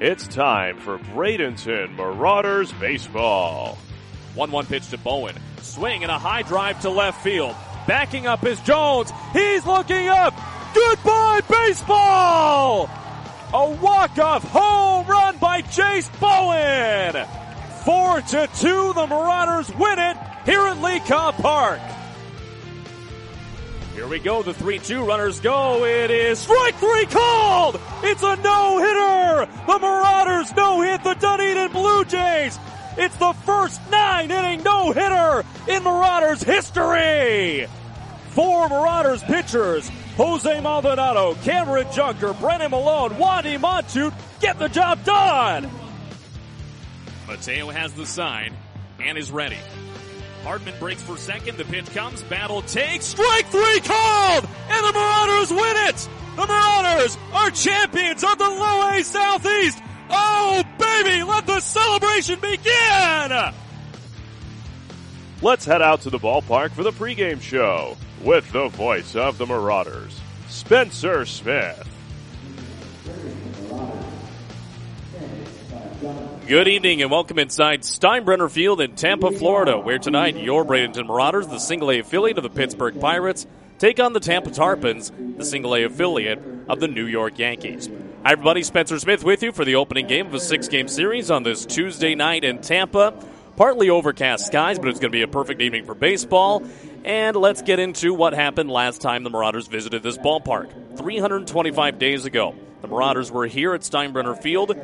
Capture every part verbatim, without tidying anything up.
It's time for Bradenton Marauders Baseball. one one pitch to Bowen. Swing and a high drive to left field. Backing up is Jones. He's looking up. Goodbye, baseball! A walk-off home run by Chase Bowen. Four to two, the Marauders win it here at Lee Cobb Park. Here we go, the three two runners go. It is strike three called. It's a no-hitter. The Marauders no-hit the Dunedin Blue Jays. It's the first nine-inning no-hitter in Marauders history. Four Marauders pitchers, Jose Maldonado, Cameron Junker, Brennan Malone, Wadi Montut, get the job done. Mateo has the sign and is ready. Hardman breaks for second. The pitch comes. Battle takes. Strike three called! And the Marauders win it! The Marauders are champions of the Low A Southeast! Oh, baby! Let the celebration begin! Let's head out to the ballpark for the pregame show with the voice of the Marauders, Spencer Smith. Good evening and welcome inside Steinbrenner Field in Tampa, Florida, where tonight your Bradenton Marauders, the single A affiliate of the Pittsburgh Pirates, take on the Tampa Tarpons, the single A affiliate of the New York Yankees. Hi everybody, Spencer Smith with you for the opening game of a six-game series on this Tuesday night in Tampa. Partly overcast skies, but it's going to be a perfect evening for baseball. And let's get into what happened last time the Marauders visited this ballpark. three hundred twenty-five days ago, the Marauders were here at Steinbrenner Field,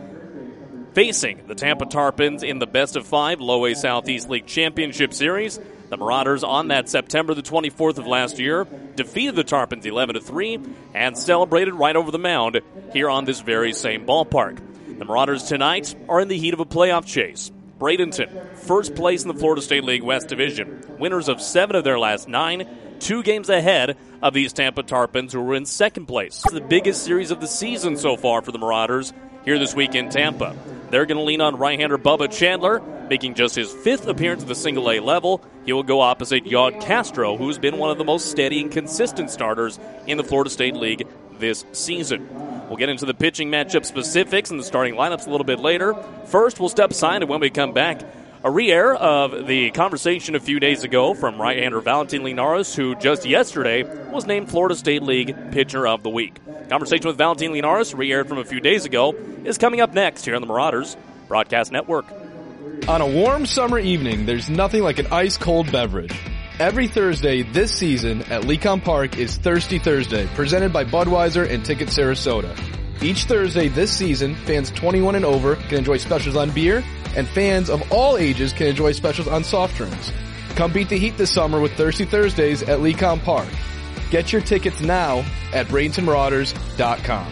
facing the Tampa Tarpons in the best of five Low A Southeast League Championship Series. The Marauders on that September the twenty-fourth of last year defeated the Tarpons eleven to three and celebrated right over the mound here on this very same ballpark. The Marauders tonight are in the heat of a playoff chase. Bradenton, first place in the Florida State League West Division, winners of seven of their last nine, two games ahead of these Tampa Tarpons who were in second place. It's the biggest series of the season so far for the Marauders here this week in Tampa. They're going to lean on right-hander Bubba Chandler, making just his fifth appearance at the single-A level. He will go opposite Yod Castro, who's been one of the most steady and consistent starters in the Florida State League this season. We'll get into the pitching matchup specifics and the starting lineups a little bit later. First, we'll step aside, and when we come back, a re-air of the conversation a few days ago from right-hander Valentin Linares, who just yesterday was named Florida State League Pitcher of the Week. Conversation with Valentin Linares, re-aired from a few days ago, is coming up next here on the Marauders Broadcast Network. On a warm summer evening, there's nothing like an ice-cold beverage. Every Thursday this season at Lee Cobb Park is Thirsty Thursday, presented by Budweiser and Ticket Sarasota. Each Thursday this season, fans twenty-one and over can enjoy specials on beer, and fans of all ages can enjoy specials on soft drinks. Come beat the heat this summer with Thirsty Thursdays at Lee Cobb Park. Get your tickets now at Bradenton Marauders dot com.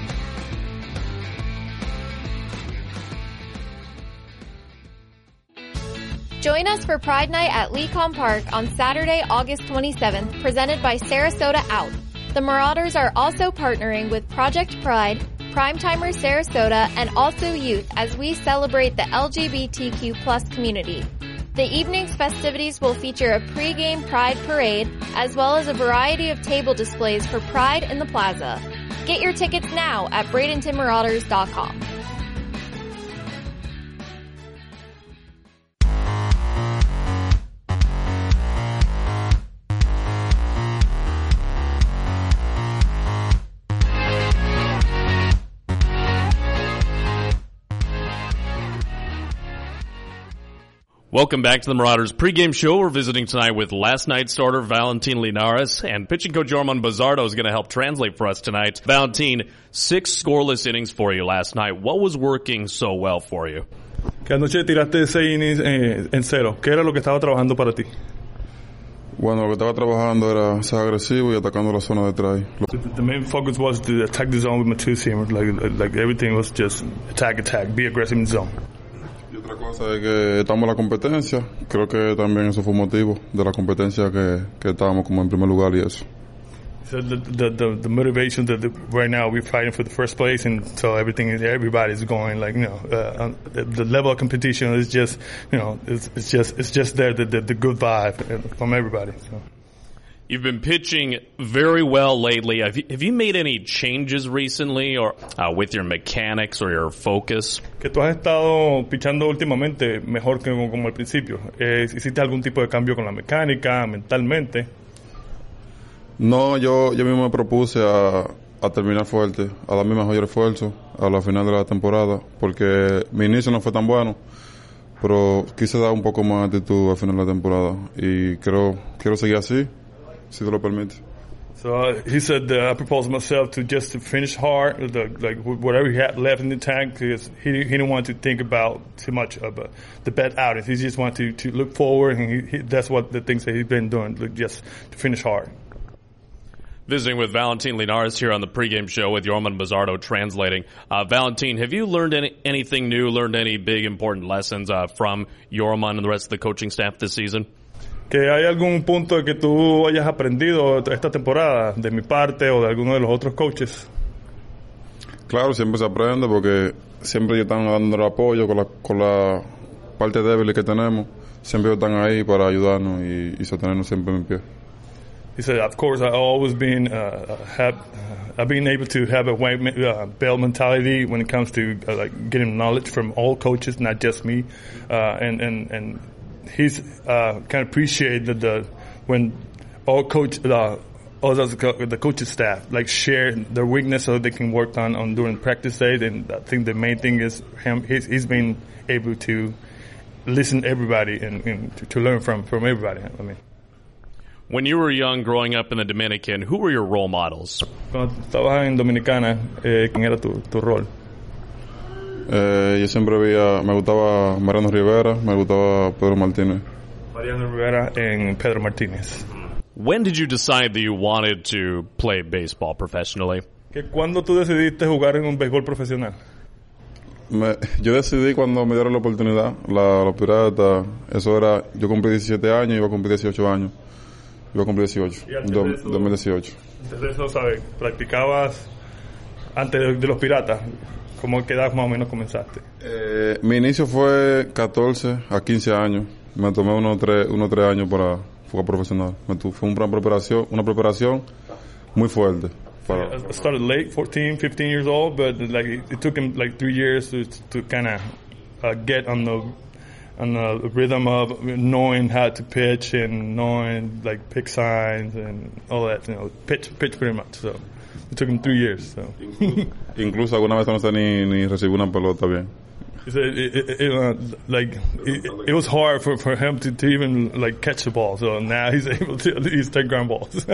Join us for Pride Night at Lee Cobb Park on Saturday, August twenty-seventh, presented by Sarasota Out. The Marauders are also partnering with Project Pride, Primetimers Sarasota, and Also Youth as we celebrate the L G B T Q plus community. The evening's festivities will feature a pre-game Pride parade, as well as a variety of table displays for Pride in the Plaza. Get your tickets now at Bradenton Marauders dot com. Welcome back to the Marauders pregame show. We're visiting tonight with last night's starter Valentin Linares, and pitching coach Armand Bazardo is going to help translate for us tonight. Valentin, six scoreless innings for you last night. What was working so well for you? Que anoche tiraste seis innings eh, en cero. ¿Qué era lo que estaba trabajando para ti? Bueno, lo que estaba trabajando era ser agresivo y atacando la zona detrás. The, the main focus was to attack the zone with my two-seamer. Like, like everything was just attack, attack, be aggressive in the zone. Y otra cosa es que estamos en la competencia. Creo que también eso fue un motivo de la competencia que, que estábamos como en primer lugar y eso. So the the the, the motivation that the, right now we're fighting for the first place, and so everything everybody's going like you know uh, the, the level of competition is just you know it's, it's just it's just there the, the the good vibe from everybody. So. You've been pitching very well lately. Have you, have you made any changes recently or uh, with your mechanics or your focus? Que tú has estado pichando últimamente mejor que como, como al principio. Eh, ¿Hiciste algún tipo de cambio con la mecánica, mentalmente? No, yo, yo mismo me propuse a, a terminar fuerte, a dar mi mejor esfuerzo a la final de la temporada, porque mi inicio no fue tan bueno, pero quise dar un poco más de actitud al final de la temporada y creo, quiero seguir así. Si te lo permite. So uh, he said uh, I proposed myself to just to finish hard, the, like whatever he had left in the tank, because he he didn't want to think about too much of uh, the bad outings. He just wanted to to look forward, and he, he, that's what the things that he's been doing, like just to finish hard. Visiting with Valentin Linares here on the pregame show with Yorman Bizzardo translating. Uh, Valentin, have you learned any, anything new, learned any big important lessons uh, from Yorman and the rest of the coaching staff this season? ¿Que hay algún punto que tú hayas aprendido esta temporada de mi parte o de alguno de los otros coaches? Claro, siempre se aprende porque siempre ellos están dando el apoyo con la, con la parte débil que tenemos. Siempre ellos están ahí para ayudarnos y, y sostenernos siempre en pie. He said, of course, I've always been, uh, have, uh, I've been able to have a white uh, belt mentality when it comes to uh, like getting knowledge from all coaches, not just me, uh, and, and, and he's uh, kind of appreciated the when all coach uh, all the coaching staff like share their weakness so they can work on, on during practice days. And I think the main thing is him. He's, he's been able to listen to everybody and, and to, to learn from from everybody. I mean, when you were young, growing up in the Dominican, who were your role models? Cuando estabas en Dominicana, eh, ¿quién era tu, tu rol? Eh, yo siempre veía, me gustaba Mariano Rivera, me gustaba Pedro Martínez. Mariano Rivera and Pedro Martínez. When did you decide that you wanted to play baseball professionally? ¿Que ¿Cuándo tú decidiste jugar en un béisbol profesional? Me, yo decidí cuando me dieron la oportunidad, la, los Piratas, eso era, yo cumplí diecisiete años y iba a cumplir dieciocho años. Iba a cumplir dieciocho, en dos mil dieciocho. Antes de eso, ¿sabes? ¿Practicabas antes de, de los Piratas? ¿Cómo qué edad más o menos comenzaste? Eh, mi inicio fue catorce a quince años. Me tomé unos tres, unos tres años para jugar profesional. Me tu, fue una preparación, una preparación muy fuerte. Para, I started late, fourteen, fifteen years old, but like it, it took him like three years to to kind of uh, get on the on the rhythm of knowing how to pitch and knowing like pick signs and all that. You know, pitch, pitch pretty much. So. It took him three years. So. Incluso alguna vez no sé ni, ni recibí una pelota bien. He said it, it, it, uh, like it, it was hard for, for him to, to even like catch the ball. So now he's able to at least take ground balls.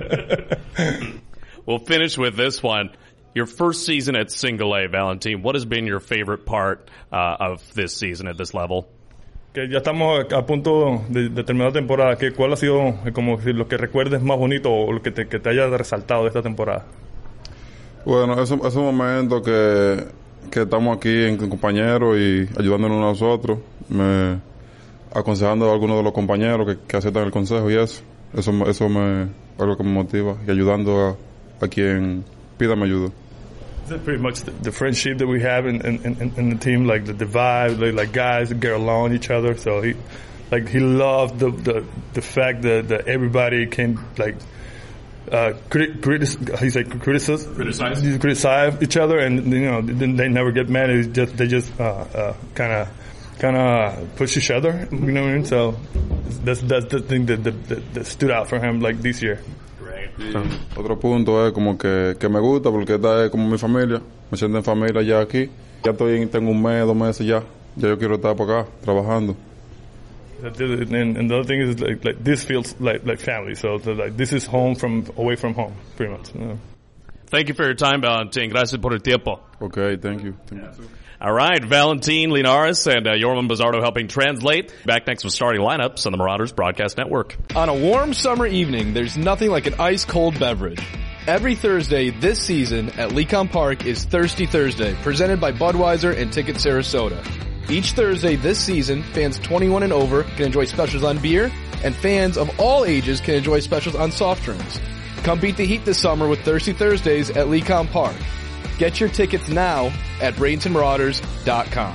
We'll finish with this one. Your first season at Single A, Valentin. What has been your favorite part uh, of this season at this level? Que ya estamos a punto de, de terminar la temporada. Que ¿Cuál ha sido como si lo que recuerdes más bonito o lo que te, que te haya resaltado de esta temporada? Bueno, esos es un momento que, que estamos aquí en compañeros y ayudándonos a nosotros, me, aconsejando a algunos de los compañeros que, que aceptan el consejo y eso. Eso, eso me, algo que me motiva y ayudando a, a quien pida mi ayuda. Is it pretty much the, the friendship that we have in, in, in, in the team, like the, the vibe, like, like guys get along each other. So he, like he loved the the, the fact that, that everybody can like uh, criti- critic, he said criticize, criticize, criticize each other, and you know they, they never get mad. It's just they just uh, kind of kind of push each other. You know what I mean? So that's that's the thing that, that, that stood out for him like this year. Y otro punto es como que, que me gusta porque esta es como mi familia, me siento en familia ya aquí, ya estoy, tengo un mes, dos meses ya, ya yo quiero estar por acá trabajando. And, and the other thing is like, like this feels like like family, so like this is home from away from home, pretty much. You know? Thank you for your time, Valentin. Gracias por el tiempo. Okay, thank you. Thank you. All right, Valentin Linares and uh, Yorman Bizzardo helping translate. Back next with starting lineups on the Marauders Broadcast Network. On a warm summer evening, there's nothing like an ice-cold beverage. Every Thursday this season at Lecon Park is Thirsty Thursday, presented by Budweiser and Ticket Sarasota. Each Thursday this season, fans twenty-one and over can enjoy specials on beer, and fans of all ages can enjoy specials on soft drinks. Come beat the heat this summer with Thirsty Thursdays at Lecon Park. Get your tickets now at Bradenton Marauders dot com.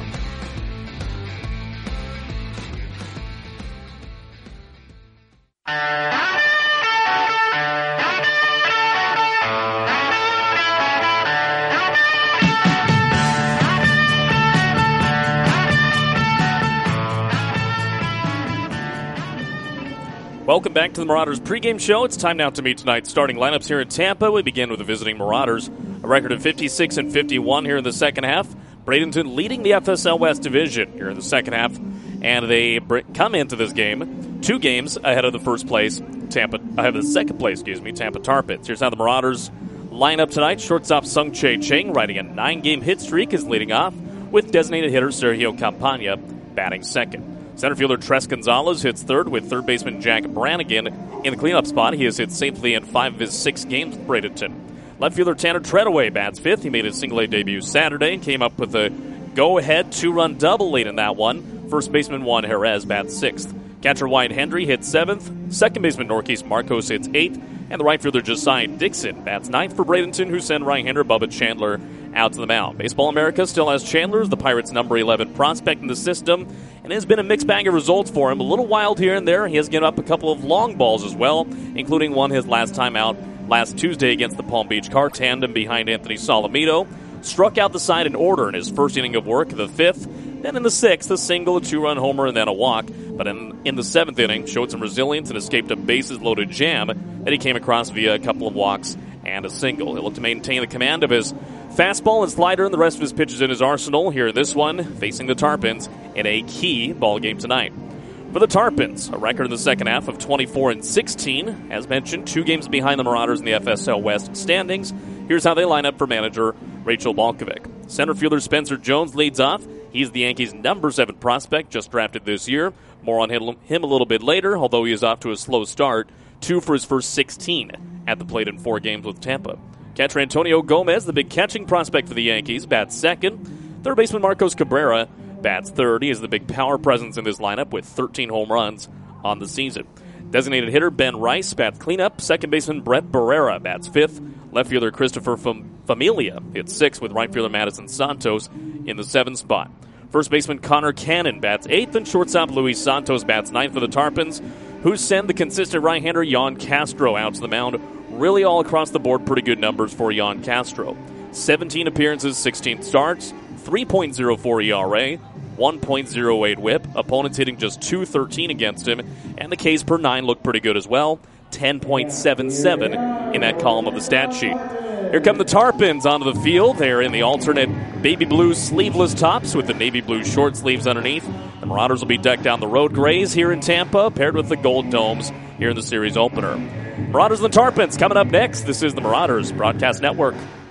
Welcome back to the Marauders pregame show. It's time now to meet tonight's starting lineups here in Tampa. We begin with the visiting Marauders, a record of fifty-six and fifty-one here in the second half. Bradenton leading the F S L West Division here in the second half, and they come into this game two games ahead of the first place, Tampa, ahead of the second place, excuse me, Tampa Tar Pits. Here's how the Marauders line up tonight. Shortstop Sung Chae Ching, riding a nine-game hit streak, is leading off, with designated hitter Sergio Campagna batting second. Center fielder Tres Gonzalez hits third, with third baseman Jack Brannigan in the cleanup spot. He has hit safely in five of his six games with Bradenton. Left fielder Tanner Treadaway bats fifth. He made his single-A debut Saturday and came up with a go-ahead two-run double late in that one. First baseman Juan Jerez bats sixth. Catcher Wyatt Hendry hits seventh. Second baseman Norquist Marcos hits eighth. And the right fielder Josiah Dixon bats ninth for Bradenton, who send right-hander Bubba Chandler out to the mound. Baseball America still has Chandler as the Pirates' number eleven prospect in the system, and it has been a mixed bag of results for him. A little wild here and there. He has given up a couple of long balls as well, including one his last time out last Tuesday against the Palm Beach Car tandem behind Anthony Solomito. Struck out the side in order in his first inning of work, the fifth. Then in the sixth, a single, a two-run homer, and then a walk. But in, in the seventh inning, showed some resilience and escaped a bases-loaded jam that he came across via a couple of walks and a single. He'll look to maintain the command of his fastball and slider and the rest of his pitches in his arsenal here in this one, facing the Tarpons in a key ball game tonight. For the Tarpons, a record in the second half of twenty-four and sixteen. As mentioned, two games behind the Marauders in the F S L West standings. Here's how they line up for manager Rachel Balkovic. Center fielder Spencer Jones leads off. He's the Yankees' number seven prospect, just drafted this year. More on him a little bit later, although he is off to a slow start. Two for his first sixteen at the plate in four games with Tampa. Catcher Antonio Gomez, the big catching prospect for the Yankees, bats second. Third baseman Marcos Cabrera bats third. He is the big power presence in this lineup with thirteen home runs on the season. Designated hitter Ben Rice bats cleanup. Second baseman Brett Barrera bats fifth. Left fielder Christopher Fam- Familia hits sixth, with right fielder Madison Santos in the seventh spot. First baseman Connor Cannon bats eighth, and shortstop Luis Santos bats ninth for the Tarpons, who send the consistent right-hander Jan Castro out to the mound. Really all across the board, pretty good numbers for Jan Castro. seventeen appearances, sixteen starts, three point oh four E R A, one point oh eight whip. Opponents hitting just two thirteen against him, and the Ks per nine look pretty good as well. ten point seven seven in that column of the stat sheet. Here come the Tarpons onto the field. They're in the alternate baby blue sleeveless tops with the navy blue short sleeves underneath. The Marauders will be decked down the road grays here in Tampa, paired with the gold domes here in the series opener. Marauders and the Tarpons coming up next. This is the Marauders Broadcast Network.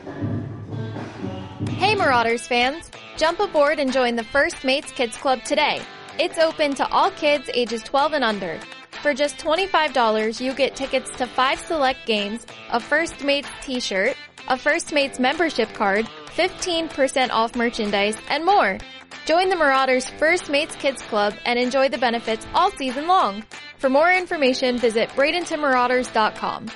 Hey Marauders fans, jump aboard and join the First Mates Kids Club today. It's open to all kids ages twelve and under. For just twenty-five dollars, you get tickets to five select games, a First Mates t-shirt, a First Mates membership card, fifteen percent off merchandise, and more. Join the Marauders First Mates Kids Club and enjoy the benefits all season long. For more information, visit Bradenton Marauders dot com.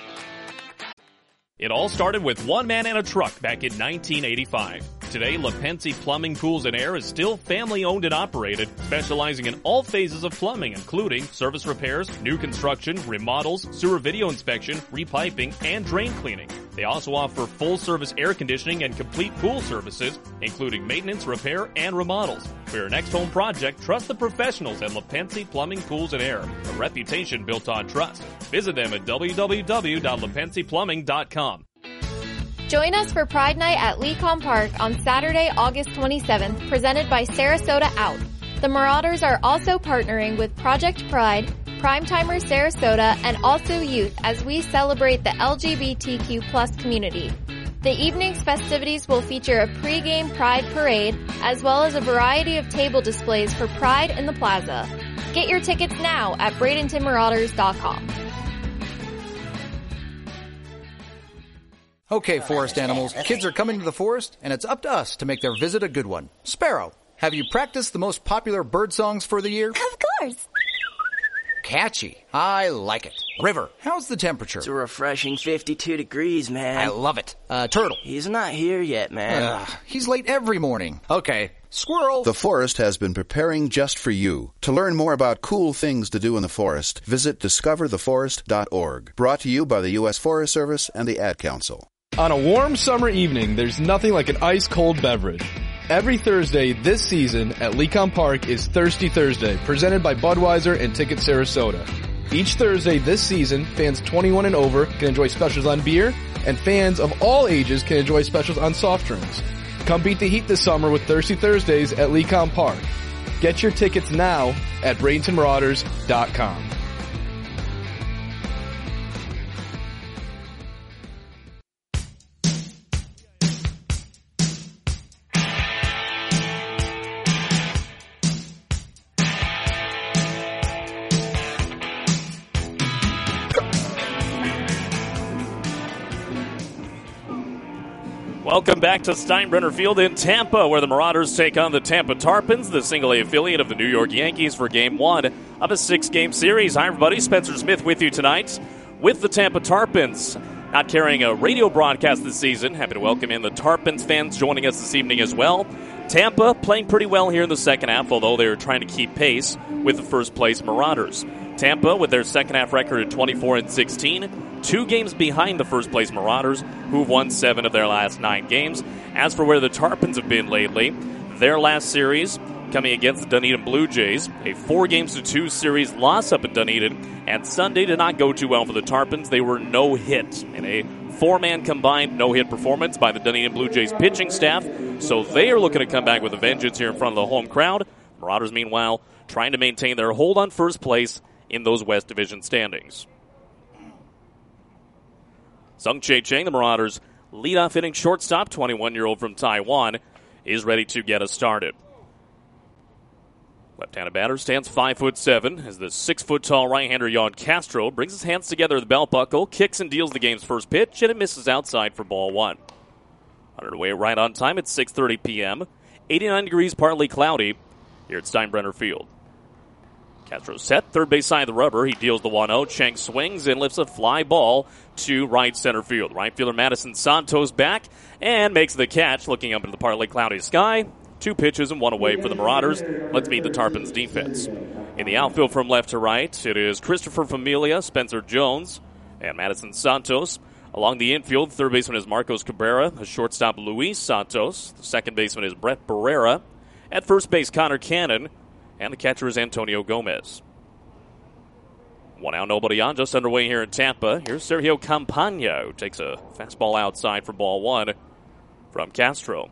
It all started with one man and a truck back in nineteen eighty-five. Today, LaPensi Plumbing, Pools, and Air is still family-owned and operated, specializing in all phases of plumbing, including service repairs, new construction, remodels, sewer video inspection, repiping, and drain cleaning. They also offer full-service air conditioning and complete pool services, including maintenance, repair, and remodels. For your next home project, trust the professionals at LaPensi Plumbing, Pools, and Air, a reputation built on trust. Visit them at w w w dot lapensi plumbing dot com. Join us for Pride Night at Lecom Park on Saturday, August twenty-seventh, presented by Sarasota Out. The Marauders are also partnering with Project Pride, Primetimer Sarasota, and Also Youth as we celebrate the L G B T Q plus community. The evening's festivities will feature a pre-game Pride parade, as well as a variety of table displays for Pride in the Plaza. Get your tickets now at Bradenton Marauders dot com. Okay, forest animals, kids are coming to the forest, and it's up to us to make their visit a good one. Sparrow, have you practiced the most popular bird songs for the year? Of course. Catchy. I like it. River, how's the temperature? It's a refreshing fifty-two degrees, man. I love it. Uh, Turtle. He's not here yet, man. Ugh, he's late every morning. Okay. Squirrel. The forest has been preparing just for you. To learn more about cool things to do in the forest, visit discover the forest dot org. Brought to you by the U S Forest Service and the Ad Council. On a warm summer evening, there's nothing like an ice-cold beverage. Every Thursday this season at Lecom Park is Thirsty Thursday, presented by Budweiser and Ticket Sarasota. Each Thursday this season, fans twenty-one and over can enjoy specials on beer, and fans of all ages can enjoy specials on soft drinks. Come beat the heat this summer with Thirsty Thursdays at Lecom Park. Get your tickets now at Bradenton Marauders dot com. Welcome back to Steinbrenner Field in Tampa, where the Marauders take on the Tampa Tarpons, the single-A affiliate of the New York Yankees, for Game one of a six-game series. Hi, everybody. Spencer Smith with you tonight with the Tampa Tarpons. Not carrying a radio broadcast this season. Happy to welcome in the Tarpons fans joining us this evening as well. Tampa playing pretty well here in the second half, although they're trying to keep pace with the first-place Marauders. Tampa, with their second-half record at twenty-four and sixteen, two games behind the first-place Marauders, who've won seven of their last nine games. As for where the Tarpons have been lately, their last series coming against the Dunedin Blue Jays, a four games to two series loss up in Dunedin, and Sunday did not go too well for the Tarpons. They were no hit in a four-man combined no-hit performance by the Dunedin Blue Jays pitching staff, so they are looking to come back with a vengeance here in front of the home crowd. Marauders, meanwhile, trying to maintain their hold on first place in those West Division standings. Sung Chae Chang, the Marauders' leadoff hitting shortstop, twenty-one-year-old from Taiwan, is ready to get us started. Left-handed batter stands five foot seven as the six-foot-tall right-hander Jan Castro brings his hands together at the belt buckle, kicks and deals the game's first pitch, and it misses outside for ball one. Underway right on time at six thirty p.m. eighty-nine degrees, partly cloudy here at Steinbrenner Field. Castro set, third base side of the rubber. He deals the one oh. Chang swings and lifts a fly ball to right center field. Right fielder Madison Santos back and makes the catch, looking up into the partly cloudy sky. Two pitches and one away for the Marauders. Let's meet the Tarpons defense. In the outfield from left to right, it is Christopher Familia, Spencer Jones, and Madison Santos. Along the infield, third baseman is Marcos Cabrera. The shortstop, Luis Santos. The second baseman is Brett Barrera. At first base, Connor Cannon. And the catcher is Antonio Gomez. One out, nobody on. Just underway here in Tampa. Here's Sergio Campagna, who takes a fastball outside for ball one from Castro.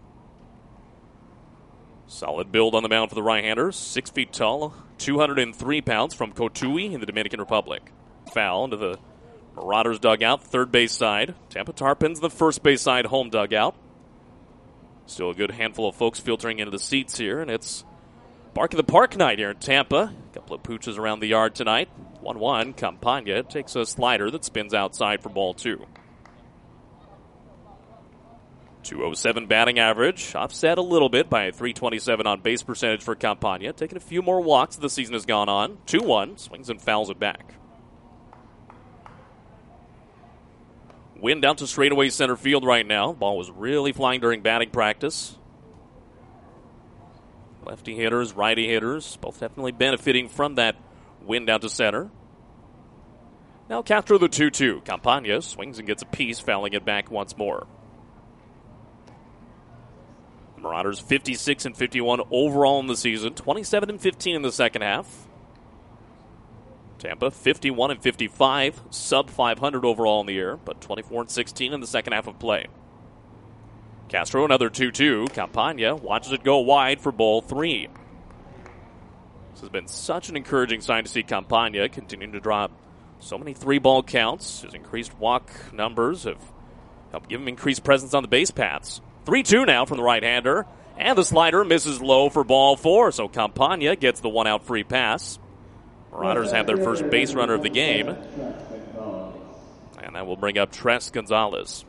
Solid build on the mound for the right-hander. Six feet tall, two hundred three pounds, from Cotuí in the Dominican Republic. Foul into the Marauders dugout, third base side. Tampa Tarpons, the first base side home dugout. Still a good handful of folks filtering into the seats here, and it's Bark of the Park night here in Tampa. A couple of pooches around the yard tonight. one one. Campagna takes a slider that spins outside for ball two. two oh seven batting average. Offset a little bit by a three twenty-seven on base percentage for Campagna. Taking a few more walks as the season has gone on. two one. Swings and fouls it back. Wind out to straightaway center field right now. Ball was really flying during batting practice. Lefty hitters, righty hitters, both definitely benefiting from that wind out to center. Now Castro the two two. Campagna swings and gets a piece, fouling it back once more. Marauders fifty-six and fifty-one overall in the season, twenty-seven and fifteen in the second half. Tampa fifty-one and fifty-five, sub five hundred overall in the year, but twenty-four and sixteen in the second half of play. Castro, another two two. Campagna watches it go wide for ball three. This has been such an encouraging sign to see Campagna continuing to drop so many three-ball counts. His increased walk numbers have helped give him increased presence on the base paths. three two now from the right-hander, and the slider misses low for ball four, so Campagna gets the one-out free pass. Marauders have their first base runner of the game, and that will bring up Tres Gonzalez.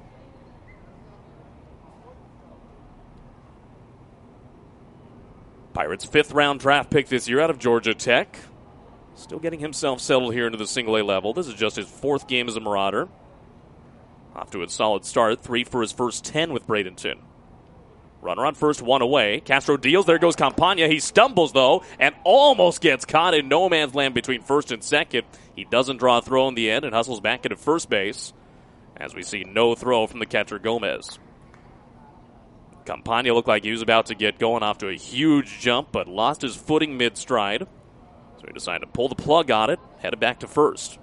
Pirates' fifth-round draft pick this year out of Georgia Tech. Still getting himself settled here into the single-A level. This is just his fourth game as a Marauder. Off to a solid start. Three for his first ten with Bradenton. Runner on first, one away. Castro deals. There goes Campagna. He stumbles, though, and almost gets caught in no man's land between first and second. He doesn't draw a throw in the end and hustles back into first base, as we see no throw from the catcher Gomez. Campagna looked like he was about to get going off to a huge jump, but lost his footing mid-stride. So he decided to pull the plug on it, headed back to first.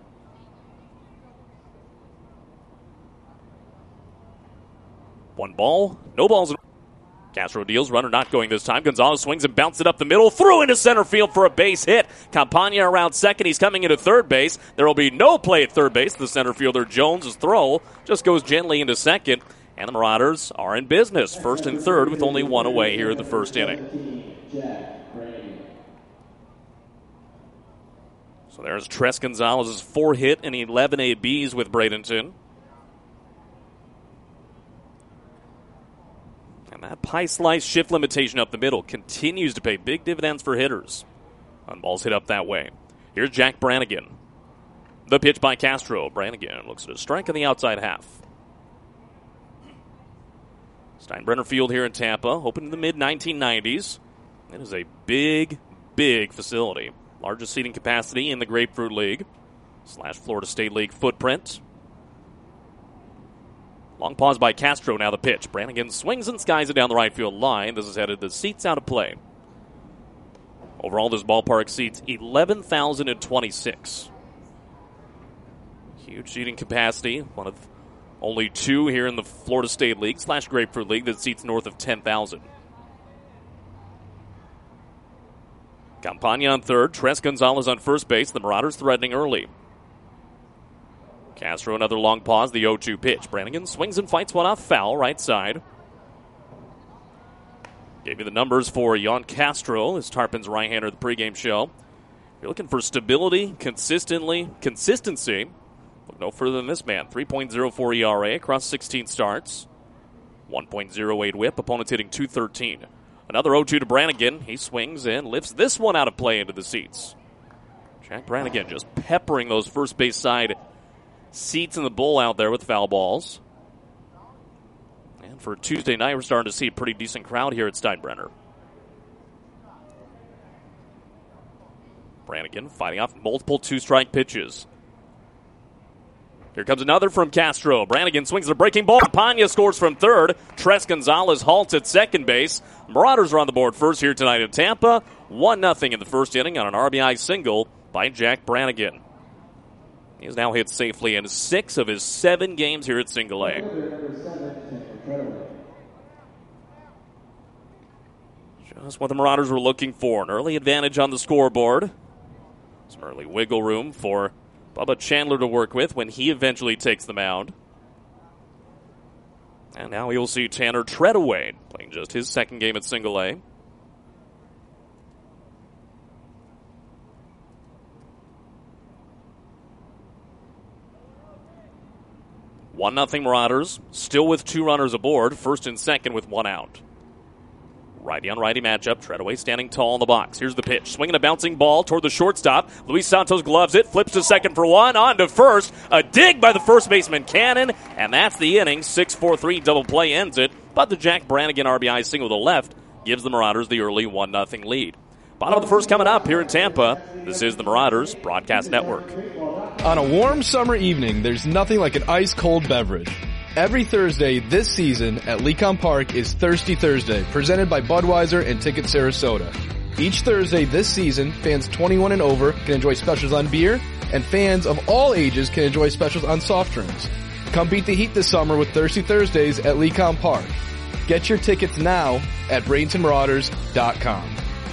One ball, no balls. Castro deals, runner not going this time. Gonzalez swings and bounces it up the middle, through into center field for a base hit. Campagna around second. He's coming into third base. There will be no play at third base. The center fielder Jones' throw just goes gently into second. And the Marauders are in business, first and third, with only one away here in the first inning. So there's Tres Gonzalez's four hit and eleven A Bs with Bradenton. And that pie slice shift limitation up the middle continues to pay big dividends for hitters on balls hit up that way. Here's Jack Brannigan. The pitch by Castro. Brannigan looks at a strike on the outside half. Steinbrenner Field here in Tampa, opened in the mid nineteen nineties. It is a big, big facility. Largest seating capacity in the Grapefruit League slash Florida State League footprint. Long pause by Castro, now the pitch. Brannigan swings and skies it down the right field line. This is headed the seats out of play. Overall, this ballpark seats eleven thousand twenty-six. Huge seating capacity. One of only two here in the Florida State League slash Grapefruit League that seats north of ten thousand. Campagna on third. Tres Gonzalez on first base. The Marauders threatening early. Castro, another long pause, the oh two pitch. Brannigan swings and fights one off foul, right side. Gave you the numbers for Jan Castro, as Tarpon's right-hander of the pregame show. If you're looking for stability, consistently, consistency, look no further than this man. three point oh four E R A across sixteen starts. one point oh eight whip, opponents hitting two thirteen. Another oh two to Brannigan. He swings and lifts this one out of play into the seats. Jack Brannigan just peppering those first base side seats in the bowl out there with foul balls. And for Tuesday night, we're starting to see a pretty decent crowd here at Steinbrenner. Brannigan fighting off multiple two-strike pitches. Here comes another from Castro. Brannigan swings at a breaking ball. Campagna scores from third. Tres Gonzalez halts at second base. Marauders are on the board first here tonight in Tampa. one nothing in the first inning on an R B I single by Jack Brannigan. He has now hit safely in six of his seven games here at Single A. Just what the Marauders were looking for. An early advantage on the scoreboard. Some early wiggle room for Bubba Chandler to work with when he eventually takes the mound. And now you'll see Tanner Treadaway playing just his second game at Single A. one nothing Marauders, still with two runners aboard, first and second with one out. Righty on righty matchup. Treadaway standing tall in the box. Here's the pitch. Swinging a bouncing ball toward the shortstop. Luis Santos gloves it, flips to second for one, on to first. A dig by the first baseman Cannon, and that's the inning. six four three double play ends it, but the Jack Brannigan R B I single to left gives the Marauders the early one nothing lead. Bottom of the first coming up here in Tampa. This is the Marauders Broadcast Network. On a warm summer evening, there's nothing like an ice-cold beverage. Every Thursday this season at Lecom Park is Thirsty Thursday, presented by Budweiser and Ticket Sarasota. Each Thursday this season, fans twenty-one and over can enjoy specials on beer, and fans of all ages can enjoy specials on soft drinks. Come beat the heat this summer with Thirsty Thursdays at Lecom Park. Get your tickets now at Bradenton Marauders dot com.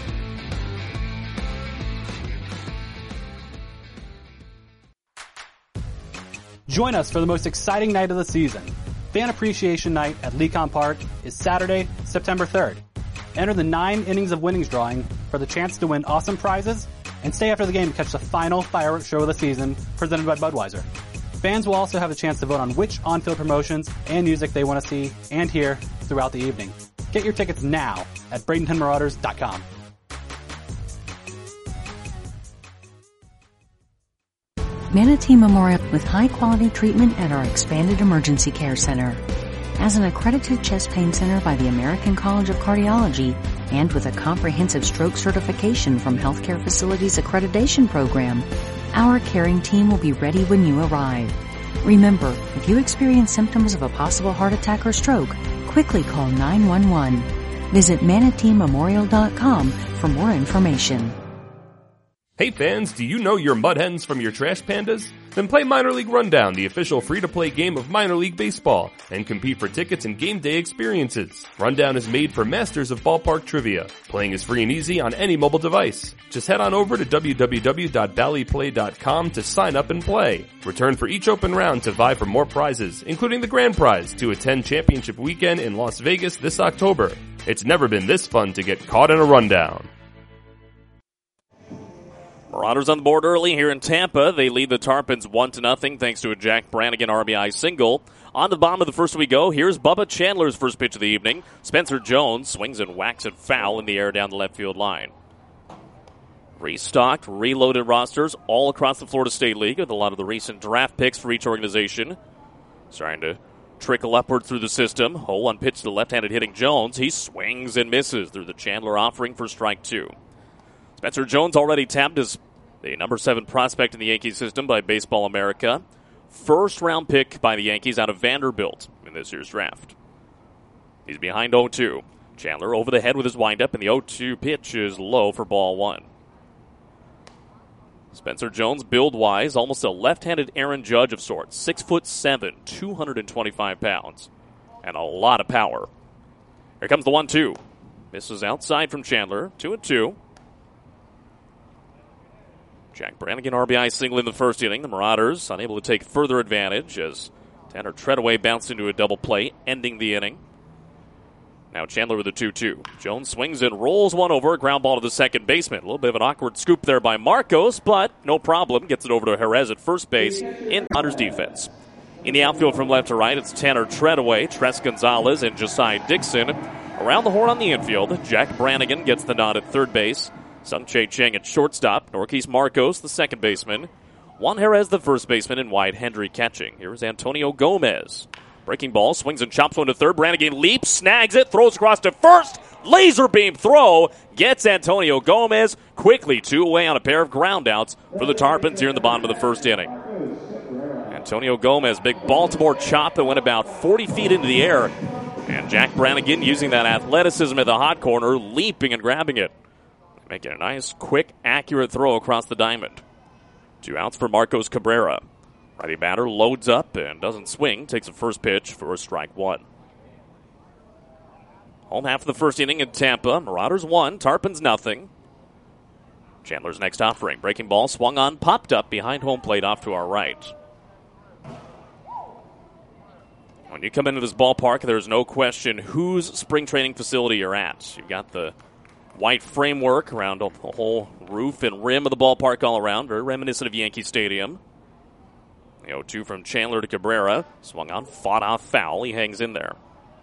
Join us for the most exciting night of the season. Fan Appreciation Night at Lecom Park is Saturday, September third. Enter the nine innings of winnings drawing for the chance to win awesome prizes, and stay after the game to catch the final fireworks show of the season presented by Budweiser. Fans will also have a chance to vote on which on-field promotions and music they want to see and hear throughout the evening. Get your tickets now at Bradenton Marauders dot com. Manatee Memorial with high-quality treatment at our expanded emergency care center. As an accredited chest pain center by the American College of Cardiology and with a comprehensive stroke certification from Healthcare Facilities Accreditation Program, our caring team will be ready when you arrive. Remember, if you experience symptoms of a possible heart attack or stroke, quickly call nine one one. Visit Manatee Memorial dot com for more information. Hey fans, do you know your mud hens from your trash pandas? Then play Minor League Rundown, the official free-to-play game of Minor League Baseball, and compete for tickets and game day experiences. Rundown is made for masters of ballpark trivia. Playing is free and easy on any mobile device. Just head on over to w w w dot bally play dot com to sign up and play. Return for each open round to vie for more prizes, including the grand prize to attend Championship Weekend in Las Vegas this October. It's never been this fun to get caught in a rundown. Marauders on the board early here in Tampa. They lead the Tarpons one to nothing thanks to a Jack Brannigan R B I single. On the bottom of the first we go. Here's Bubba Chandler's first pitch of the evening. Spencer Jones swings and whacks it foul in the air down the left field line. Restocked, reloaded rosters all across the Florida State League with a lot of the recent draft picks for each organization. Starting to trickle upward through the system. Oh, one pitch to the left-handed hitting Jones. He swings and misses through the Chandler offering for strike two. Spencer Jones already tabbed as the number seven prospect in the Yankee system by Baseball America. First round pick by the Yankees out of Vanderbilt in this year's draft. He's behind oh two. Chandler over the head with his windup, and the oh two pitch is low for ball one. Spencer Jones, build-wise, almost a left-handed Aaron Judge of sorts. Six foot seven, two hundred twenty-five pounds, and a lot of power. Here comes the one two. Misses outside from Chandler. Two and two. Jack Brannigan R B I single in the first inning. The Marauders unable to take further advantage as Tanner Treadaway bounced into a double play, ending the inning. Now Chandler with a two two. Jones swings and rolls one over, a ground ball to the second baseman. A little bit of an awkward scoop there by Marcos, but no problem. Gets it over to Jerez at first base in Marauders defense. In the outfield from left to right, it's Tanner Treadaway, Tres Gonzalez, and Josiah Dixon. Around the horn on the infield, Jack Brannigan gets the nod at third base. Sung-Chae Cheng at shortstop. Norquise Marcos, the second baseman. Juan Jerez, the first baseman, and Wyatt Hendry catching. Here's Antonio Gomez. Breaking ball, swings and chops one to third. Brannigan leaps, snags it, throws across to first. Laser beam throw gets Antonio Gomez quickly two away on a pair of groundouts for the Tarpons here in the bottom of the first inning. Antonio Gomez, big Baltimore chop that went about forty feet into the air. And Jack Brannigan using that athleticism at the hot corner, leaping and grabbing it. Making a nice, quick, accurate throw across the diamond. Two outs for Marcos Cabrera. Righty batter loads up and doesn't swing. Takes a first pitch for a strike one. Home half of the first inning in Tampa. Marauders one, Tarpons nothing. Chandler's next offering. Breaking ball swung on, popped up behind home plate off to our right. When you come into this ballpark, there's no question whose spring training facility you're at. You've got the white framework around the whole roof and rim of the ballpark all around, very reminiscent of Yankee Stadium. The oh two from Chandler to Cabrera. Swung on, fought off foul. He hangs in there.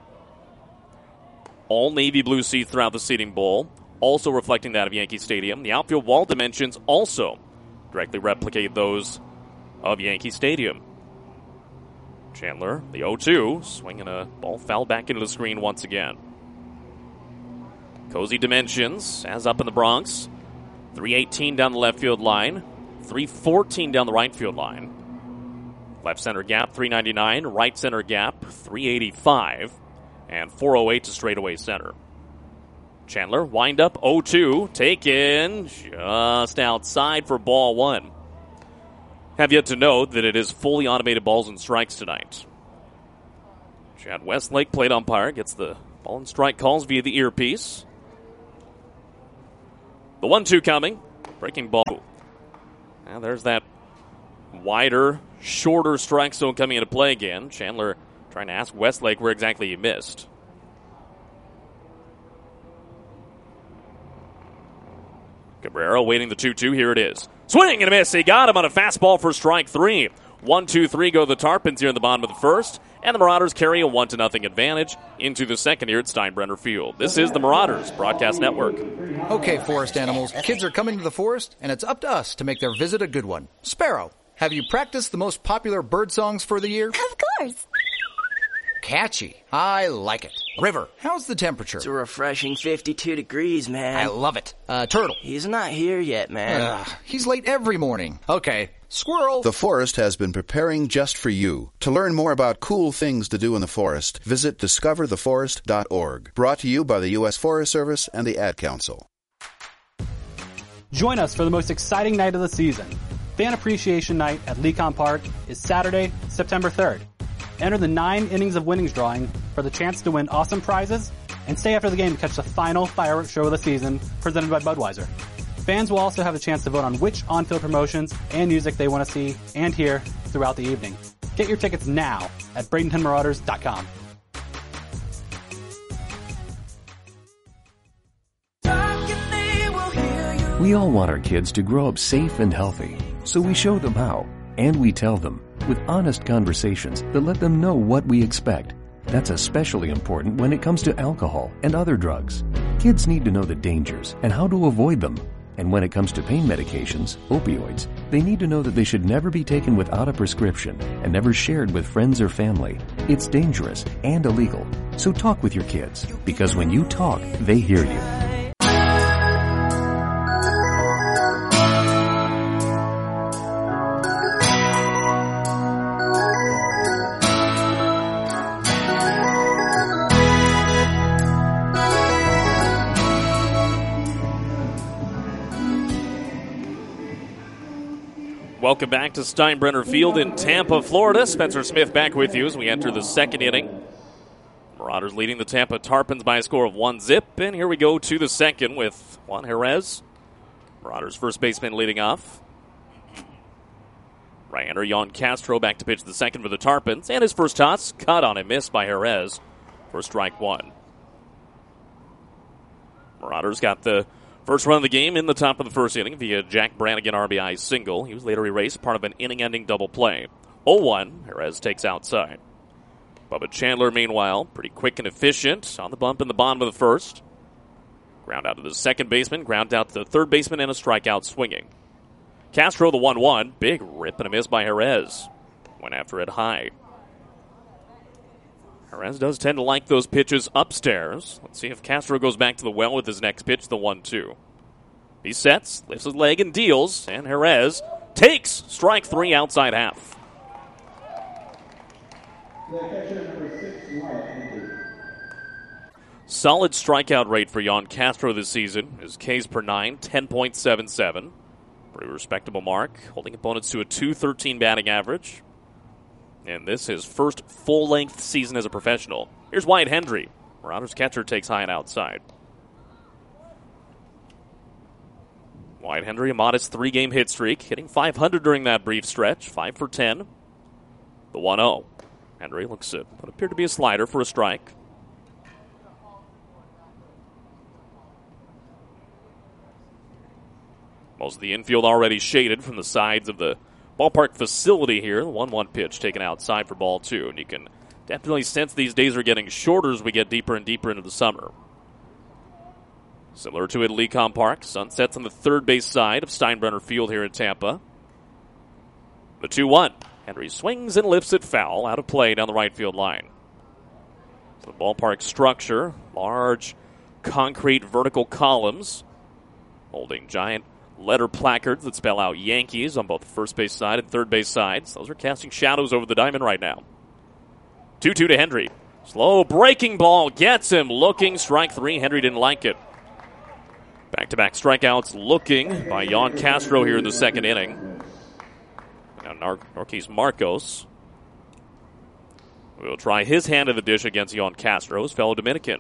All navy blue seats throughout the seating bowl, also reflecting that of Yankee Stadium. The outfield wall dimensions also directly replicate those of Yankee Stadium. Chandler, the oh two, swinging a ball foul back into the screen once again. Cozy dimensions, as up in the Bronx. three eighteen down the left field line. three fourteen down the right field line. Left center gap, three ninety-nine. Right center gap, three eighty-five. And four oh eight to straightaway center. Chandler, wind up, oh two. Taken just outside for ball one. Have yet to note that it is fully automated balls and strikes tonight. Chad Westlake, plate umpire, gets the ball and strike calls via the earpiece. The one two coming. Breaking ball. Now there's that wider, shorter strike zone coming into play again. Chandler trying to ask Westlake where exactly he missed. Cabrera waiting the two two. Here it is. Swing and a miss. He got him on a fastball for strike three. one two three go the Tarpons here in the bottom of the first. And the Marauders carry a one to nothing advantage into the second here at Steinbrenner Field. This is the Marauders Broadcast Network. Okay, forest animals, kids are coming to the forest, and it's up to us to make their visit a good one. Sparrow, have you practiced the most popular bird songs for the year? Of course. Catchy. I like it. River, how's the temperature? It's a refreshing fifty-two degrees, man. I love it. Uh, Turtle. He's not here yet, man. Uh, he's late every morning. Okay. Squirrel. The forest has been preparing just for you. To learn more about cool things to do in the forest, visit discover the forest dot org. Brought to you by the U S Forest Service and the Ad Council. Join us for the most exciting night of the season. Fan Appreciation Night at Lecon Park is Saturday, September third. Enter the nine innings of winnings drawing for the chance to win awesome prizes and stay after the game to catch the final fireworks show of the season presented by Budweiser. Fans will also have a chance to vote on which on-field promotions and music they want to see and hear throughout the evening. Get your tickets now at Bradenton Marauders dot com. We all want our kids to grow up safe and healthy, so we show them how, and we tell them with honest conversations that let them know what we expect. That's especially important when it comes to alcohol and other drugs. Kids need to know the dangers and how to avoid them. And when it comes to pain medications, opioids, they need to know that they should never be taken without a prescription and never shared with friends or family. It's dangerous and illegal. So talk with your kids, because when you talk, they hear you. Welcome back to Steinbrenner Field in Tampa, Florida. Spencer Smith back with you as we enter the second inning. Marauders leading the Tampa Tarpons by a score of one zip. And here we go to the second with Juan Jerez. Marauders first baseman leading off. Right-hander Jan Castro back to pitch the second for the Tarpons. And his first toss cut on and missed by Jerez for strike one. Marauders got the first run of the game in the top of the first inning via Jack Brannigan R B I single. He was later erased, part of an inning-ending double play. oh one, Jerez takes outside. Bubba Chandler, meanwhile, pretty quick and efficient on the bump in the bottom of the first. Ground out to the second baseman, ground out to the third baseman, and a strikeout swinging. Castro, the one one, big rip and a miss by Jerez. Went after it high. Jerez does tend to like those pitches upstairs. Let's see if Castro goes back to the well with his next pitch, the one two. He sets, lifts his leg and deals, and Jerez takes strike three outside half. Solid strikeout rate for Jan Castro this season. His Ks per nine, ten point seven seven. Pretty respectable mark, holding opponents to a two thirteen batting average. And this is his first full-length season as a professional. Here's Wyatt Hendry. Marauders catcher takes high and outside. Wyatt Hendry, a modest three-game hit streak, hitting five hundred during that brief stretch, five for ten. The one oh. Hendry looks at what appeared to be a slider for a strike. Most of the infield already shaded from the sides of the ballpark facility here. The one one pitch taken outside for ball two. And you can definitely sense these days are getting shorter as we get deeper and deeper into the summer. Similar to at Lecon Park, sun sets on the third base side of Steinbrenner Field here in Tampa. The two one. Hendry swings and lifts it foul, out of play down the right field line. So the ballpark structure, large concrete vertical columns holding giant letter placards that spell out Yankees on both the first base side and third base sides. Those are casting shadows over the diamond right now. two two to Hendry. Slow breaking ball gets him looking. Strike three. Hendry didn't like it. Back-to-back strikeouts looking by Jan Castro here in the second inning. Now Nar- Narquis Marcos will try his hand in the dish against Jan Castro, his fellow Dominican.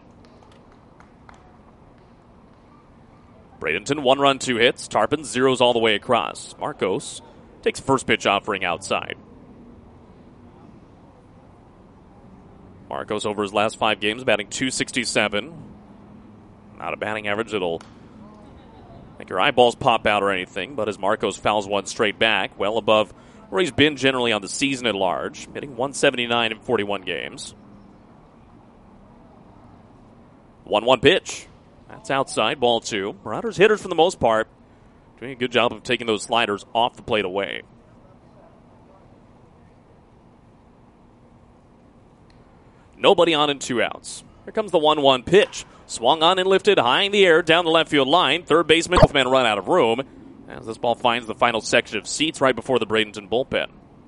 Bradenton, one run, two hits. Tarpon zeros all the way across. Marcos takes first pitch offering outside. Marcos over his last five games batting two sixty-seven. Not a batting average that'll make your eyeballs pop out or anything, but as Marcos fouls one straight back, well above where he's been generally on the season at large, hitting one seventy-nine in forty-one games. one one pitch. That's outside, ball two. Marauders hitters, for the most part, doing a good job of taking those sliders off the plate away. Nobody on and two outs. Here comes the one one pitch. Swung on and lifted high in the air down the left field line. Third baseman, both men run out of room as this ball finds the final section of seats right before the Bradenton bullpen.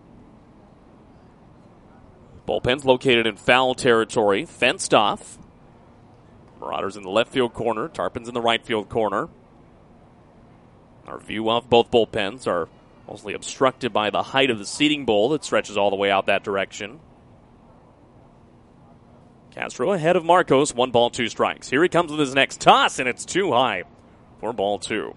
Bullpen's located in foul territory, fenced off. Marauders in the left field corner, Tarpons in the right field corner. Our view of both bullpens are mostly obstructed by the height of the seating bowl that stretches all the way out that direction. Castro ahead of Marcos, one ball, two strikes. Here he comes with his next toss, and it's too high for ball two.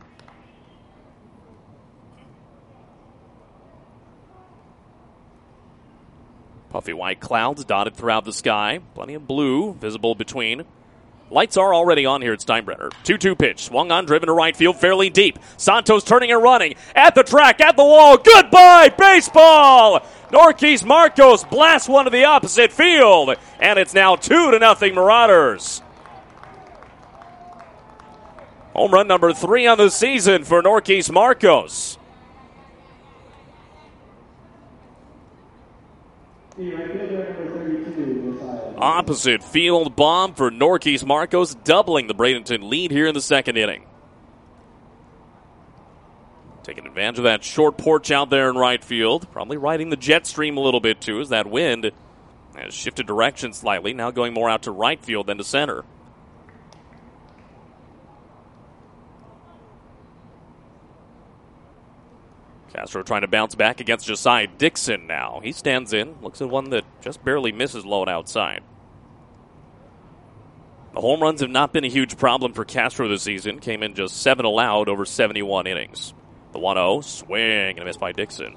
Puffy white clouds dotted throughout the sky. Plenty of blue visible between. Lights are already on here at Steinbrenner. two two pitch. Swung on, driven to right field, fairly deep. Santos turning and running. At the track, at the wall. Goodbye, baseball! Norquis Marcos blasts one to the opposite field. And it's now two to nothing Marauders. Home run number three on the season for Norquis Marcos. Opposite field bomb for Norquis Marcos, doubling the Bradenton lead here in the second inning. Taking advantage of that short porch out there in right field. Probably riding the jet stream a little bit too as that wind has shifted direction slightly. Now going more out to right field than to center. Castro trying to bounce back against Josiah Dixon now. He stands in, looks at one that just barely misses low and outside. The home runs have not been a huge problem for Castro this season. Came in just seven allowed over seventy-one innings. The one oh, swing and a miss by Dixon.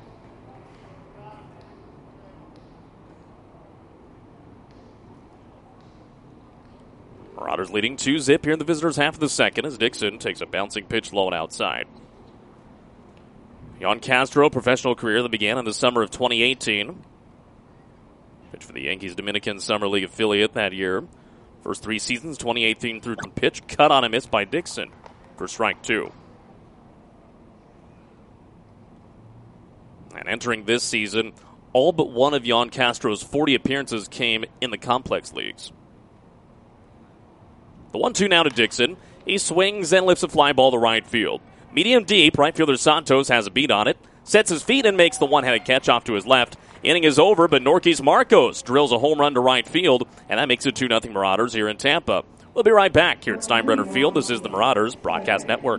Marauders leading two zip here in the visitors' half of the second as Dixon takes a bouncing pitch low and outside. Yon Castro, professional career that began in the summer of twenty eighteen. Pitched for the Yankees Dominican Summer League affiliate that year. First three seasons, twenty eighteen through pitch, cut on a miss by Dixon for strike two. And entering this season, all but one of Yon Castro's forty appearances came in the complex leagues. The one two now to Dixon. He swings and lifts a fly ball to right field. Medium deep, right fielder Santos has a beat on it, sets his feet and makes the one-handed catch off to his left. Inning is over, but Norquis Marcos drills a home run to right field, and that makes it two nothing Marauders here in Tampa. We'll be right back here at Steinbrenner Field. This is the Marauders Broadcast Network.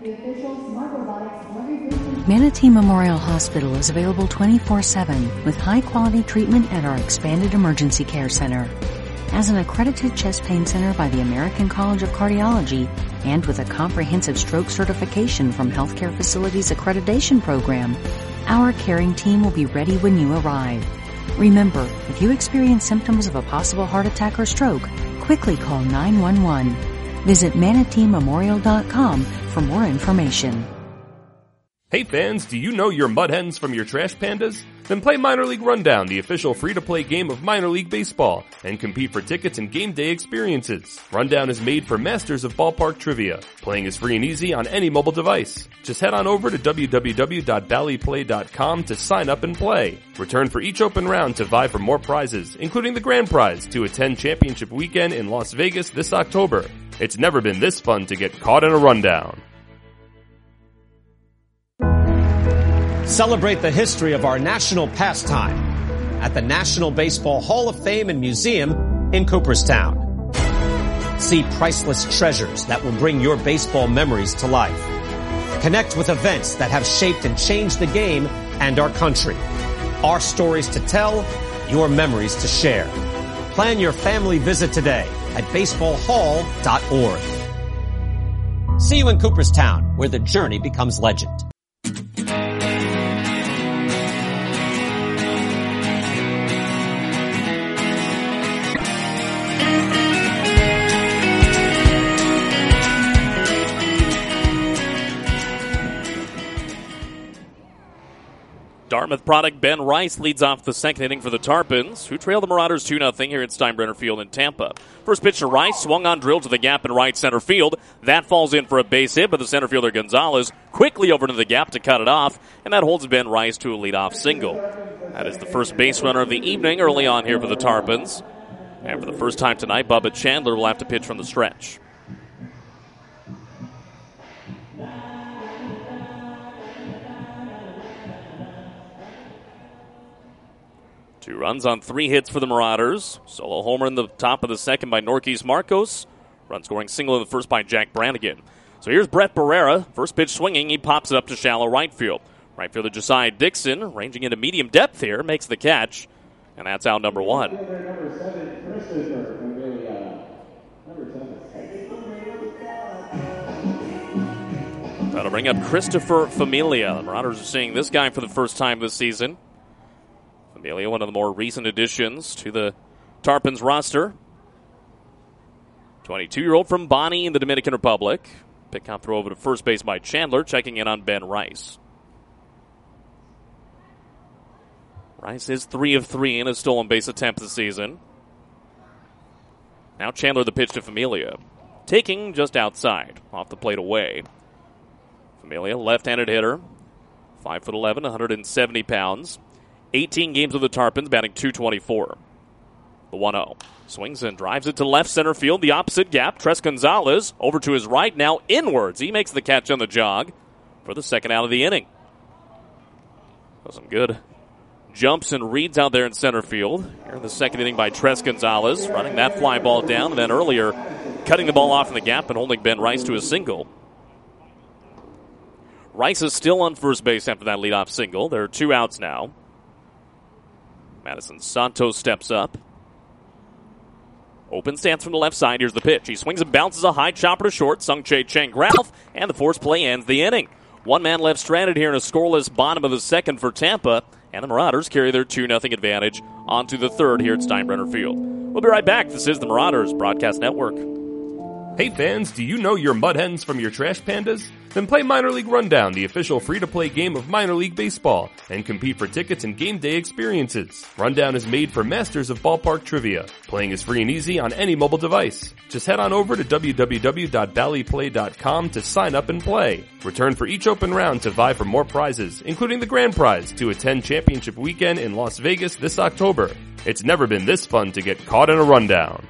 Manatee Memorial Hospital is available twenty-four seven with high-quality treatment at our expanded emergency care center. As an accredited chest pain center by the American College of Cardiology and with a comprehensive stroke certification from Healthcare Facilities Accreditation Program, our caring team will be ready when you arrive. Remember, if you experience symptoms of a possible heart attack or stroke, quickly call nine one one. Visit manatee memorial dot com for more information. Hey fans, do you know your mud hens from your trash pandas? Then play Minor League Rundown, the official free-to-play game of minor league baseball, and compete for tickets and game day experiences. Rundown is made for masters of ballpark trivia. Playing is free and easy on any mobile device. Just head on over to w w w dot bally play dot com to sign up and play. Return for each open round to vie for more prizes, including the grand prize to attend championship weekend in Las Vegas this October. It's never been this fun to get caught in a rundown. Celebrate the history of our national pastime at the National Baseball Hall of Fame and Museum in Cooperstown. See priceless treasures that will bring your baseball memories to life. Connect with events that have shaped and changed the game and our country. Our stories to tell, your memories to share. Plan your family visit today at baseball hall dot org. See you in Cooperstown, where the journey becomes legend. Dartmouth product Ben Rice leads off the second inning for the Tarpons, who trail the Marauders two nothing here at Steinbrenner Field in Tampa. First pitch to Rice, swung on, drilled to the gap in right center field. That falls in for a base hit, but the center fielder Gonzalez quickly over to the gap to cut it off, and that holds Ben Rice to a leadoff single. That is the first base runner of the evening early on here for the Tarpons. And for the first time tonight, Bubba Chandler will have to pitch from the stretch. Two runs on three hits for the Marauders. Solo homer in the top of the second by Norquis Marcos. Run scoring single in the first by Jack Brannigan. So here's Brett Barrera. First pitch swinging. He pops it up to shallow right field. Right fielder Josiah Dixon, ranging into medium depth here, makes the catch. And that's out number one. That'll bring up Christopher Familia. The Marauders are seeing this guy for the first time this season. Familia, one of the more recent additions to the Tarpons roster. twenty-two-year-old from Bonnie in the Dominican Republic. Pick up throw over to first base by Chandler, checking in on Ben Rice. Rice is three of three in a stolen base attempt this season. Now Chandler the pitch to Familia. Taking just outside, off the plate away. Familia, left-handed hitter. five foot eleven, one hundred seventy pounds. eighteen games with the Tarpons, batting two twenty-four. The one oh. Swings and drives it to left center field, the opposite gap. Tres Gonzalez over to his right, now inwards. He makes the catch on the jog for the second out of the inning. Some good jumps and reads out there in center field. Here in the second inning by Tres Gonzalez, running that fly ball down, and then earlier cutting the ball off in the gap and holding Ben Rice to a single. Rice is still on first base after that leadoff single. There are two outs now. Madison Santos steps up. Open stance from the left side. Here's the pitch. He swings and bounces a high chopper to short. Sung-Chae Chang Ralph, and the force play ends the inning. One man left stranded here in a scoreless bottom of the second for Tampa, and the Marauders carry their two nothing advantage onto the third here at Steinbrenner Field. We'll be right back. This is the Marauders Broadcast Network. Hey fans, do you know your mud hens from your trash pandas? Then play Minor League Rundown, the official free-to-play game of minor league baseball, and compete for tickets and game day experiences. Rundown is made for masters of ballpark trivia. Playing is free and easy on any mobile device. Just head on over to w w w dot bally play dot com to sign up and play. Return for each open round to vie for more prizes, including the grand prize to attend Championship Weekend in Las Vegas this October. It's never been this fun to get caught in a rundown.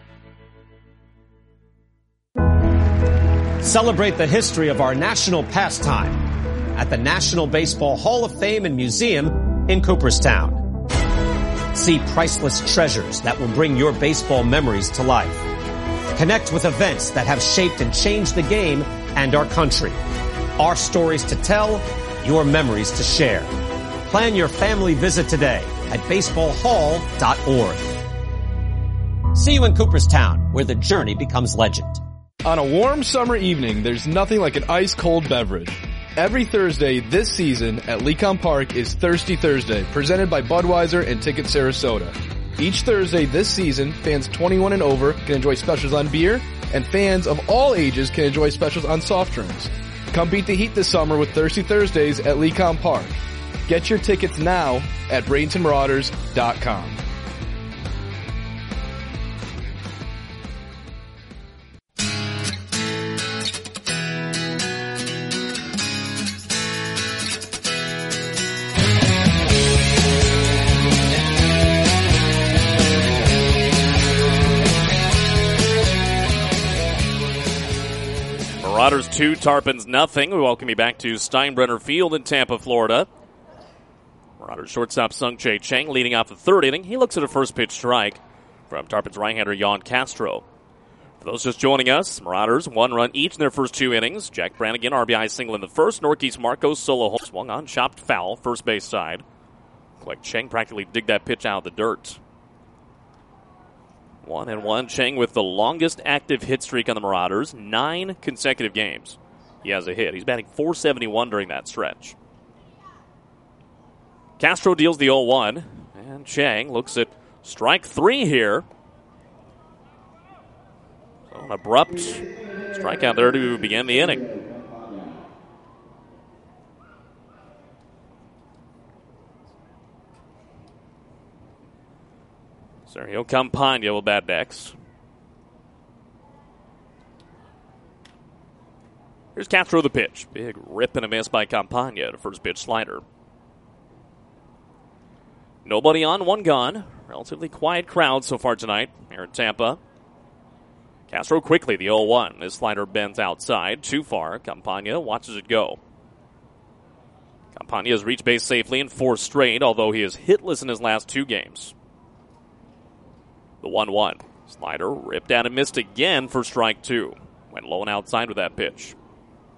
Celebrate the history of our national pastime at the National Baseball Hall of Fame and Museum in Cooperstown. See priceless treasures that will bring your baseball memories to life. Connect with events that have shaped and changed the game and our country. Our stories to tell, your memories to share. Plan your family visit today at baseball hall dot org. See you in Cooperstown, where the journey becomes legend. On a warm summer evening, there's nothing like an ice-cold beverage. Every Thursday this season at Lecon Park is Thirsty Thursday, presented by Budweiser and Ticket Sarasota. Each Thursday this season, fans twenty-one and over can enjoy specials on beer, and fans of all ages can enjoy specials on soft drinks. Come beat the heat this summer with Thirsty Thursdays at Lecon Park. Get your tickets now at Bradenton Marauders dot com. Marauders two, Tarpons nothing. We welcome you back to Steinbrenner Field in Tampa, Florida. Marauders shortstop Sung-Chae Chang leading off the third inning. He looks at a first pitch strike from Tarpons right-hander Jan Castro. For those just joining us, Marauders one run each in their first two innings. Jack Brannigan, R B I single in the first. Norquist Marcos solo home. Swung on, chopped foul, first base side. Like Chang practically dig that pitch out of the dirt. One and one. Chang with the longest active hit streak on the Marauders. Nine consecutive games. He has a hit. He's batting four seventy-one during that stretch. Castro deals the oh one. And Chang looks at strike three here. So an abrupt strikeout there to begin the inning. Sergio Campagna will bat next. Here's Castro the pitch. Big rip and a miss by Campagna. The first pitch slider. Nobody on, one gone. Relatively quiet crowd so far tonight here in Tampa. Castro quickly, the oh one. His slider bends outside. Too far. Campagna watches it go. Campagna has reached base safely in four straight, although he is hitless in his last two games. The one one. Slider ripped out and missed again for strike two. Went low and outside with that pitch.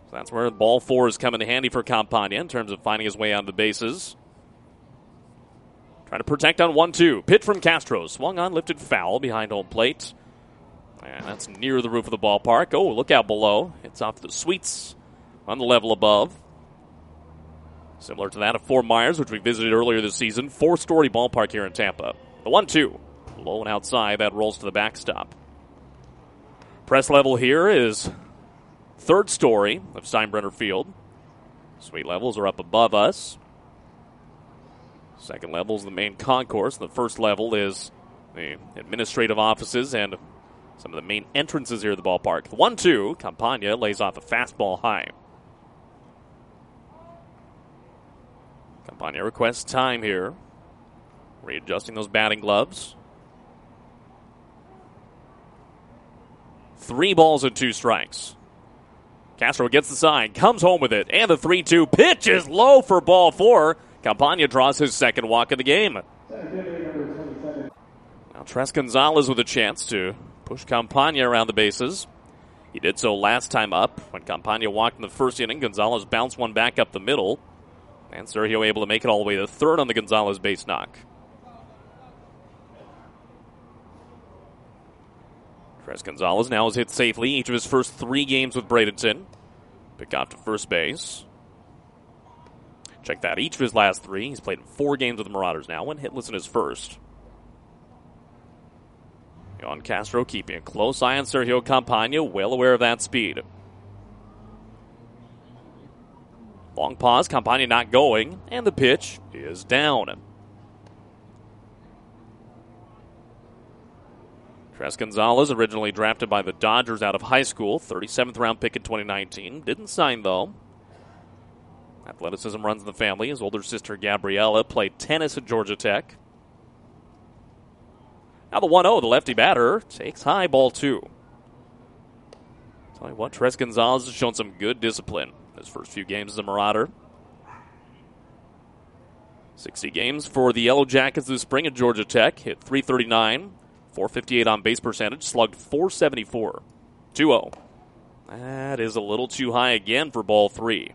So that's where ball four is coming in handy for Campagna in terms of finding his way on the bases. Trying to protect on one two. Pitch from Castro. Swung on, lifted foul behind home plate. And that's near the roof of the ballpark. Oh, look out below. It's off the suites on the level above. Similar to that of Fort Myers, which we visited earlier this season. Four-story ballpark here in Tampa. The one two. Low and outside. That rolls to the backstop. Press level here is third story of Steinbrenner Field. Suite levels are up above us. Second level is the main concourse. The first level is the administrative offices and some of the main entrances here at the ballpark. The one two, Campagna lays off a fastball high. Campagna requests time here. Readjusting those batting gloves. Three balls and two strikes. Castro gets the sign, comes home with it, and the three two pitch is low for ball four. Campagna draws his second walk of the game. Now Tres Gonzalez with a chance to push Campagna around the bases. He did so last time up. When Campagna walked in the first inning, Gonzalez bounced one back up the middle. And Sergio able to make it all the way to third on the Gonzalez base knock. Tres Gonzalez now has hit safely each of his first three games with Bradenton. Pick out to first base. Check that. Each of his last three. He's played four games with the Marauders now. One hitless in his first. Yohan Castro keeping a close eye on Sergio Campagna. Well aware of that speed. Long pause. Campagna not going. And the pitch is down. Tres Gonzalez, originally drafted by the Dodgers out of high school. thirty-seventh round pick in twenty nineteen. Didn't sign, though. Athleticism runs in the family. His older sister, Gabriella, played tennis at Georgia Tech. Now the one oh, the lefty batter, takes high, ball two. Tell you what, Tres Gonzalez has shown some good discipline his first few games as a Marauder. sixty games for the Yellow Jackets this spring at Georgia Tech. Hit three thirty-nine, four fifty-eight on base percentage, slugged four seventy-four. two oh. That is a little too high again for ball three.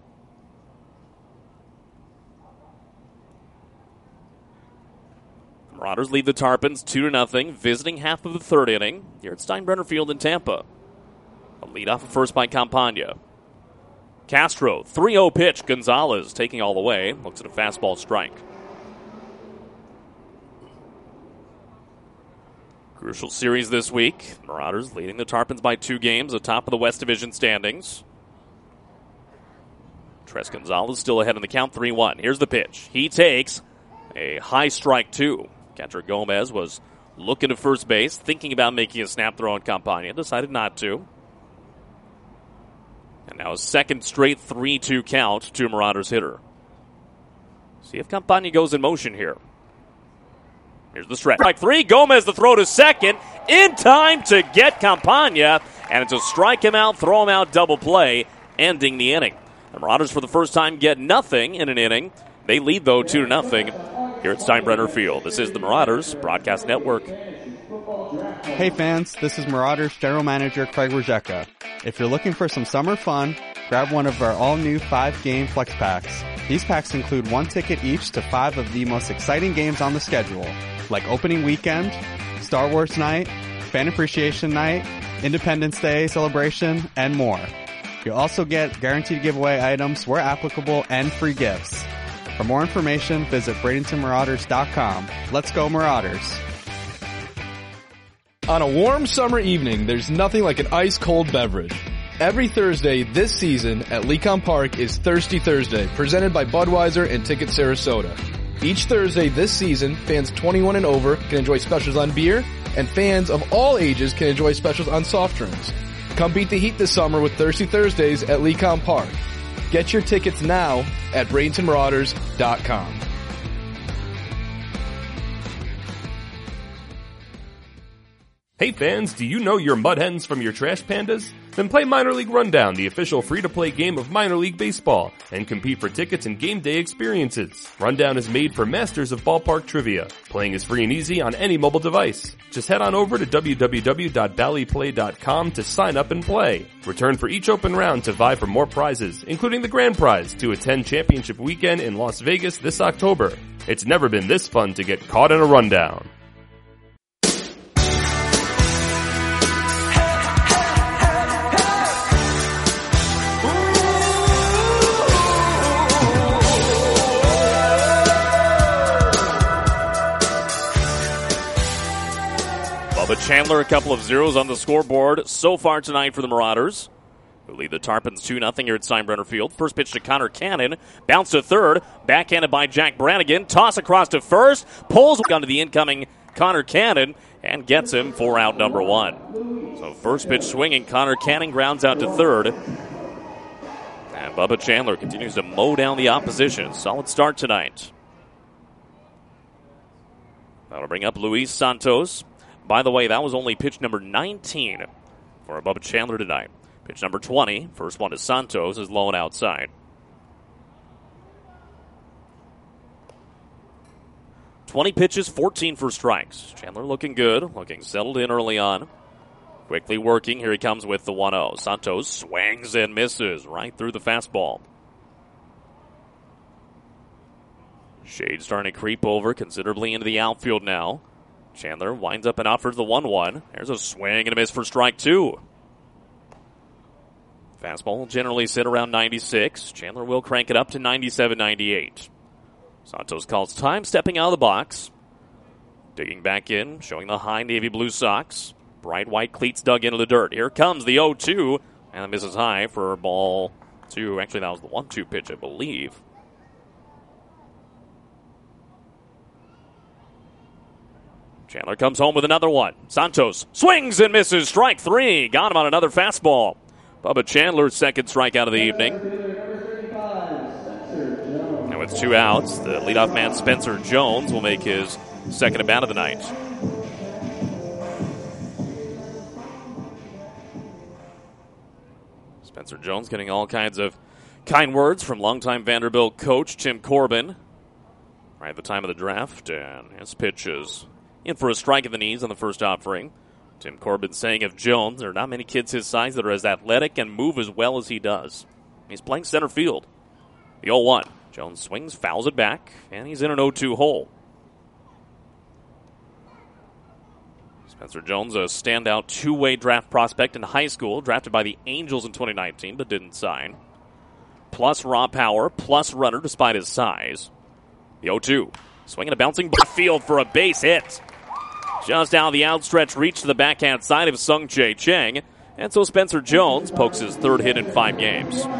Marauders lead the Tarpons two to nothing, visiting half of the third inning here at Steinbrenner Field in Tampa. A lead off of first by Campagna. Castro, three oh pitch. Gonzalez taking all the way. Looks at a fastball strike. Crucial series this week. Marauders leading the Tarpons by two games atop of the West Division standings. Tres Gonzalez still ahead in the count, three one. Here's the pitch. He takes a high strike two. Catcher Gomez was looking to first base, thinking about making a snap throw on Campagna. Decided not to. And now a second straight three two count to Marauders hitter. See if Campagna goes in motion here. Here's the stretch. Strike three. Gomez the throw to second. In time to get Campagna. And it's a strike him out, throw him out, double play, ending the inning. The Marauders for the first time get nothing in an inning. They lead, though, two to nothing here at Steinbrenner Field. This is the Marauders Broadcast Network. Hey fans, this is Marauders General Manager Craig Rojeka. If you're looking for some summer fun, grab one of our all-new five-game flex packs. These packs include one ticket each to five of the most exciting games on the schedule, like Opening Weekend, Star Wars Night, Fan Appreciation Night, Independence Day Celebration, and more. You'll also get guaranteed giveaway items where applicable and free gifts. For more information, visit Bradenton Marauders dot com. Let's go Marauders! On a warm summer evening, there's nothing like an ice-cold beverage. Every Thursday this season at Lecon Park is Thirsty Thursday, presented by Budweiser and Ticket Sarasota. Each Thursday this season, fans twenty-one and over can enjoy specials on beer, and fans of all ages can enjoy specials on soft drinks. Come beat the heat this summer with Thirsty Thursdays at Lecon Park. Get your tickets now at Bradenton Marauders dot com. Hey fans, do you know your mud hens from your trash pandas? Then play Minor League Rundown, the official free-to-play game of minor league baseball, and compete for tickets and game day experiences. Rundown is made for masters of ballpark trivia. Playing is free and easy on any mobile device. Just head on over to w w w dot bally play dot com to sign up and play. Return for each open round to vie for more prizes, including the grand prize to attend Championship Weekend in Las Vegas this October. It's never been this fun to get caught in a rundown. But Chandler, a couple of zeros on the scoreboard so far tonight for the Marauders, who lead the Tarpons two nothing here at Steinbrenner Field. First pitch to Connor Cannon. Bounce to third. Backhanded by Jack Brannigan. Toss across to first. Pulls onto the incoming Connor Cannon and gets him for out number one. So first pitch swinging. Connor Cannon grounds out to third. And Bubba Chandler continues to mow down the opposition. Solid start tonight. That'll bring up Luis Santos. By the way, that was only pitch number nineteen for Bubba Chandler tonight. Pitch number twenty, first one to Santos, is low and outside. twenty pitches, fourteen for strikes. Chandler looking good, looking settled in early on. Quickly working, here he comes with the one oh. Santos swings and misses right through the fastball. Shade starting to creep over considerably into the outfield now. Chandler winds up and offers the one one. There's a swing and a miss for strike two. Fastball will generally sit around ninety-six. Chandler will crank it up to ninety-seven ninety-eight. Santos calls time, stepping out of the box. Digging back in, showing the high navy blue socks. Bright white cleats dug into the dirt. Here comes the oh two, and it misses high for ball two. Actually, that was the one two pitch, I believe. Chandler comes home with another one. Santos swings and misses. Strike three. Got him on another fastball. Bubba Chandler's second strikeout of the evening. And with two outs, the leadoff man Spencer Jones will make his second at bat of the night. Spencer Jones getting all kinds of kind words from longtime Vanderbilt coach Tim Corbin right at the time of the draft. And his pitch is in for a strike at the knees on the first offering. Tim Corbin saying of Jones, there are not many kids his size that are as athletic and move as well as he does. He's playing center field. The oh one. Jones swings, fouls it back, and he's in an oh two hole. Spencer Jones, a standout two-way draft prospect in high school, drafted by the Angels in twenty nineteen, but didn't sign. Plus raw power, plus runner despite his size. The oh two. Swinging a bouncing left field for a base hit. Just out of the outstretched reach to the backhand side of Sung Jae Chang. And so Spencer Jones pokes his third hit in five games. You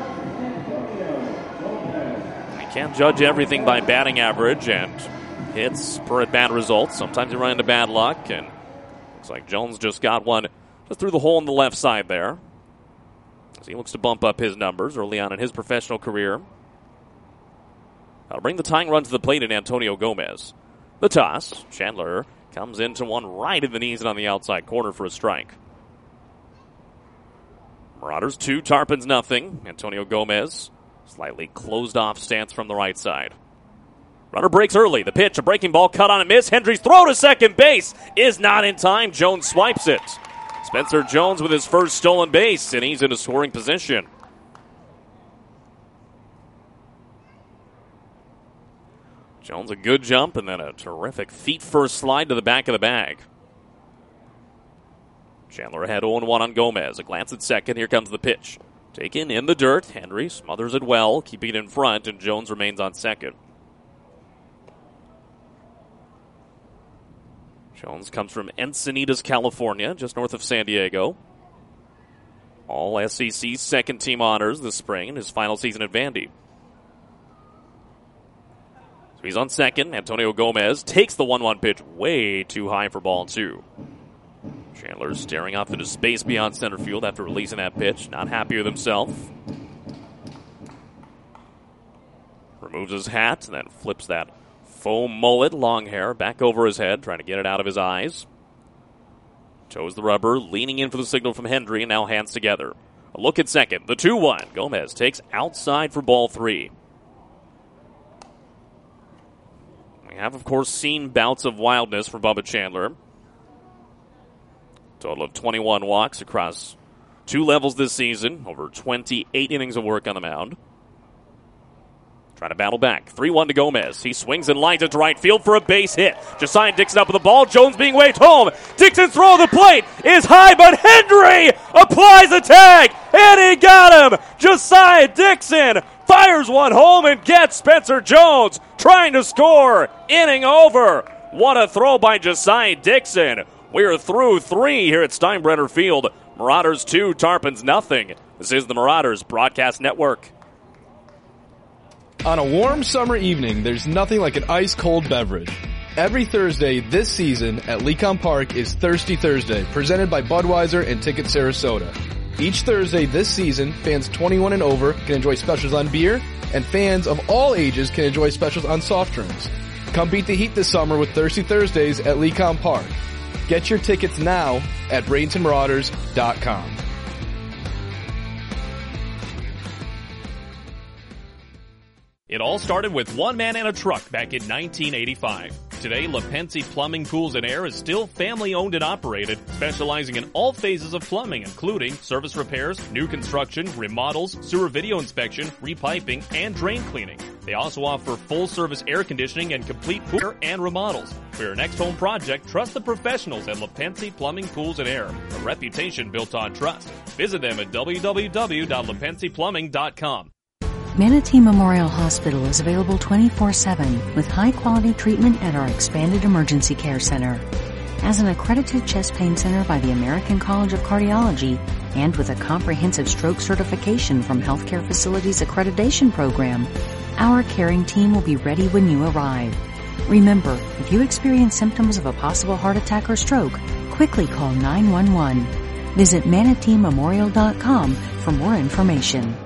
can't judge everything by batting average and hits per at-bat results. Sometimes you run into bad luck, and looks like Jones just got one just through the hole on the left side there. As he looks to bump up his numbers early on in his professional career. That'll bring the tying run to the plate in Antonio Gomez. The toss. Chandler comes into one right in the knees and on the outside corner for a strike. Marauders two, Tarpons nothing. Antonio Gomez, slightly closed off stance from the right side. Runner breaks early. The pitch, a breaking ball cut on a miss. Hendry's throw to second base is not in time. Jones swipes it. Spencer Jones with his first stolen base, and he's in a scoring position. Jones a good jump and then a terrific feet-first slide to the back of the bag. Chandler ahead oh one on Gomez. A glance at second. Here comes the pitch. Taken in the dirt. Henry smothers it well, keeping it in front, and Jones remains on second. Jones comes from Encinitas, California, just north of San Diego. All S E C second-team honors this spring in his final season at Vandy. He's on second. Antonio Gomez takes the one one pitch way too high for ball two. Chandler staring off into space beyond center field after releasing that pitch. Not happy with himself. Removes his hat and then flips that foam mullet, long hair, back over his head, trying to get it out of his eyes. Toes the rubber, leaning in for the signal from Hendry, and now hands together. A look at second. The two one. Gomez takes outside for ball three. We have, of course, seen bouts of wildness from Bubba Chandler. Total of twenty-one walks across two levels this season. Over twenty-eight innings of work on the mound. Trying to battle back. three one to Gomez. He swings and lines it to right field for a base hit. Josiah Dixon up with the ball. Jones being waved home. Dixon's throw to the plate is high, but Hendry applies a tag, and he got him. Josiah Dixon fires one home and gets Spencer Jones trying to score. Inning over. What a throw by Josiah Dixon. We're through three here at Steinbrenner Field. Marauders two, Tarpons nothing. This is the Marauders Broadcast Network. On a warm summer evening, there's nothing like an ice-cold beverage. Every Thursday this season at Lecon Park is Thirsty Thursday, presented by Budweiser and Ticket Sarasota. Each Thursday this season, fans twenty-one and over can enjoy specials on beer, and fans of all ages can enjoy specials on soft drinks. Come beat the heat this summer with Thirsty Thursdays at Lecon Park. Get your tickets now at Bradenton Marauders dot com. It all started with one man and a truck back in nineteen eighty-five. Today, LaPensi Plumbing, Pools, and Air is still family-owned and operated, specializing in all phases of plumbing, including service repairs, new construction, remodels, sewer video inspection, repiping, and drain cleaning. They also offer full-service air conditioning and complete pool and remodels. For your next home project, trust the professionals at LaPensi Plumbing, Pools, and Air, a reputation built on trust. Visit them at w w w dot lapensi plumbing dot com. Manatee Memorial Hospital is available twenty-four seven with high-quality treatment at our expanded emergency care center. As an accredited chest pain center by the American College of Cardiology and with a comprehensive stroke certification from Healthcare Facilities Accreditation Program, our caring team will be ready when you arrive. Remember, if you experience symptoms of a possible heart attack or stroke, quickly call nine one one. Visit manatee memorial dot com for more information.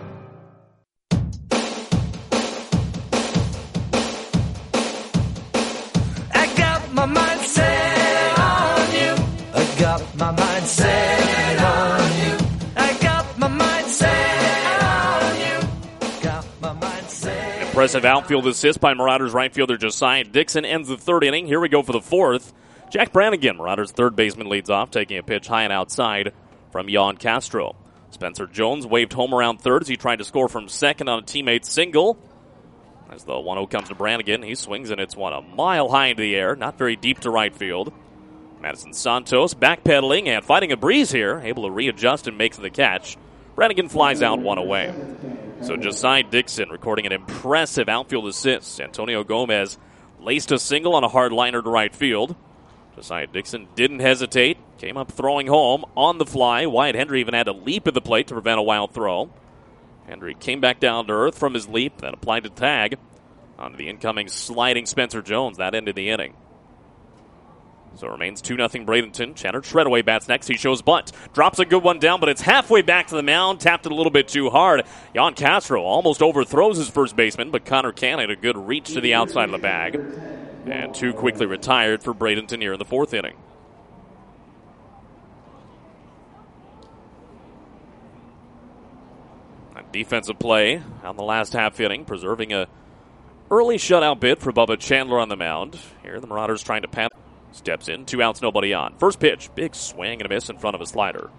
My mind set on you. I got my mind set on you. I got my mind set on you. Got my mind set. Impressive outfield assist by Marauders right fielder Josiah Dixon ends the third inning. Here we go for the fourth. Jack Brannigan, Marauders third baseman, leads off, taking a pitch high and outside from Jan Castro. Spencer Jones waved home around third as he tried to score from second on a teammate's single. As the one oh comes to Brannigan, he swings and it's one a mile high into the air, not very deep to right field. Madison Santos backpedaling and fighting a breeze here, able to readjust and makes the catch. Brannigan flies out one away. So Josiah Dixon recording an impressive outfield assist. Antonio Gomez laced a single on a hard liner to right field. Josiah Dixon didn't hesitate, came up throwing home on the fly. Wyatt Hendry even had to leap at the plate to prevent a wild throw. Hendry came back down to earth from his leap, then applied a tag onto the incoming sliding Spencer Jones. That ended the inning. So it remains two nothing Bradenton. Chandler Treadaway bats next. He shows bunt. Drops a good one down, but it's halfway back to the mound. Tapped it a little bit too hard. Jan Castro almost overthrows his first baseman, but Connor Cannon had a good reach to the outside of the bag. And two quickly retired for Bradenton here in the fourth inning. Defensive play on the last half inning, preserving a early shutout bid for Bubba Chandler on the mound. Here the Marauders trying to pat. Steps in, two outs, nobody on. First pitch, big swing and a miss in front of a slider.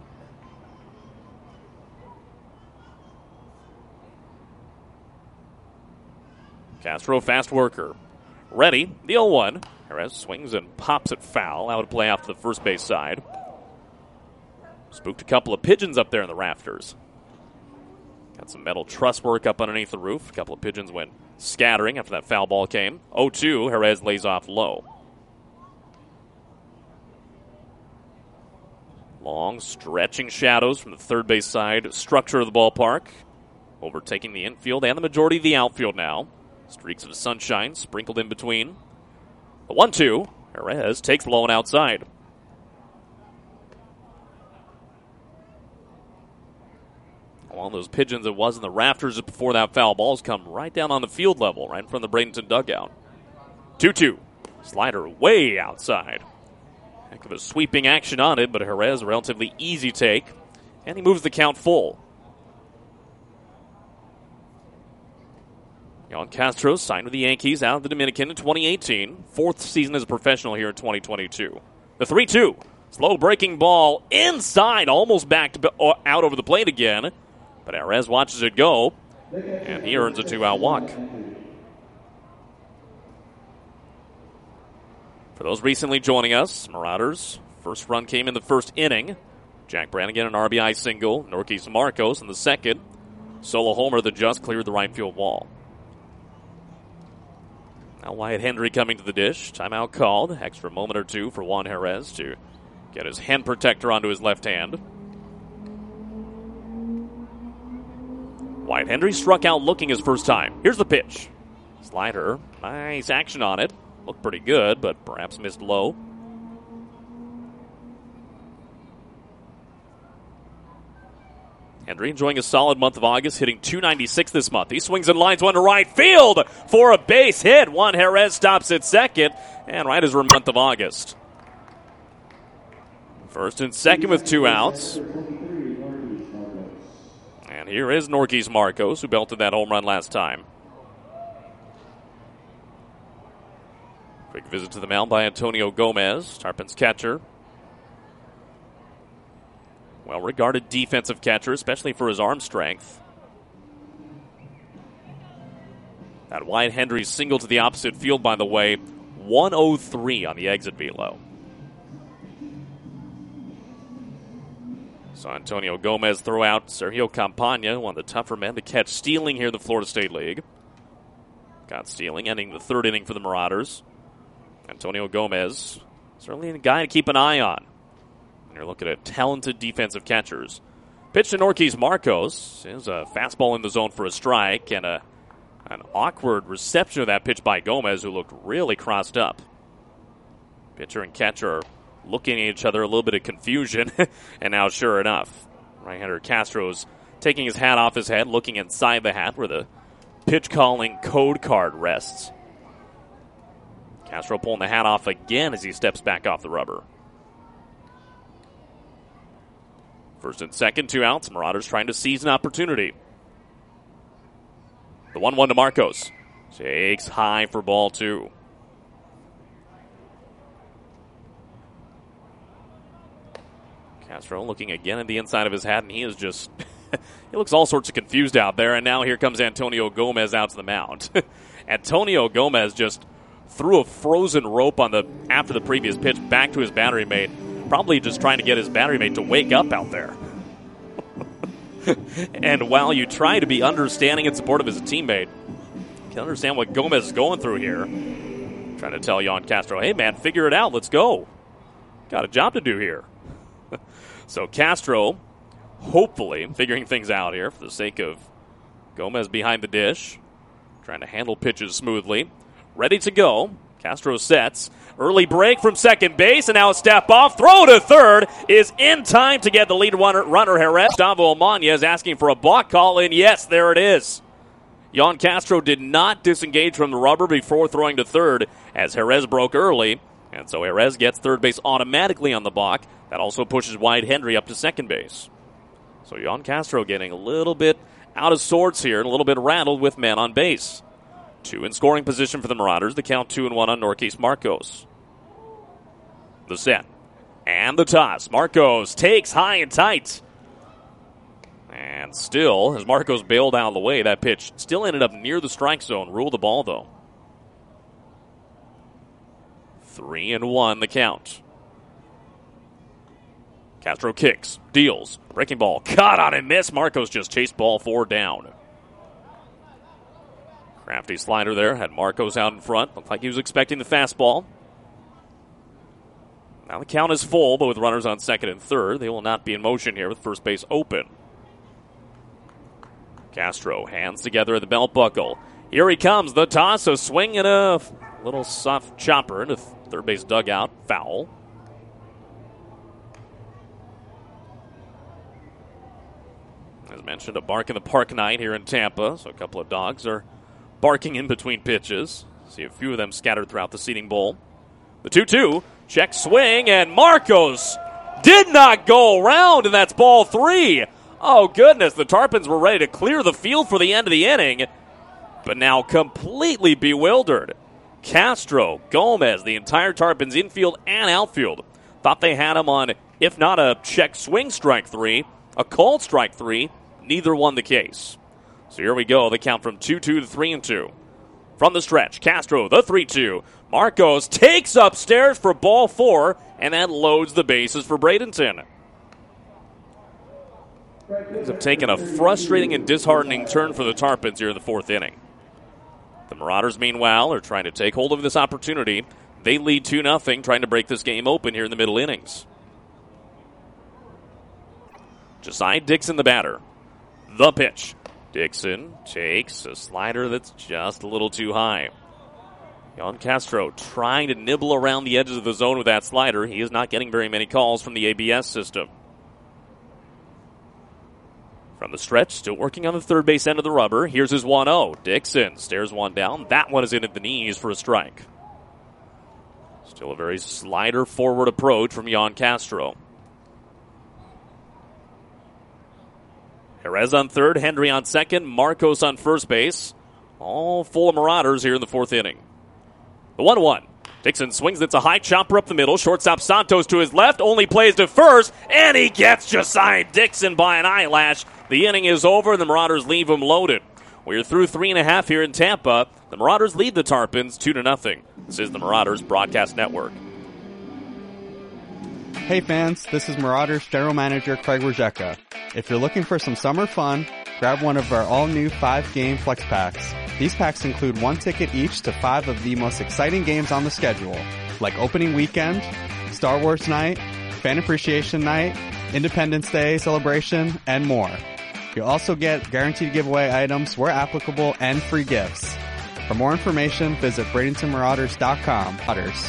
Castro, fast worker. Ready, the oh one. Jerez swings and pops it foul. Out of play off to the first base side. Spooked a couple of pigeons up there in the rafters. Got some metal truss work up underneath the roof. A couple of pigeons went scattering after that foul ball came. oh two, Jerez lays off low. Long, stretching shadows from the third base side structure of the ballpark. Overtaking the infield and the majority of the outfield now. Streaks of sunshine sprinkled in between. The one two, Jerez takes low and outside. One of those pigeons that was in the rafters before that foul ball's come right down on the field level, right in front of the Bradenton dugout. two two. Slider way outside. Heck of a sweeping action on it, but Jerez, a relatively easy take. And he moves the count full. Yohan Castro signed with the Yankees out of the Dominican in twenty eighteen. Fourth season as a professional here in twenty twenty-two. The three two. Slow breaking ball inside, almost back to, uh, out over the plate again. But Jerez watches it go, and he earns a two-out walk. For those recently joining us, Marauders, first run came in the first inning. Jack Brannigan, an R B I single. Norquis Marcos in the second. Solo homer that just cleared the right field wall. Now Wyatt Hendry coming to the dish. Timeout called. Extra moment or two for Juan Jerez to get his hand protector onto his left hand. Wyatt Hendry struck out looking his first time. Here's the pitch. Slider. Nice action on it. Looked pretty good, but perhaps missed low. Hendry enjoying a solid month of August, hitting two ninety-six this month. He swings and lines one to right field for a base hit. Juan Jerez stops at second, and right as we're month of August. First and second with two outs. And here is Norquis Marcos, who belted that home run last time. Quick visit to the mound by Antonio Gomez, Tarpon's catcher. Well-regarded defensive catcher, especially for his arm strength. That Wyatt Hendry single to the opposite field, by the way, one oh three on the exit velo. So Antonio Gomez throw out Sergio Campana, one of the tougher men to catch stealing here in the Florida State League. Got stealing, ending the third inning for the Marauders. Antonio Gomez, certainly a guy to keep an eye on. And you're looking at talented defensive catchers. Pitch to Norquis Marcos is a fastball in the zone for a strike, and a an awkward reception of that pitch by Gomez, who looked really crossed up. Pitcher and catcher looking at each other, a little bit of confusion, and now sure enough, right-hander Castro's taking his hat off his head, looking inside the hat where the pitch calling code card rests. Castro pulling the hat off again as he steps back off the rubber. First and second, two outs. Marauders trying to seize an opportunity. The one one to Marcos. Takes high for ball two. Castro looking again at the inside of his hat, and he is just, he looks all sorts of confused out there. And now here comes Antonio Gomez out to the mound. Antonio Gomez just threw a frozen rope on the after the previous pitch back to his battery mate, probably just trying to get his battery mate to wake up out there. And while you try to be understanding and supportive as a teammate, you can understand what Gomez is going through here. Trying to tell Yohan Castro, hey man, figure it out, let's go. Got a job to do here. So Castro, hopefully, figuring things out here for the sake of Gomez behind the dish, trying to handle pitches smoothly. Ready to go. Castro sets. Early break from second base, and now a step off. Throw to third is in time to get the lead runner, runner Jerez. Gustavo Amaya is asking for a balk call, and yes, there it is. Yohan Castro did not disengage from the rubber before throwing to third as Jerez broke early, and so Jerez gets third base automatically on the balk. That also pushes Wyatt Hendry up to second base. So Yohan Castro getting a little bit out of sorts here and a little bit rattled with men on base. Two in scoring position for the Marauders. The count two and one on Norquis Marcos. The set. And the toss. Marcos takes high and tight. And still, as Marcos bailed out of the way, that pitch still ended up near the strike zone. Ruled the ball, though. Three and one, the count. Castro kicks, deals, breaking ball, caught on and missed. Marcos just chased ball four down. Crafty slider there, had Marcos out in front. Looked like he was expecting the fastball. Now the count is full, but with runners on second and third, they will not be in motion here with first base open. Castro, hands together at the belt buckle. Here he comes, the toss, a swing and a little soft chopper into third base dugout, foul. As mentioned, a bark in the park night here in Tampa, so a couple of dogs are barking in between pitches. See a few of them scattered throughout the seating bowl. The two two, check swing, and Marcos did not go around, and that's ball three. Oh, goodness, the Tarpons were ready to clear the field for the end of the inning, but now completely bewildered. Castro, Gomez, the entire Tarpons infield and outfield thought they had him on, if not a check swing strike three, a called strike three. Neither one the case. So here we go. The count from two two to three and two. From the stretch, Castro, the three two. Marcos takes upstairs for ball four, and that loads the bases for Bradenton. Things have taken a frustrating and disheartening turn for the Tarpons here in the fourth inning. The Marauders, meanwhile, are trying to take hold of this opportunity. They lead two nothing, trying to break this game open here in the middle innings. Josiah Dixon, the batter. The pitch. Dixon takes a slider that's just a little too high. Jan Castro trying to nibble around the edges of the zone with that slider. He is not getting very many calls from the A B S system. From the stretch, still working on the third base end of the rubber. Here's his one oh. Dixon stares one down. That one is in at the knees for a strike. Still a very slider-forward approach from Jan Castro. Jerez on third, Hendry on second, Marcos on first base. All full of Marauders here in the fourth inning. The one one. Dixon swings. It's a high chopper up the middle. Shortstop Santos to his left. Only plays to first. And he gets Josiah Dixon by an eyelash. The inning is over. The Marauders leave him loaded. We're through three and a half here in Tampa. The Marauders lead the Tarpons two to nothing. This is the Marauders Broadcast Network. Hey fans, this is Marauders General Manager Craig Rojeka. If you're looking for some summer fun, grab one of our all-new five-game flex packs. These packs include one ticket each to five of the most exciting games on the schedule, like Opening Weekend, Star Wars Night, Fan Appreciation Night, Independence Day Celebration, and more. You'll also get guaranteed giveaway items where applicable and free gifts. For more information, visit Bradenton Marauders dot com. Marauders.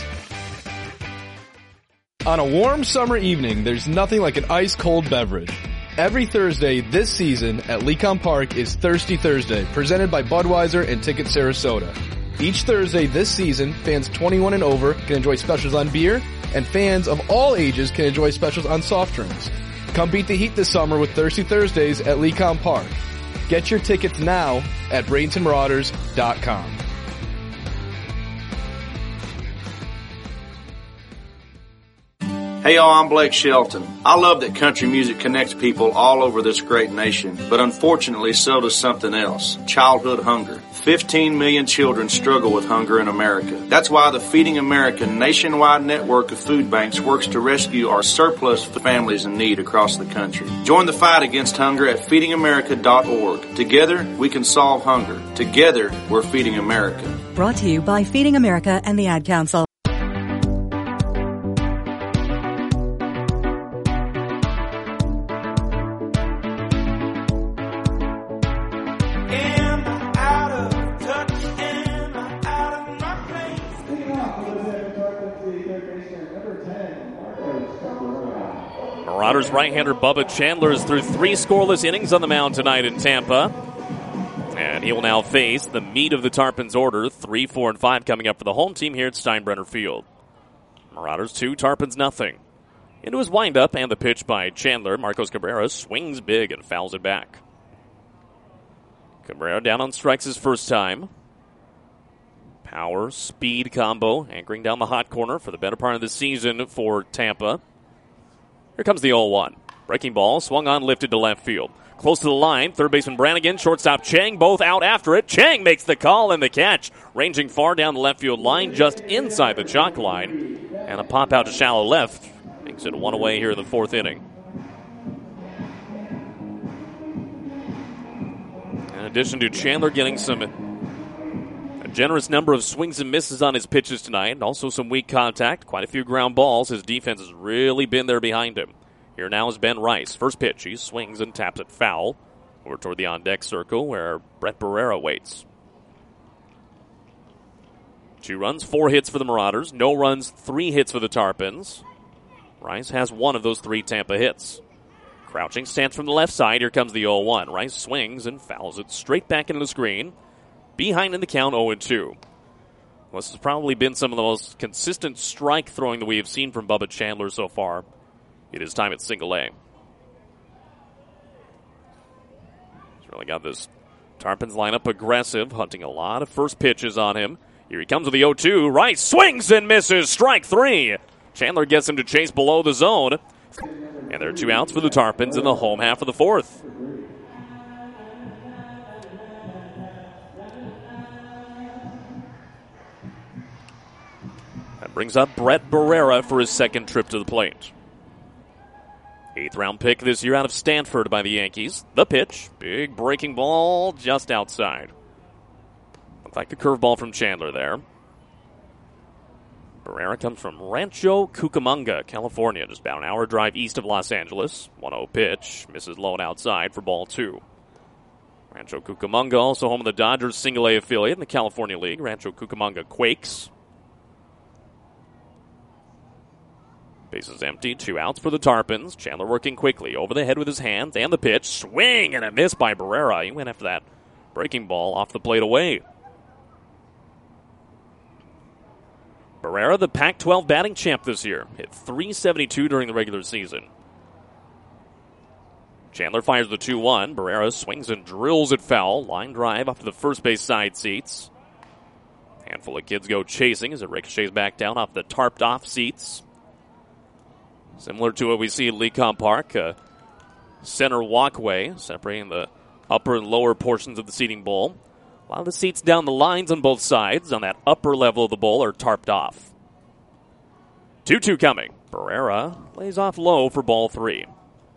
On a warm summer evening, there's nothing like an ice-cold beverage. Every Thursday this season at Lecon Park is Thirsty Thursday, presented by Budweiser and Ticket Sarasota. Each Thursday this season, fans twenty-one and over can enjoy specials on beer, and fans of all ages can enjoy specials on soft drinks. Come beat the heat this summer with Thirsty Thursdays at Lecon Park. Get your tickets now at Bradenton Marauders dot com. Hey y'all, I'm Blake Shelton. I love that country music connects people all over this great nation, but unfortunately so does something else, childhood hunger. fifteen million children struggle with hunger in America. That's why the Feeding America nationwide network of food banks works to rescue our surplus families in need across the country. Join the fight against hunger at feeding america dot org. Together, we can solve hunger. Together, we're Feeding America. Brought to you by Feeding America and the Ad Council. Marauders right-hander Bubba Chandler is through three scoreless innings on the mound tonight in Tampa. And he will now face the meat of the Tarpons order, three, four, and five coming up for the home team here at Steinbrenner Field. Marauders two, Tarpons nothing. Into his windup and the pitch by Chandler, Marcos Cabrera swings big and fouls it back. Cabrera down on strikes his first time. Power, speed combo, anchoring down the hot corner for the better part of the season for Tampa. Here comes the oh one. Breaking ball, swung on, lifted to left field. Close to the line, third baseman Brannigan, shortstop Chang, both out after it. Chang makes the call and the catch, ranging far down the left field line, just inside the chalk line. And a pop out to shallow left makes it one away here in the fourth inning. In addition to Chandler getting some a generous number of swings and misses on his pitches tonight, and also some weak contact, quite a few ground balls. His defense has really been there behind him. Here now is Ben Rice. First pitch, he swings and taps it foul over toward the on-deck circle where Brett Barrera waits. Two runs, four hits for the Marauders. No runs, three hits for the Tarpons. Rice has one of those three Tampa hits. Crouching stance from the left side. Here comes the oh one. Rice swings and fouls it straight back into the screen. Behind in the count, oh and two. Well, this has probably been some of the most consistent strike throwing that we have seen from Bubba Chandler so far it is time at single A. He's really got this Tarpons lineup aggressive, hunting a lot of first pitches on him. Here he comes with the oh two. Rice swings and misses. Strike three. Chandler gets him to chase below the zone. And there are two outs for the Tarpons in the home half of the fourth. That brings up Brett Barrera for his second trip to the plate. Eighth round pick this year out of Stanford by the Yankees. The pitch. Big breaking ball just outside. Looked like the curveball from Chandler there. Barrera comes from Rancho Cucamonga, California, just about an hour drive east of Los Angeles. one oh pitch. Misses low and outside for ball two. Rancho Cucamonga, also home of the Dodgers single A affiliate in the California League. Rancho Cucamonga Quakes. Bases empty, two outs for the Tarpons. Chandler working quickly over the head with his hands and the pitch. Swing and a miss by Barrera. He went after that breaking ball off the plate away. Barrera, the Pac twelve batting champ this year, hit three seventy-two during the regular season. Chandler fires the two one. Barrera swings and drills it foul. Line drive up to the first base side seats. Handful of kids go chasing as it ricochets back down off the tarped off seats. Similar to what we see at Lecom Park, a center walkway separating the upper and lower portions of the seating bowl. A lot of the seats down the lines on both sides on that upper level of the bowl are tarped off. two two coming. Barrera lays off low for ball three.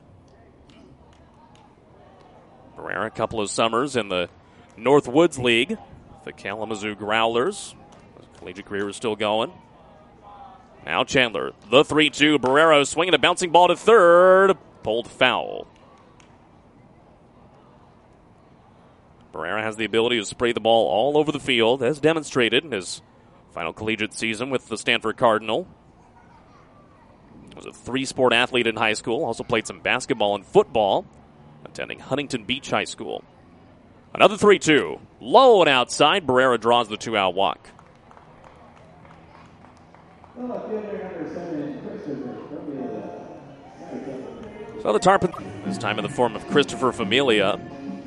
Barrera, a couple of summers in the Northwoods League, the Kalamazoo Growlers. His collegiate career is still going. Now Chandler, the three two. Barrera swinging a bouncing ball to third. Pulled foul. Barrera has the ability to spray the ball all over the field, as demonstrated in his final collegiate season with the Stanford Cardinal. He was a three-sport athlete in high school, also played some basketball and football, attending Huntington Beach High School. Another three two. Low and outside. Barrera draws the two-out walk. So the Tarpons, this time in the form of Christopher Familia.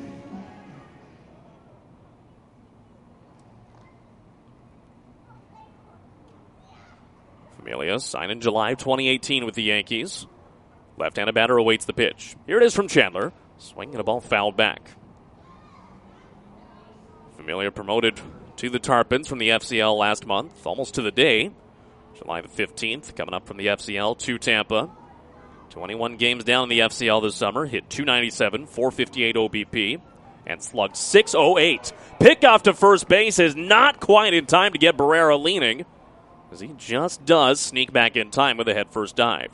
Familia signed in July of twenty eighteen with the Yankees. Left-handed batter awaits the pitch. Here it is from Chandler. Swinging a ball fouled back. Familia promoted to the Tarpons from the F C L last month, almost to the day. July the fifteenth, coming up from the F C L to Tampa. twenty-one games down in the F C L this summer. Hit two ninety-seven, four fifty-eight O B P, and slugged six oh eight. Pickoff to first base is not quite in time to get Barrera leaning, as he just does sneak back in time with a head-first dive.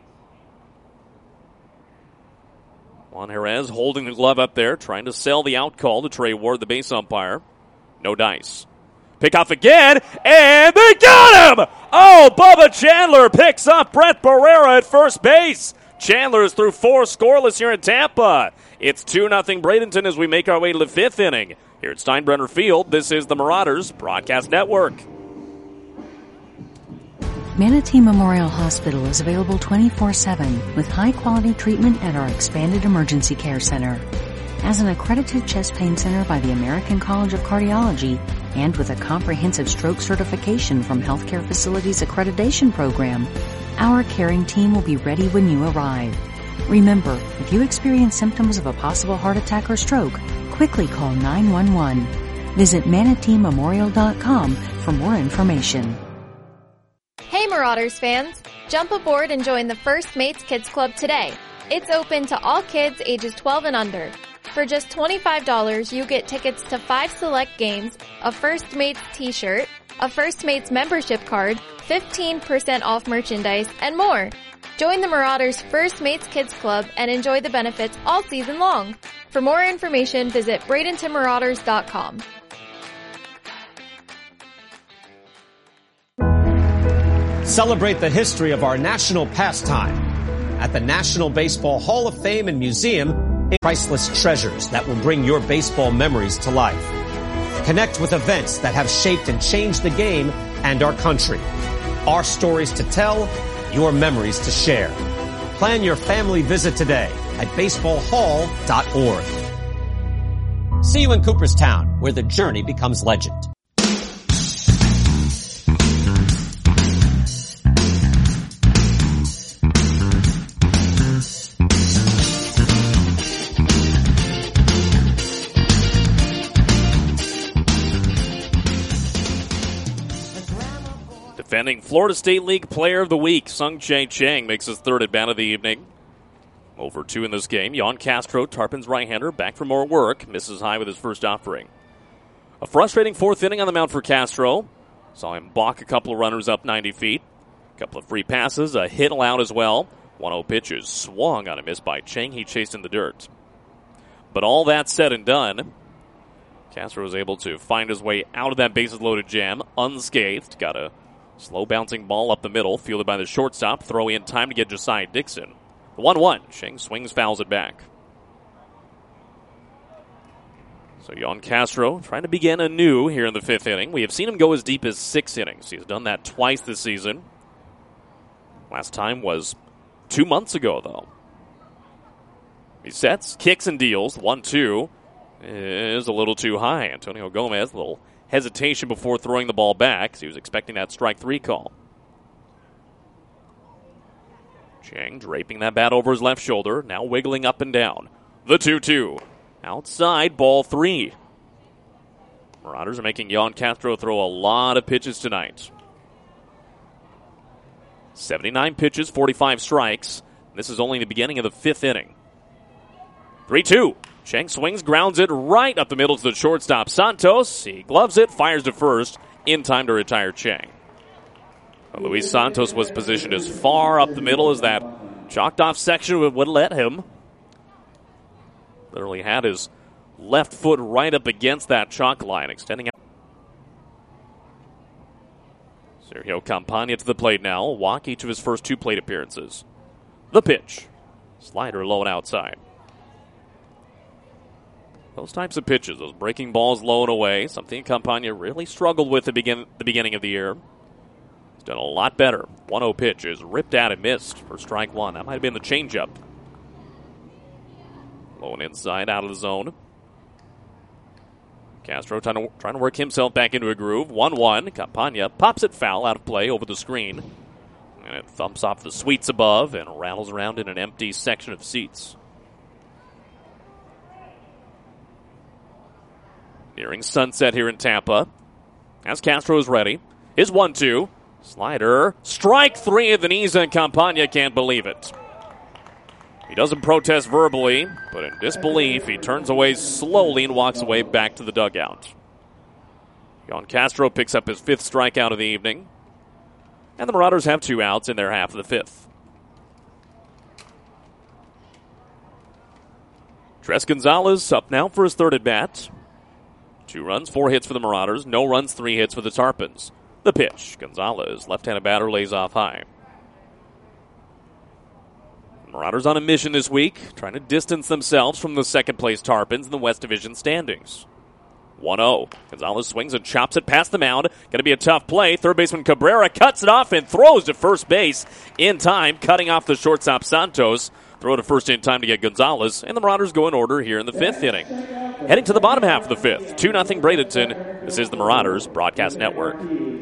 Juan Jerez holding the glove up there, trying to sell the out call to Trey Ward, the base umpire. No dice. Pickoff again, and they got him! Oh, Bubba Chandler picks up Brett Barrera at first base. Chandler is through four scoreless here in Tampa. It's two nothing Bradenton as we make our way to the fifth inning. Here at Steinbrenner Field, this is the Marauders Broadcast Network. Manatee Memorial Hospital is available twenty-four seven with high-quality treatment at our expanded emergency care center. As an accredited chest pain center by the American College of Cardiology and with a comprehensive stroke certification from Healthcare Facilities Accreditation Program, our caring team will be ready when you arrive. Remember, if you experience symptoms of a possible heart attack or stroke, quickly call nine one one. Visit manatee memorial dot com for more information. Hey Marauders fans! Jump aboard and join the First Mates Kids Club today. It's open to all kids ages twelve and under. For just twenty-five dollars, you get tickets to five select games, a First Mates t-shirt, a First Mates membership card, fifteen percent off merchandise, and more. Join the Marauders First Mates Kids Club and enjoy the benefits all season long. For more information, visit bradenton marauders dot com. Celebrate the history of our national pastime at the National Baseball Hall of Fame and Museum. Priceless treasures that will bring your baseball memories to life. Connect with events that have shaped and changed the game and our country. Our stories to tell, your memories to share. Plan your family visit today at baseball hall dot org. See you in Cooperstown, where the journey becomes legend. Defending Florida State League Player of the Week, Sung-Jae Chang makes his third at-bat of the evening. Over two in this game. Jan Castro, Tarpon's right-hander, back for more work. Misses high with his first offering. A frustrating fourth inning on the mound for Castro. Saw him balk a couple of runners up ninety feet. A couple of free passes, a hit allowed as well. one oh pitches swung on a miss by Chang. He chased in the dirt. But all that said and done, Castro was able to find his way out of that bases-loaded jam unscathed. Got a slow bouncing ball up the middle, fielded by the shortstop. Throw in time to get Josiah Dixon. The one one. Chang swings, fouls it back. So Jan Castro trying to begin anew here in the fifth inning. We have seen him go as deep as six innings. He's done that twice this season. Last time was two months ago, though. He sets, kicks, and deals. one two is a little too high. Antonio Gomez, a little hesitation before throwing the ball back. He was expecting that strike three call. Chang draping that bat over his left shoulder, now wiggling up and down. The two two. Outside, ball three. Marauders are making Jan Castro throw a lot of pitches tonight. seventy-nine pitches, forty-five strikes. This is only the beginning of the fifth inning. three two. Chang swings, grounds it right up the middle to the shortstop. Santos, he gloves it, fires to first, in time to retire Chang. Well, Luis Santos was positioned as far up the middle as that chalked off section would, would let him. Literally had his left foot right up against that chalk line, extending out. Sergio Campagna to the plate now. Walk each of his first two plate appearances. The pitch. Slider low and outside. Those types of pitches, those breaking balls low and away, something Campagna really struggled with at the, begin- the beginning of the year. He's done a lot better. one oh pitch is ripped out and missed for strike one. That might have been the changeup. Low and inside, out of the zone. Castro trying to, trying to work himself back into a groove. one one. Campagna pops it foul out of play over the screen. And it thumps off the suites above and rattles around in an empty section of seats. Nearing sunset here in Tampa. As Castro is ready. His one two. Slider. Strike three at the knees, and Campagna can't believe it. He doesn't protest verbally, but in disbelief, he turns away slowly and walks away back to the dugout. Jan Castro picks up his fifth strikeout of the evening. And the Marauders have two outs in their half of the fifth. Tres Gonzalez up now for his third at-bat. Two runs, four hits for the Marauders. No runs, three hits for the Tarpons. The pitch. Gonzalez, left-handed batter, lays off high. Marauders on a mission this week, trying to distance themselves from the second-place Tarpons in the West Division standings. one oh. Gonzalez swings and chops it past the mound. Going to be a tough play. Third baseman Cabrera cuts it off and throws to first base in time, cutting off the shortstop Santos. Throw to first in time to get Gonzalez, and the Marauders go in order here in the fifth inning. Heading to the bottom half of the fifth, two nothing Bradenton. This is the Marauders Broadcast Network.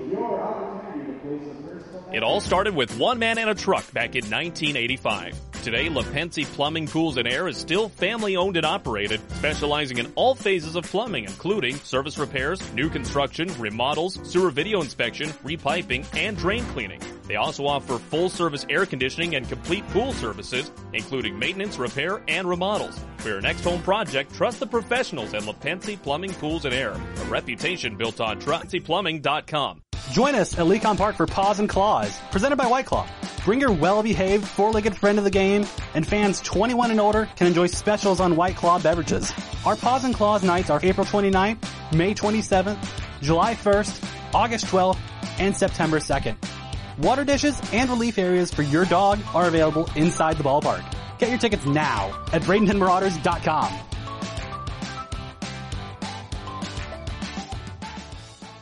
It all started with one man and a truck back in nineteen eighty-five. Today, LaPensi Plumbing, Pools, and Air is still family-owned and operated, specializing in all phases of plumbing, including service repairs, new construction, remodels, sewer video inspection, repiping, and drain cleaning. They also offer full-service air conditioning and complete pool services, including maintenance, repair, and remodels. For your next home project, trust the professionals at LaPensi Plumbing, Pools, and Air, a reputation built on trust plumbing dot com. Join us at Lecon Park for Paws and Claws, presented by White Claw. Bring your well-behaved four-legged friend to the game, and fans twenty-one and older can enjoy specials on White Claw beverages. Our Paws and Claws nights are April twenty-ninth, May twenty-seventh, July first, August twelfth, and September second. Water dishes and relief areas for your dog are available inside the ballpark. Get your tickets now at Bradenton Marauders dot com.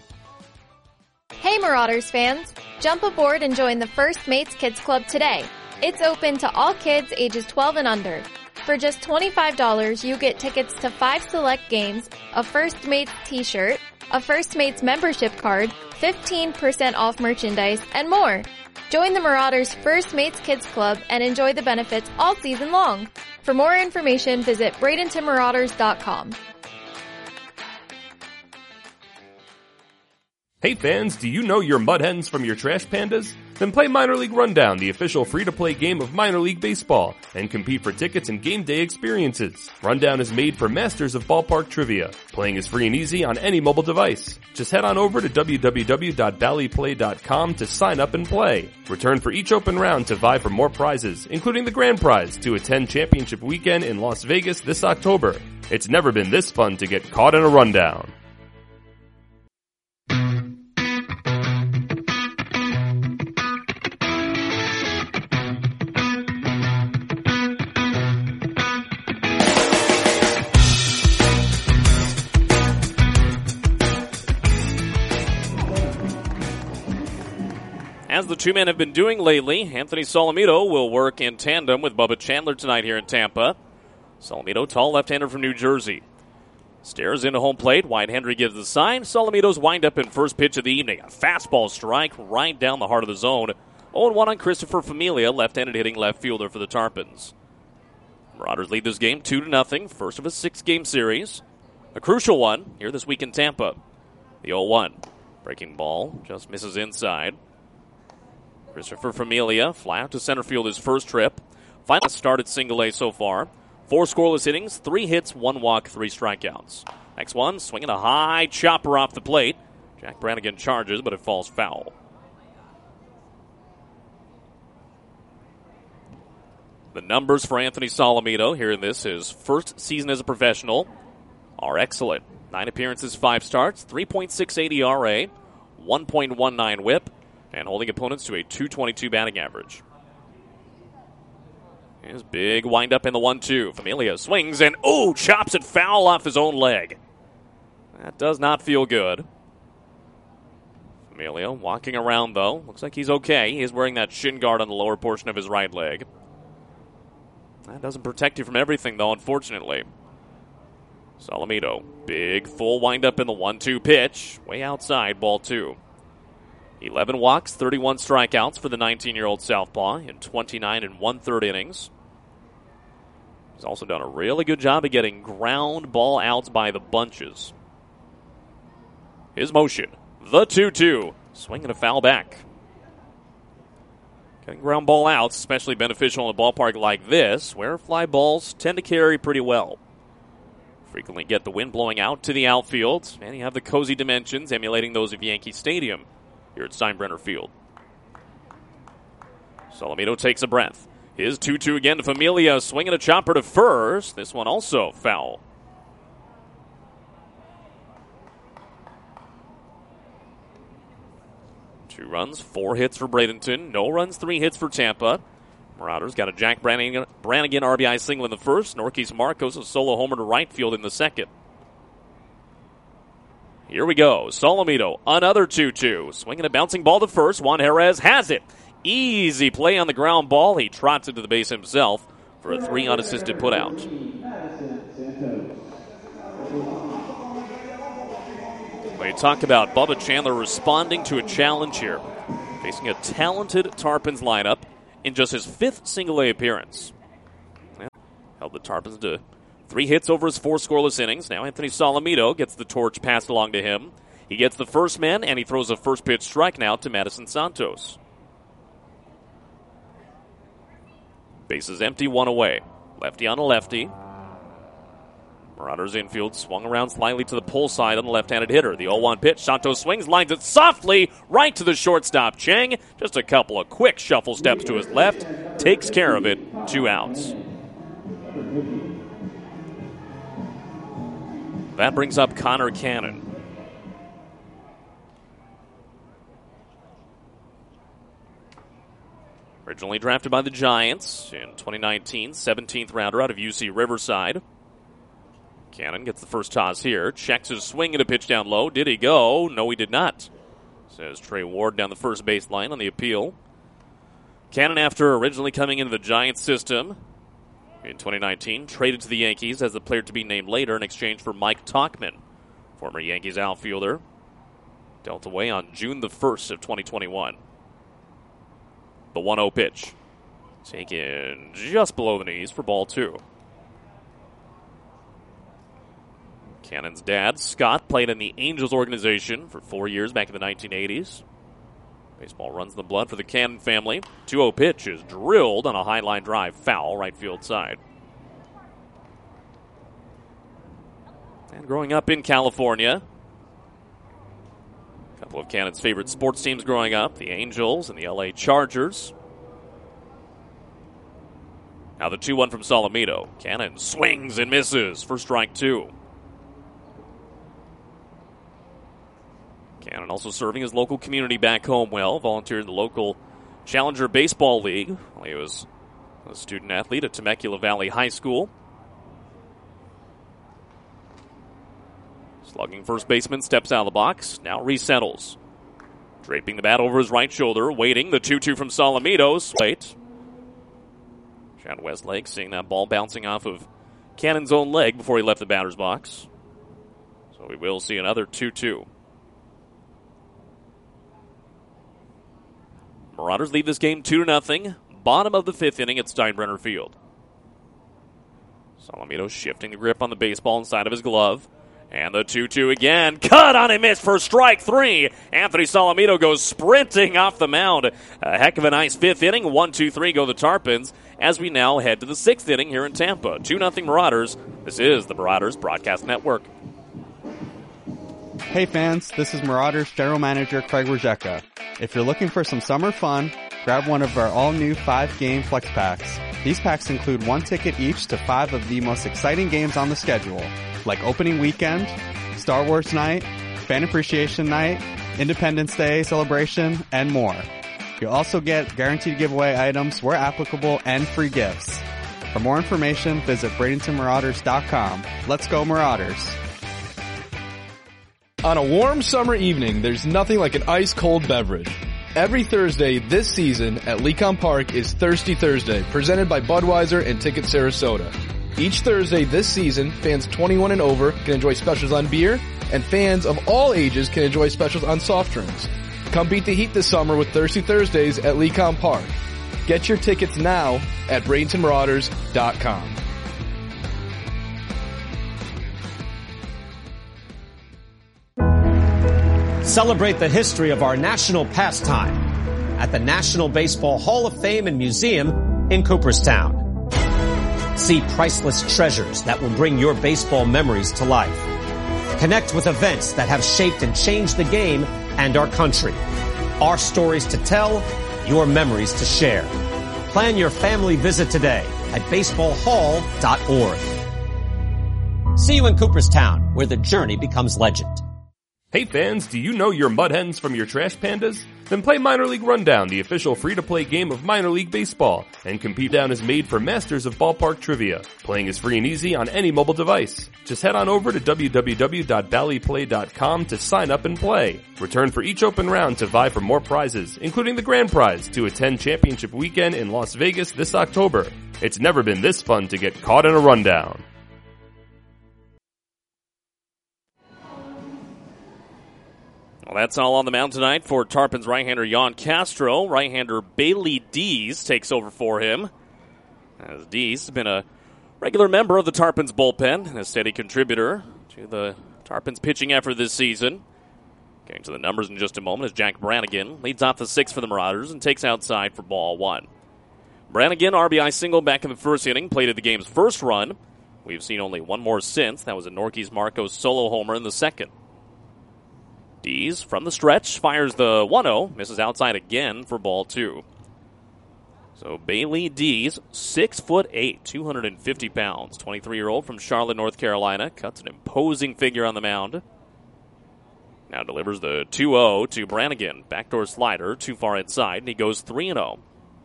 Hey Marauders fans! Jump aboard and join the First Mates Kids Club today. It's open to all kids ages twelve and under. For just twenty-five dollars, you get tickets to five select games, a First Mates t-shirt, a First Mates membership card, fifteen percent off merchandise, and more. Join the Marauders First Mates Kids Club and enjoy the benefits all season long. For more information, visit Bradenton Marauders dot com. Hey fans, do you know your Mud Hens from your Trash Pandas? Then play Minor League Rundown, the official free-to-play game of Minor League Baseball, and compete for tickets and game day experiences. Rundown is made for masters of ballpark trivia. Playing is free and easy on any mobile device. Just head on over to w w w dot bally play dot com to sign up and play. Return for each open round to vie for more prizes, including the grand prize to attend Championship Weekend in Las Vegas this October. It's never been this fun to get caught in a rundown. As the two men have been doing lately, Anthony Solomito will work in tandem with Bubba Chandler tonight here in Tampa. Solomito, tall left-hander from New Jersey. Stares into home plate. Wyatt Hendry gives the sign. Solomito's wind up in first pitch of the evening. A fastball strike right down the heart of the zone. oh one on Christopher Familia, left-handed hitting left fielder for the Tarpons. Marauders lead this game two to nothing. First of a six-game series. A crucial one here this week in Tampa. The oh one. Breaking ball just misses inside. Christopher Familia, fly out to center field his first trip. Final start at single A so far. Four scoreless innings, three hits, one walk, three strikeouts. Next one, swinging a high chopper off the plate. Jack Brannigan charges, but it falls foul. The numbers for Anthony Solomito here in this, his first season as a professional, are excellent. Nine appearances, five starts, three point six eight E R A, one point one nine whip, and holding opponents to a two twenty-two batting average. His big windup in the one two. Familia swings and, ooh, chops it foul off his own leg. That does not feel good. Familia walking around, though. Looks like he's okay. He is wearing that shin guard on the lower portion of his right leg. That doesn't protect you from everything, though, unfortunately. Solomito, big full windup in the one two pitch. Way outside, ball two. eleven walks, thirty-one strikeouts for the nineteen-year-old southpaw in twenty-nine and one-third innings. He's also done a really good job of getting ground ball outs by the bunches. His motion, the two two, swinging a foul back. Getting ground ball outs, especially beneficial in a ballpark like this, where fly balls tend to carry pretty well. Frequently get the wind blowing out to the outfield, and you have the cozy dimensions emulating those of Yankee Stadium here at Steinbrenner Field. Solomito takes a breath. His two two again to Familia, swinging a chopper to first. This one also foul. Two runs, four hits for Bradenton. No runs, three hits for Tampa. Marauders got a Jack Brannigan, Brannigan R B I single in the first. Norquise Marcos a solo homer to right field in the second. Here we go. Solomito, another two two. Swinging a bouncing ball to first. Juan Jerez has it. Easy play on the ground ball. He trots into the base himself for a three unassisted putout. When you talk about Bubba Chandler responding to a challenge here, facing a talented Tarpons lineup in just his fifth single-A appearance. Yeah. Held the Tarpons to three hits over his four scoreless innings. Now Anthony Solomito gets the torch passed along to him. He gets the first man, and he throws a first pitch strike now to Madison Santos. Bases empty, one away. Lefty on a lefty. Marauders infield swung around slightly to the pull side on the left-handed hitter. The oh one pitch. Santos swings, lines it softly right to the shortstop, Chang. Just a couple of quick shuffle steps to his left. Takes care of it. Two outs. That brings up Connor Cannon. Originally drafted by the Giants in twenty nineteen, seventeenth rounder out of U C Riverside. Cannon gets the first toss here. Checks his swing and a pitch down low. Did he go? No, he did not, says Trey Ward down the first baseline on the appeal. Cannon, after originally coming into the Giants system in twenty nineteen, traded to the Yankees as the player to be named later in exchange for Mike Tauchman, former Yankees outfielder, dealt away on June the first of twenty twenty-one. The one oh pitch, taken just below the knees for ball two. Cannon's dad, Scott, played in the Angels organization for four years back in the nineteen eighties. Baseball runs in the blood for the Cannon family. two oh pitch is drilled on a high line drive, foul, right field side. And growing up in California, a couple of Cannon's favorite sports teams growing up, the Angels and the L A Chargers. Now the two one from Solomito. Cannon swings and misses for strike two. Cannon also serving his local community back home well. Volunteered in the local Challenger Baseball League while he was a student athlete at Temecula Valley High School. Slugging first baseman steps out of the box. Now resettles. Draping the bat over his right shoulder. Waiting. The two two from Solomito. Wait. Chad Westlake seeing that ball bouncing off of Cannon's own leg before he left the batter's box. So we will see another two two. Marauders lead this game two to nothing. Bottom of the fifth inning at Steinbrenner Field. Solomito shifting the grip on the baseball inside of his glove. And the two two again. Cut on a miss for strike three. Anthony Solomito goes sprinting off the mound. A heck of a nice fifth inning. one two three go the Tarpons as we now head to the sixth inning here in Tampa. two nothing Marauders. This is the Marauders Broadcast Network. Hey fans, this is Marauders General Manager Craig Rajeka. If you're looking for some summer fun, grab one of our all-new five-game flex packs. These packs include one ticket each to five of the most exciting games on the schedule, like Opening Weekend, Star Wars Night, Fan Appreciation Night, Independence Day Celebration, and more. You'll also get guaranteed giveaway items where applicable and free gifts. For more information, visit Bradenton Marauders dot com. Let's go Marauders! On a warm summer evening, there's nothing like an ice-cold beverage. Every Thursday this season at Lecom Park is Thirsty Thursday, presented by Budweiser and Ticket Sarasota. Each Thursday this season, fans twenty-one and over can enjoy specials on beer, and fans of all ages can enjoy specials on soft drinks. Come beat the heat this summer with Thirsty Thursdays at Lecom Park. Get your tickets now at Bradenton Marauders dot com. Celebrate the history of our national pastime at the National Baseball Hall of Fame and Museum in Cooperstown. See priceless treasures that will bring your baseball memories to life. Connect with events that have shaped and changed the game and our country. Our stories to tell, your memories to share. Plan your family visit today at baseball hall dot org. See you in Cooperstown, where the journey becomes legend. Hey fans, do you know your mud hens from your trash pandas? Then play Minor League Rundown, the official free-to-play game of Minor League Baseball, and Compete Down is made for masters of ballpark trivia. Playing is free and easy on any mobile device. Just head on over to w w w dot bally play dot com to sign up and play. Return for each open round to vie for more prizes, including the grand prize to attend Championship Weekend in Las Vegas this October. It's never been this fun to get caught in a rundown. Well, that's all on the mound tonight for Tarpons right-hander Jan Castro. Right-hander Bailey Dees takes over for him, as Dees has been a regular member of the Tarpons bullpen and a steady contributor to the Tarpons pitching effort this season. Getting to the numbers in just a moment as Jack Brannigan leads off the sixth for the Marauders and takes outside for ball one. Brannigan, R B I single back in the first inning, plated the game's first run. We've seen only one more since. That was a Norquis Marcos solo homer in the second. Dees from the stretch fires the one oh, misses outside again for ball two. So Bailey Dees, six foot eight, two hundred fifty pounds, twenty-three-year-old from Charlotte, North Carolina, cuts an imposing figure on the mound. Now delivers the two oh to Brannigan, backdoor slider, too far inside, and he goes three and oh.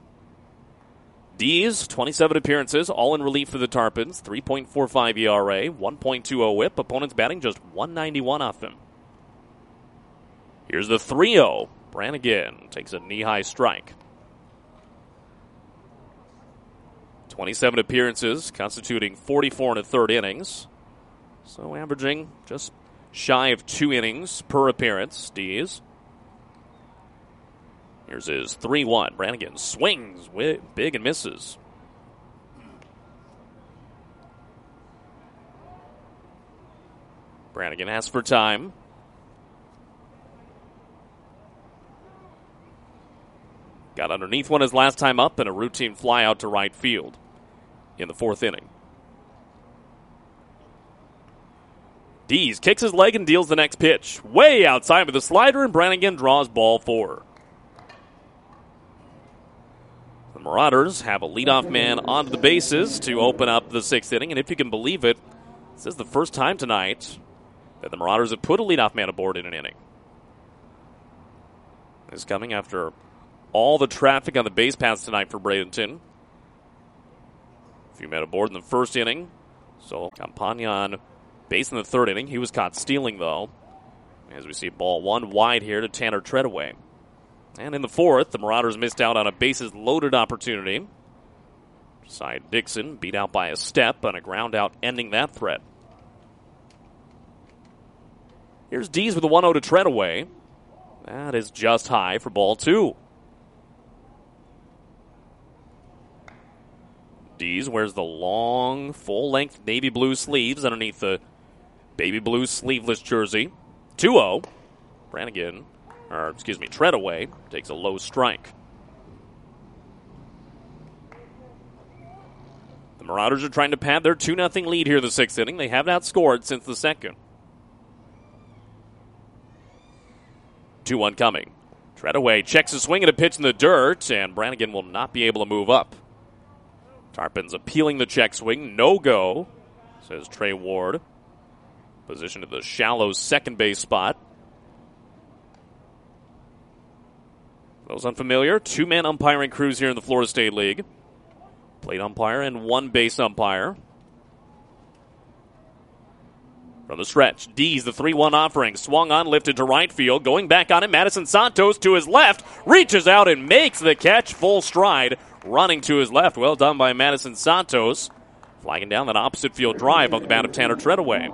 Dees, twenty-seven appearances, all in relief for the Tarpons, three point four five E R A, one point two oh whip, opponents batting just one ninety-one off him. Here's the three oh. Brannigan takes a knee-high strike. twenty-seven appearances, constituting forty-four and a third innings. So averaging just shy of two innings per appearance, Dees. Here's his three one. Brannigan swings with big and misses. Brannigan asks for time. Got underneath one his last time up and a routine fly out to right field in the fourth inning. Dees kicks his leg and deals the next pitch. Way outside with a slider, and Brannigan draws ball four. The Marauders have a leadoff man onto the bases to open up the sixth inning, and if you can believe it, this is the first time tonight that the Marauders have put a leadoff man aboard in an inning. This is coming after all the traffic on the base paths tonight for Bradenton. A few men aboard in the first inning. So Campagna on base in the third inning. He was caught stealing, though. As we see ball one wide here to Tanner Treadaway. And in the fourth, the Marauders missed out on a bases-loaded opportunity. Josiah Dixon beat out by a step on a ground out, ending that threat. Here's Dees with a one oh to Treadaway. That is just high for ball two. Dees wears the long, full-length navy blue sleeves underneath the baby blue sleeveless jersey. two oh. Brannigan, or excuse me, Treadaway takes a low strike. The Marauders are trying to pad their two nothing lead here in the sixth inning. They have not scored since the second. two one coming. Treadaway checks a swing and a pitch in the dirt, and Brannigan will not be able to move up. Tarpons appealing the check swing. No go, says Trey Ward. Positioned at the shallow second base spot. Those unfamiliar, two-man umpiring crews here in the Florida State League. Plate umpire and one base umpire. From the stretch, Dees, the three one offering, swung on, lifted to right field, going back on it, Madison Santos to his left, reaches out and makes the catch, full stride, running to his left. Well done by Madison Santos, flagging down that opposite field drive on the bat of Tanner Treadaway.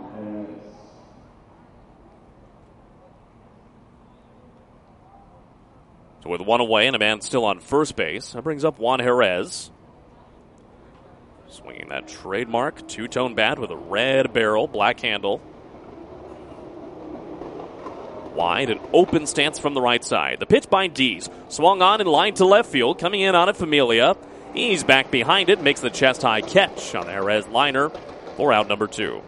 So with one away and a man still on first base, that brings up Juan Jerez. Swinging that trademark two-tone bat with a red barrel, black handle. Wide and open stance from the right side. The pitch by Dees. Swung on in line to left field. Coming in on it, Familia. He's back behind it. Makes the chest-high catch on the Jerez liner for out number two.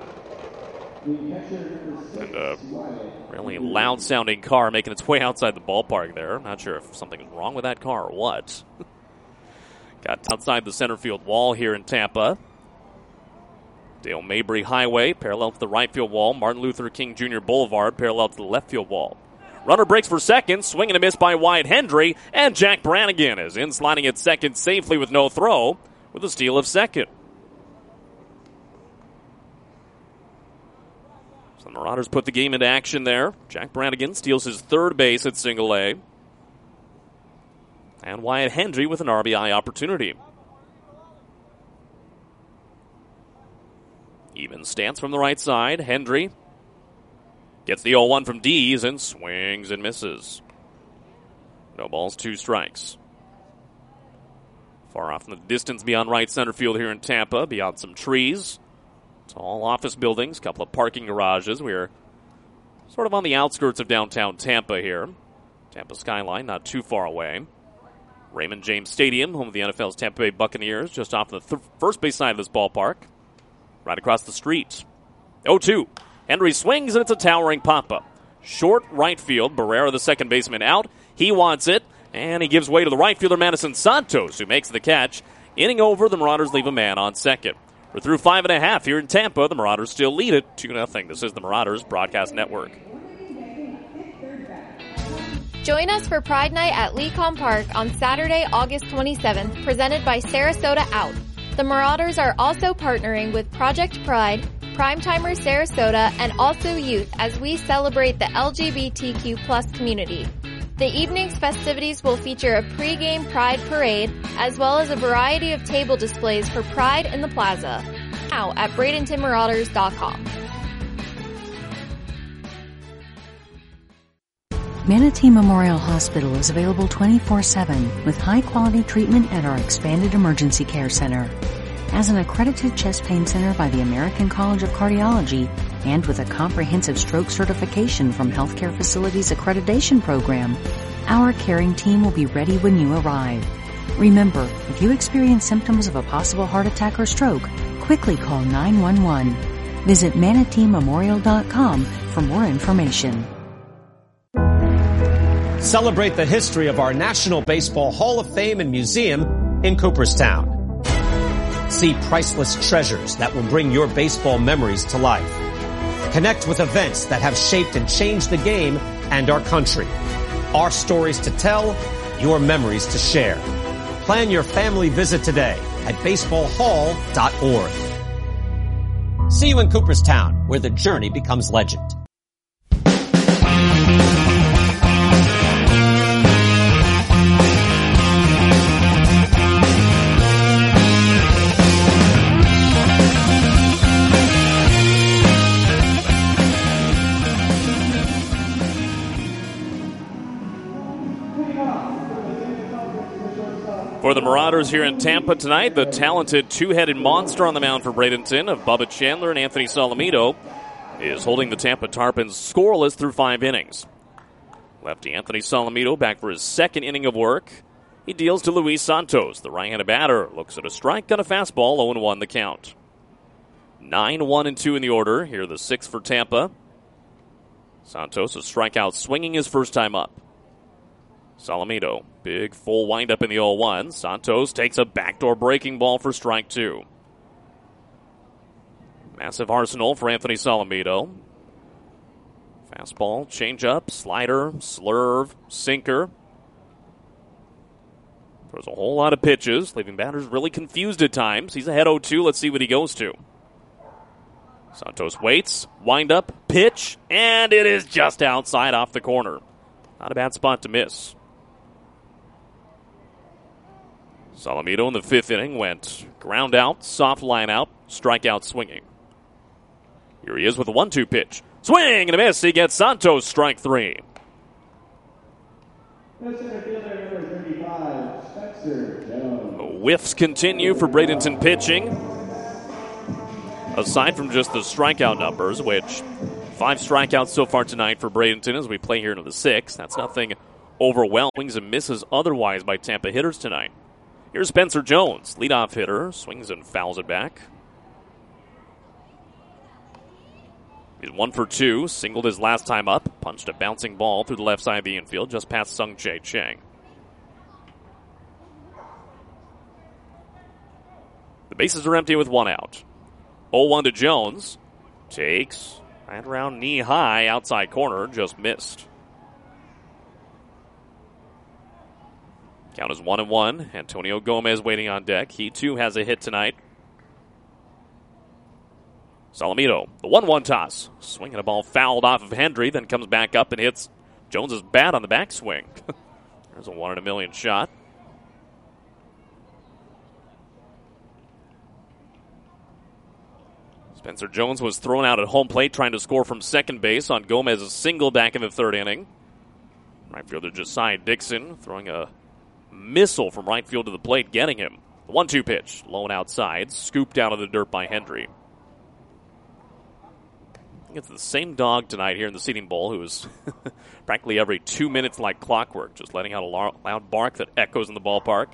And a really loud-sounding car making its way outside the ballpark there. Not sure if something's wrong with that car or what. Got outside the center field wall here in Tampa. Dale Mabry Highway, parallel to the right field wall. Martin Luther King Junior Boulevard, parallel to the left field wall. Runner breaks for second, swing and a miss by Wyatt Hendry, and Jack Brannigan is in sliding at second safely with no throw, with a steal of second. So the Marauders put the game into action there. Jack Brannigan steals his third base at single A. And Wyatt Hendry with an R B I opportunity. Even stance from the right side. Hendry gets the oh one from Dees and swings and misses. No balls, two strikes. Far off in the distance beyond right center field here in Tampa, beyond some trees. Tall office buildings, couple of parking garages. We're sort of on the outskirts of downtown Tampa here. Tampa skyline, not too far away. Raymond James Stadium, home of the N F L's Tampa Bay Buccaneers, just off the th- first base side of this ballpark. Right across the street. oh two. Hendry swings, and it's a towering pop-up. Short right field. Barrera, the second baseman, out. He wants it, and he gives way to the right fielder, Madison Santos, who makes the catch. Inning over, the Marauders leave a man on second. We're through five and a half here in Tampa. The Marauders still lead it two nothing. This is the Marauders Broadcast Network. Join us for Pride Night at Lecom Park on Saturday, August twenty-seventh, presented by Sarasota Out. The Marauders are also partnering with Project Pride, Primetimers Sarasota, and Also Youth as we celebrate the L G B T Q plus community. The evening's festivities will feature a pre-game Pride parade, as well as a variety of table displays for Pride in the Plaza. Now at Bradenton Marauders dot com. Manatee Memorial Hospital is available twenty-four seven with high-quality treatment at our expanded emergency care center. As an accredited chest pain center by the American College of Cardiology and with a comprehensive stroke certification from Healthcare Facilities Accreditation Program, our caring team will be ready when you arrive. Remember, if you experience symptoms of a possible heart attack or stroke, quickly call nine one one. Visit Manatee Memorial dot com for more information. Celebrate the history of our National Baseball Hall of Fame and Museum in Cooperstown. See priceless treasures that will bring your baseball memories to life. Connect with events that have shaped and changed the game and our country. Our stories to tell, your memories to share. Plan your family visit today at baseball hall dot org. See you in Cooperstown, where the journey becomes legend. For the Marauders here in Tampa tonight, the talented two-headed monster on the mound for Bradenton of Bubba Chandler and Anthony Salamito is holding the Tampa Tarpons scoreless through five innings. Lefty Anthony Salamito back for his second inning of work. He deals to Luis Santos. The right-handed batter looks at a strike on a fastball, oh and one the count. nine one and two in the order. Here are the six for Tampa. Santos a strikeout swinging his first time up. Salamito, big full windup in the oh one. Santos takes a backdoor breaking ball for strike two. Massive arsenal for Anthony Salamito. Fastball, changeup, slider, slurve, sinker. Throws a whole lot of pitches, leaving batters really confused at times. He's ahead oh two. Let's see what he goes to. Santos waits, windup, pitch, and it is just outside off the corner. Not a bad spot to miss. Salamito in the fifth inning went ground out, soft line out, strikeout swinging. Here he is with a one two pitch. Swing and a miss. He gets Santos strike three. Whiffs continue for Bradenton pitching. Aside from just the strikeout numbers, which five strikeouts so far tonight for Bradenton as we play here into the sixth. That's nothing overwhelming and misses otherwise by Tampa hitters tonight. Here's Spencer Jones, leadoff hitter, swings and fouls it back. He's one for two, singled his last time up, punched a bouncing ball through the left side of the infield just past Sung Jae Chang. The bases are empty with one out. oh one to Jones. Takes right around knee high, outside corner, just missed. Count is one and one. Antonio Gomez waiting on deck. He too has a hit tonight. Salamito, the one one toss. Swinging a ball fouled off of Hendry, then comes back up and hits Jones's bat on the backswing. There's a one in a million shot. Spencer Jones was thrown out at home plate trying to score from second base on Gomez's single back in the third inning. Right fielder Josiah Dixon throwing a missile from right field to the plate, getting him. The one two pitch, low and outside, scooped out of the dirt by Hendry. I think it's the same dog tonight here in the Seating Bowl who is practically every two minutes like clockwork, just letting out a loud bark that echoes in the ballpark.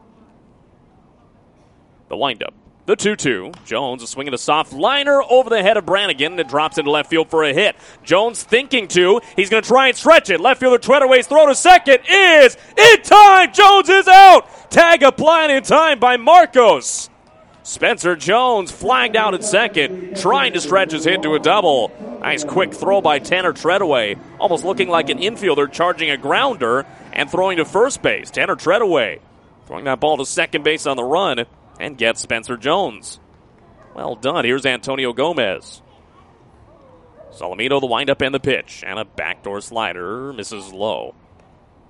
The windup. The two two. Jones is swinging a soft liner over the head of Brannigan, and it drops into left field for a hit. Jones thinking to. He's going to try and stretch it. Left fielder Treadaway's throw to second is in time. Jones is out. Tag applied in time by Marcos. Spencer Jones flagged out at second, trying to stretch his hit to a double. Nice quick throw by Tanner Treadaway, almost looking like an infielder charging a grounder and throwing to first base. Tanner Treadaway throwing that ball to second base on the run. And gets Spencer Jones. Well done. Here's Antonio Gomez. Salamito, the windup and the pitch. And a backdoor slider. Misses low.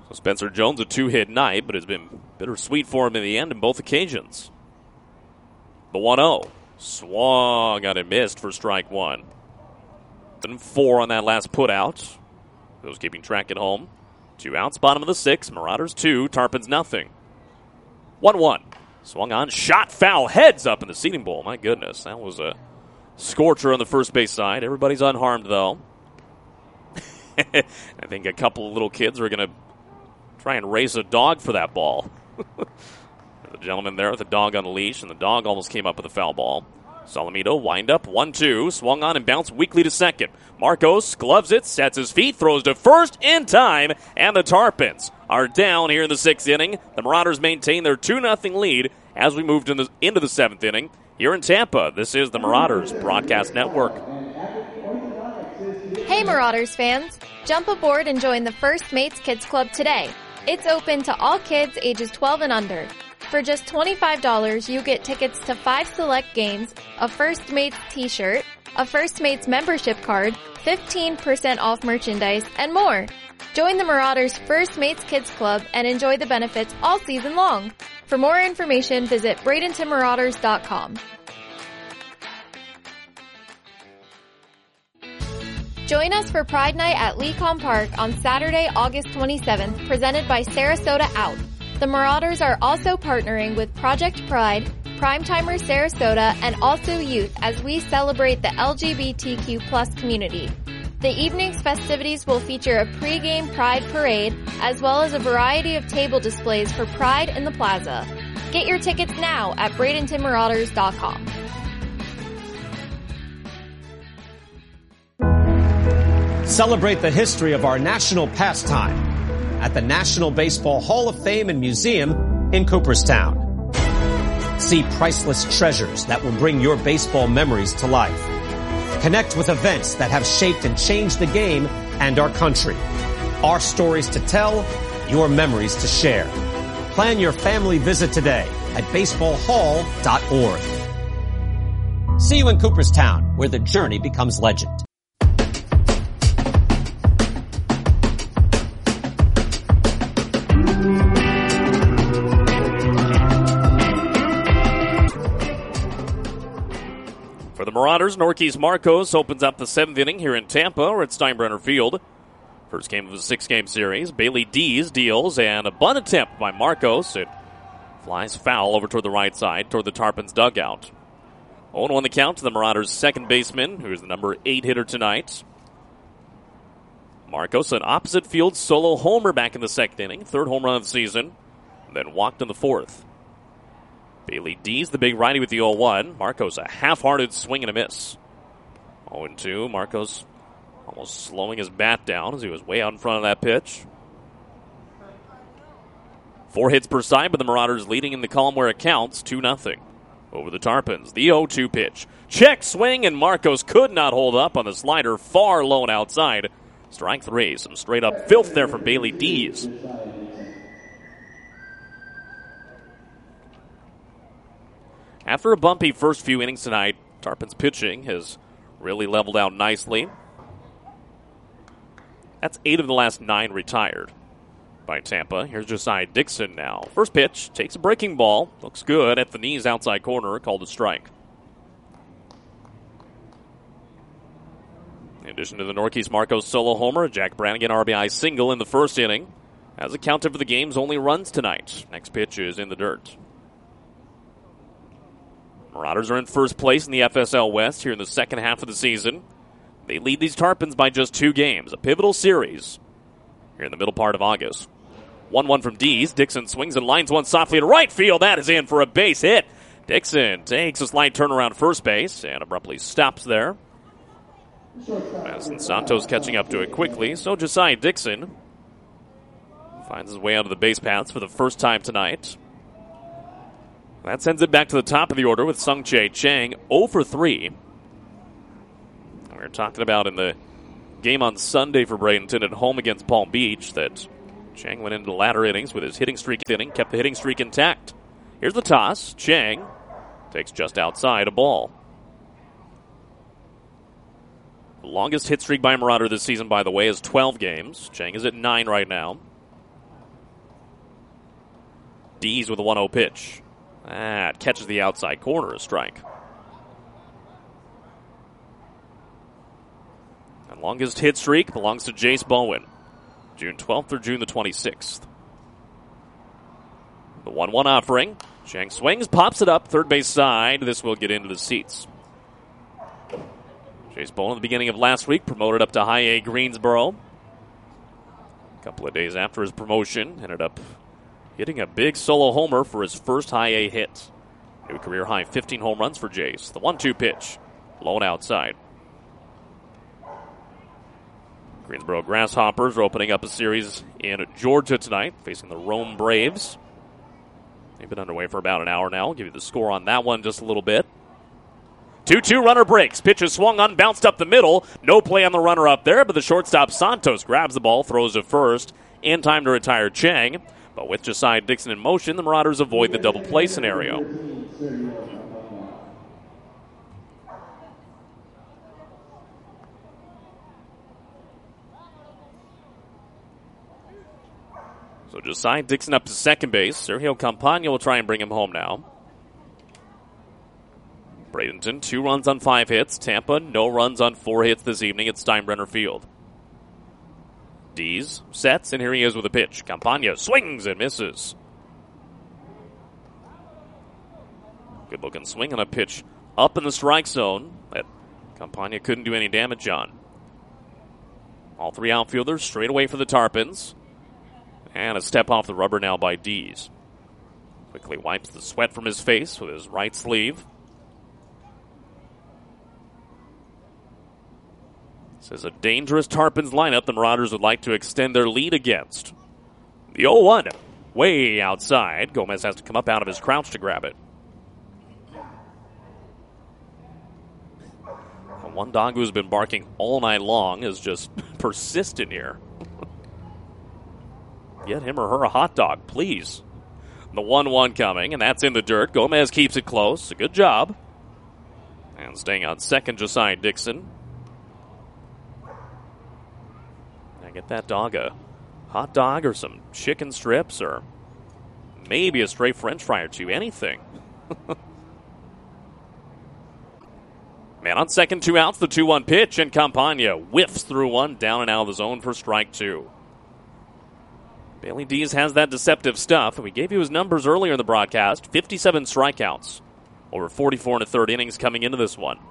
So Spencer Jones, a two-hit night, but it's been bittersweet for him in the end in both occasions. The one oh. Swung on and missed for strike one. Then four on that last put out. Those keeping track at home. Two outs, bottom of the sixth. Marauders two, Tarpons nothing. one one. Swung on, shot foul, heads up in the seating bowl. My goodness, that was a scorcher on the first base side. Everybody's unharmed, though. I think a couple of little kids are going to try and race a dog for that ball. The gentleman there with the dog on a leash, and the dog almost came up with a foul ball. Solomito wind up, one two, swung on and bounced weakly to second. Marcos gloves it, sets his feet, throws to first in time, and the Tarpons are down here in the sixth inning. The Marauders maintain their two nothing lead as we moved in the, into the seventh inning. Here in Tampa, this is the Marauders Broadcast Network. Hey Marauders fans, jump aboard and join the First Mates Kids Club today. It's open to all kids ages twelve and under. For just twenty-five dollars, you get tickets to five select games, a First Mates t-shirt, a First Mates membership card, fifteen percent off merchandise, and more. Join the Marauders First Mates Kids Club and enjoy the benefits all season long. For more information, visit Bradenton Marauders dot com. Join us for Pride Night at Lecom Park on Saturday, August twenty-seventh, presented by Sarasota Out. The Marauders are also partnering with Project Pride, Primetimer Sarasota, and Also Youth as we celebrate the L G B T Q plus community. The evening's festivities will feature a pre-game Pride parade, as well as a variety of table displays for Pride in the Plaza. Get your tickets now at Bradenton Marauders dot com. Celebrate the history of our national pastime at the National Baseball Hall of Fame and Museum in Cooperstown. See priceless treasures that will bring your baseball memories to life. Connect with events that have shaped and changed the game and our country. Our stories to tell, your memories to share. Plan your family visit today at baseball hall dot org. See you in Cooperstown, where the journey becomes legend. For the Marauders, Norquis Marcos opens up the seventh inning here in Tampa or at Steinbrenner Field. First game of a six-game series. Bailey Dees deals and a bunt attempt by Marcos. It flies foul over toward the right side, toward the Tarpons dugout. oh one the count to the Marauders' second baseman, who is the number eight hitter tonight. Marcos, an opposite field solo homer back in the second inning, third home run of the season, then walked in the fourth. Bailey Dees, the big righty with the oh one. Marcos, a half-hearted swing and a miss. oh two, Marcos almost slowing his bat down as he was way out in front of that pitch. Four hits per side, but the Marauders leading in the column where it counts, two nothing. Over the Tarpons, the oh two pitch. Check swing, and Marcos could not hold up on the slider, far low and outside. Strike three, some straight-up filth there from Bailey Dees. After a bumpy first few innings tonight, Tarpons pitching has really leveled out nicely. That's eight of the last nine retired by Tampa. Here's Josiah Dixon now. First pitch, takes a breaking ball. Looks good at the knees outside corner, called a strike. In addition to the Norquis Marcos solo homer, Jack Brannigan R B I single in the first inning. As accounted for the game's only runs tonight. Next pitch is in the dirt. Marauders are in first place in the F S L West here in the second half of the season. They lead these Tarpons by just two games, a pivotal series here in the middle part of August. one one from Dees. Dixon swings and lines one softly to right field. That is in for a base hit. Dixon takes a slight turnaround first base and abruptly stops there. Madison Santos catching up to it quickly, so Josiah Dixon finds his way onto the base paths for the first time tonight. That sends it back to the top of the order with Sung-Chae Chang, oh for three. We were talking about in the game on Sunday for Bradenton at home against Palm Beach that Chang went into the latter innings with his hitting streak inning, kept the hitting streak intact. Here's the toss. Chang takes just outside a ball. The longest hit streak by a Marauder this season, by the way, is twelve games. Chang is at nine right now. Dees with a one oh pitch. That catches the outside corner, a strike. And longest hit streak belongs to Jace Bowen. June twelfth through June the twenty-sixth. The one one offering. Chang swings, pops it up, third base side. This will get into the seats. Jace Bowen at the beginning of last week promoted up to High A Greensboro. A couple of days after his promotion, ended up hitting a big solo homer for his first High A hit. New career high fifteen home runs for Jace. The one two pitch, low and outside. Greensboro Grasshoppers are opening up a series in Georgia tonight, facing the Rome Braves. They've been underway for about an hour now. I'll give you the score on that one just a little bit. two two runner breaks. Pitch is swung on, bounced up the middle. No play on the runner up there, but the shortstop Santos grabs the ball, throws it first. In time to retire Chang. But with Josiah Dixon in motion, the Marauders avoid the double play scenario. So Josiah Dixon up to second base. Sergio Campagna will try and bring him home now. Bradenton, two runs on five hits. Tampa, no runs on four hits this evening at Steinbrenner Field. Dees sets, and here he is with a pitch. Campagna swings and misses. Good-looking swing on a pitch up in the strike zone that Campagna couldn't do any damage on. All three outfielders straight away for the Tarpons. And a step off the rubber now by Dees. Quickly wipes the sweat from his face with his right sleeve. This is a dangerous Tarpons lineup the Marauders would like to extend their lead against. The oh one, way outside. Gomez has to come up out of his crouch to grab it. The one dog who's been barking all night long is just persistent here. Get him or her a hot dog, please. The one one coming, and that's in the dirt. Gomez keeps it close. A good job. And staying on second, Josiah Dixon. Now get that dog a hot dog or some chicken strips or maybe a stray French fry or two. Anything. Man on second, two outs, the two one pitch, and Campagna whiffs through one, down and out of the zone for strike two. Bailey Dees has that deceptive stuff, and we gave you his numbers earlier in the broadcast. fifty-seven strikeouts over forty-four and a third innings coming into this one.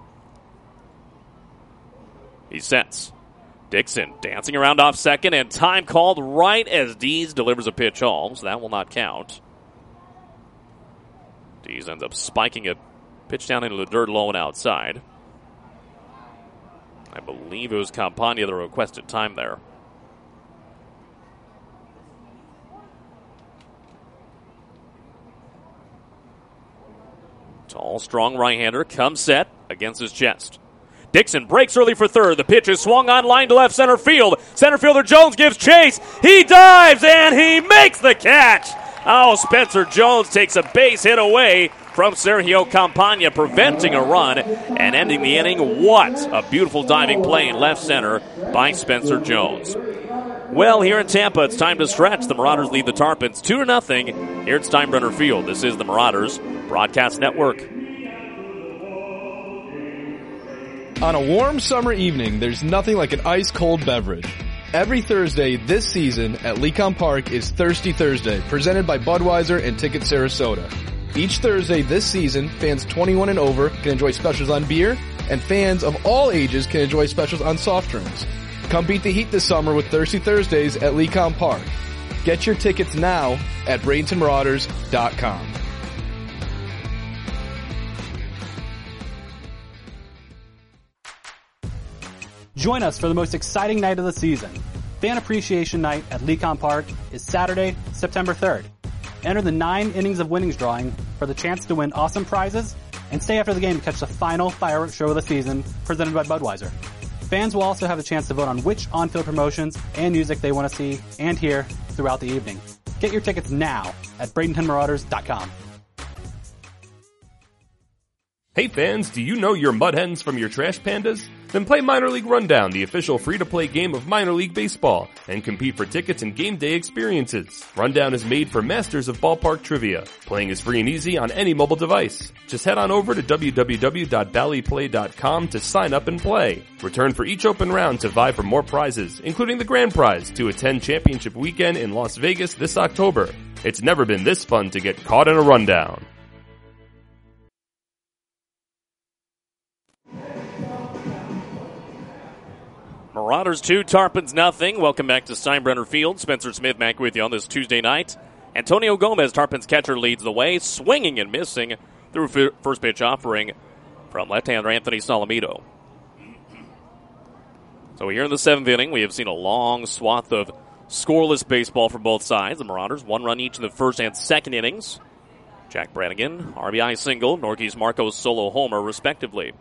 He sets. Dixon dancing around off second, and time called right as Dees delivers a pitch home, so that will not count. Dees ends up spiking a pitch down into the dirt low and outside. I believe it was Campagna that requested time there. Tall, strong right-hander comes set against his chest. Dixon breaks early for third. The pitch is swung on line to left center field. Center fielder Jones gives chase. He dives and he makes the catch. Oh, Spencer Jones takes a base hit away from Sergio Campagna, preventing a run and ending the inning. What a beautiful diving play in left center by Spencer Jones. Well, here in Tampa, it's time to stretch. The Marauders lead the Tarpons two to nothing here at Steinbrenner Field. This is the Marauders Broadcast Network. On a warm summer evening, there's nothing like an ice-cold beverage. Every Thursday this season at Lecon Park is Thirsty Thursday, presented by Budweiser and Ticket Sarasota. Each Thursday this season, fans twenty-one and over can enjoy specials on beer, and fans of all ages can enjoy specials on soft drinks. Come beat the heat this summer with Thirsty Thursdays at Lecon Park. Get your tickets now at Bradenton Marauders dot com. Join us for the most exciting night of the season. Fan Appreciation Night at Lecon Park is Saturday, September third. Enter the nine innings of winnings drawing for the chance to win awesome prizes and stay after the game to catch the final fireworks show of the season presented by Budweiser. Fans will also have a chance to vote on which on-field promotions and music they want to see and hear throughout the evening. Get your tickets now at Bradenton Marauders dot com. Hey fans, do you know your mud hens from your trash pandas? Then play Minor League Rundown, the official free-to-play game of Minor League Baseball, and compete for tickets and game day experiences. Rundown is made for masters of ballpark trivia. Playing is free and easy on any mobile device. Just head on over to w w w dot bally play dot com to sign up and play. Return for each open round to vie for more prizes, including the grand prize to attend Championship Weekend in Las Vegas this October. It's never been this fun to get caught in a rundown. Marauders two, Tarpons nothing. Welcome back to Steinbrenner Field. Spencer Smith back with you on this Tuesday night. Antonio Gomez, Tarpons catcher, leads the way, swinging and missing through f- first pitch offering from left-hander Anthony Solomito. So here in the seventh inning, we have seen a long swath of scoreless baseball for both sides. The Marauders, one run each in the first and second innings. Jack Brannigan, R B I single, Norquis Marcos solo homer, respectively.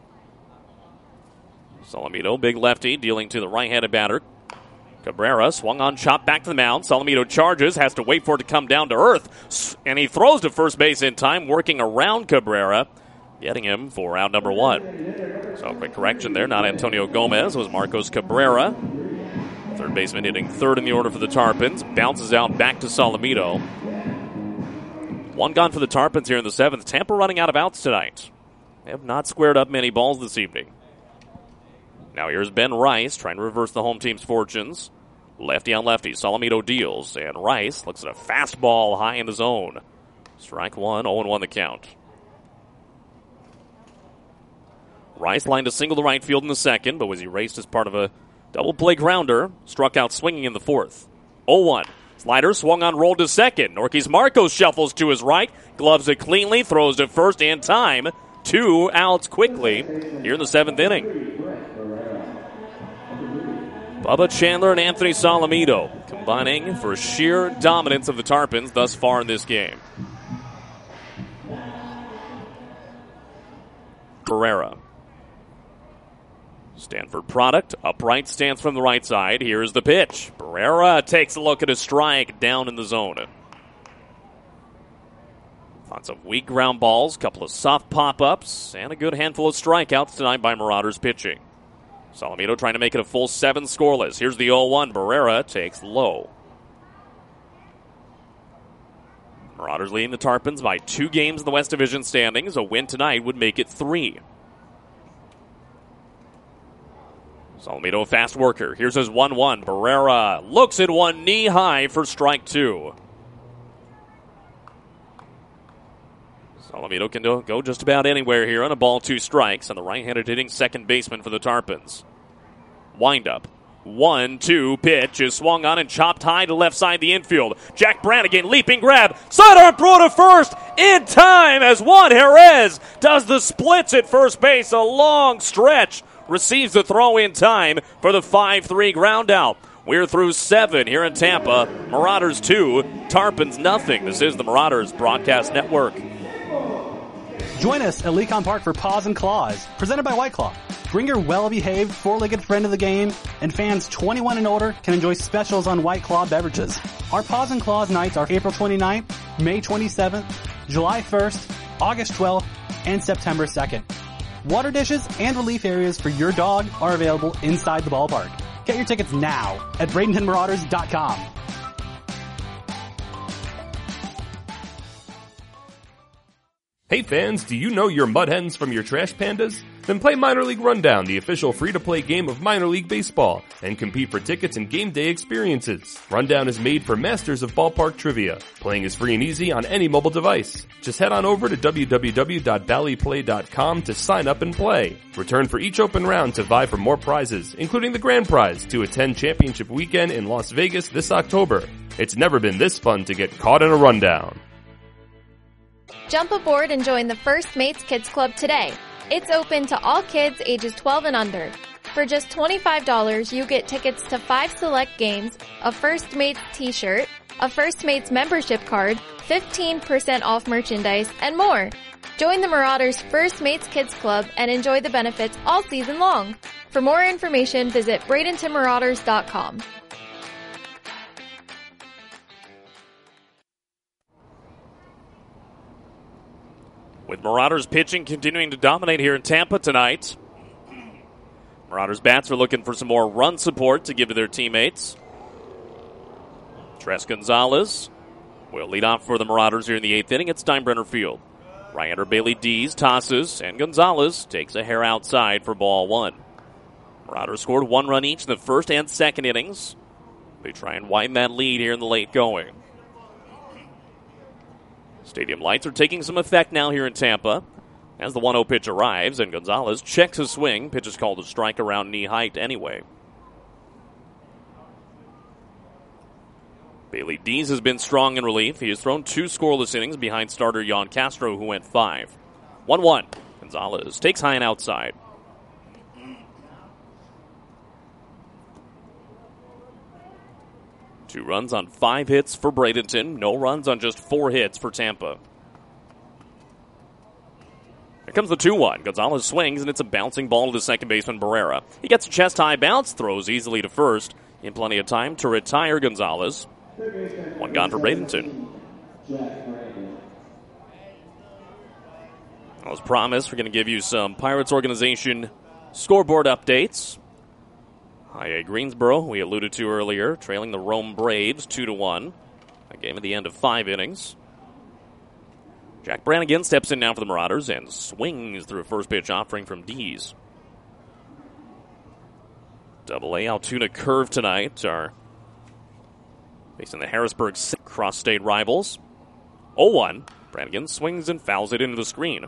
Solomito, big lefty, dealing to the right-handed batter. Cabrera swung on, chopped back to the mound. Solomito charges, has to wait for it to come down to earth, and he throws to first base in time, working around Cabrera, getting him for out number one. So quick correction there, not Antonio Gomez, it was Marcos Cabrera. Third baseman hitting third in the order for the Tarpons, bounces out back to Solomito. One gone for the Tarpons here in the seventh. Tampa running out of outs tonight. They have not squared up many balls this evening. Now here's Ben Rice trying to reverse the home team's fortunes. Lefty on lefty. Solomito deals, and Rice looks at a fastball high in the zone. Strike one, oh and one the count. Rice lined a single to right field in the second, but was erased as part of a double play grounder. Struck out swinging in the fourth. oh one. Slider swung on, rolled to second. Norquis Marcos shuffles to his right, gloves it cleanly, throws to first in time. Two outs quickly here in the seventh inning. Bubba Chandler and Anthony Solomito combining for sheer dominance of the Tarpons thus far in this game. Pereira. Stanford product, upright stance from the right side. Here's the pitch. Pereira takes a look at his strike down in the zone. Lots of weak ground balls, couple of soft pop-ups, and a good handful of strikeouts tonight by Marauders pitching. Solomito trying to make it a full seven scoreless. Here's the oh one. Barrera takes low. Marauders leading the Tarpons by two games in the West Division standings. A win tonight would make it three. Solomito a fast worker. Here's his one one. Barrera looks at one knee high for strike two. Solomito can go just about anywhere here on a ball, two strikes, and the right-handed hitting second baseman for the Tarpons. Wind up. One, two, pitch is swung on and chopped high to left side the infield. Jack Brannigan leaping grab. Sidearm throw to first in time as Juan Jerez does the splits at first base. A long stretch. Receives the throw in time for the five three ground out. We're through seven here in Tampa. Marauders two, Tarpons nothing. This is the Marauders Broadcast Network. Join us at Lecon Park for Paws and Claws, presented by White Claw. Bring your well-behaved four-legged friend to the game, and fans twenty-one and older can enjoy specials on White Claw beverages. Our Paws and Claws nights are April twenty-ninth, May twenty-seventh, July first, August twelfth, and September second. Water dishes and relief areas for your dog are available inside the ballpark. Get your tickets now at Bradenton Marauders dot com. Hey fans, do you know your mud hens from your trash pandas? Then play Minor League Rundown, the official free-to-play game of Minor League Baseball, and compete for tickets and game day experiences. Rundown is made for masters of ballpark trivia. Playing is free and easy on any mobile device. Just head on over to w w w dot bally play dot com to sign up and play. Return for each open round to vie for more prizes, including the grand prize to attend Championship Weekend in Las Vegas this October. It's never been this fun to get caught in a rundown. Jump aboard and join the First Mates Kids Club today. It's open to all kids ages twelve and under. For just twenty-five dollars, you get tickets to five select games, a First Mates t-shirt, a First Mates membership card, fifteen percent off merchandise, and more. Join the Marauders First Mates Kids Club and enjoy the benefits all season long. For more information, visit Bradenton Marauders dot com. With Marauders pitching continuing to dominate here in Tampa tonight. Marauders bats are looking for some more run support to give to their teammates. Tres Gonzalez will lead off for the Marauders here in the eighth inning at Steinbrenner Field. Right-hander Bailey Dees tosses, and Gonzalez takes a hair outside for ball one. Marauders scored one run each in the first and second innings. They try and widen that lead here in the late going. Stadium lights are taking some effect now here in Tampa as the one oh pitch arrives, and Gonzalez checks his swing. Pitch is called a strike around knee height anyway. Bailey Dees has been strong in relief. He has thrown two scoreless innings behind starter Jan Castro, who went five. one one. Gonzalez takes high and outside. Two runs on five hits for Bradenton. No runs on just four hits for Tampa. Here comes the two one. Gonzalez swings, and it's a bouncing ball to the second baseman Barrera. He gets a chest-high bounce, throws easily to first, in plenty of time to retire Gonzalez. One gone for Bradenton. As promised, we're going to give you some Pirates organization scoreboard updates. I A Greensboro, we alluded to earlier, trailing the Rome Braves two to one. A game at the end of five innings. Jack Brannigan steps in now for the Marauders and swings through a first pitch offering from Dees. Double A Altoona Curve tonight are facing the Harrisburg cross-state rivals. oh one. Brannigan swings and fouls it into the screen.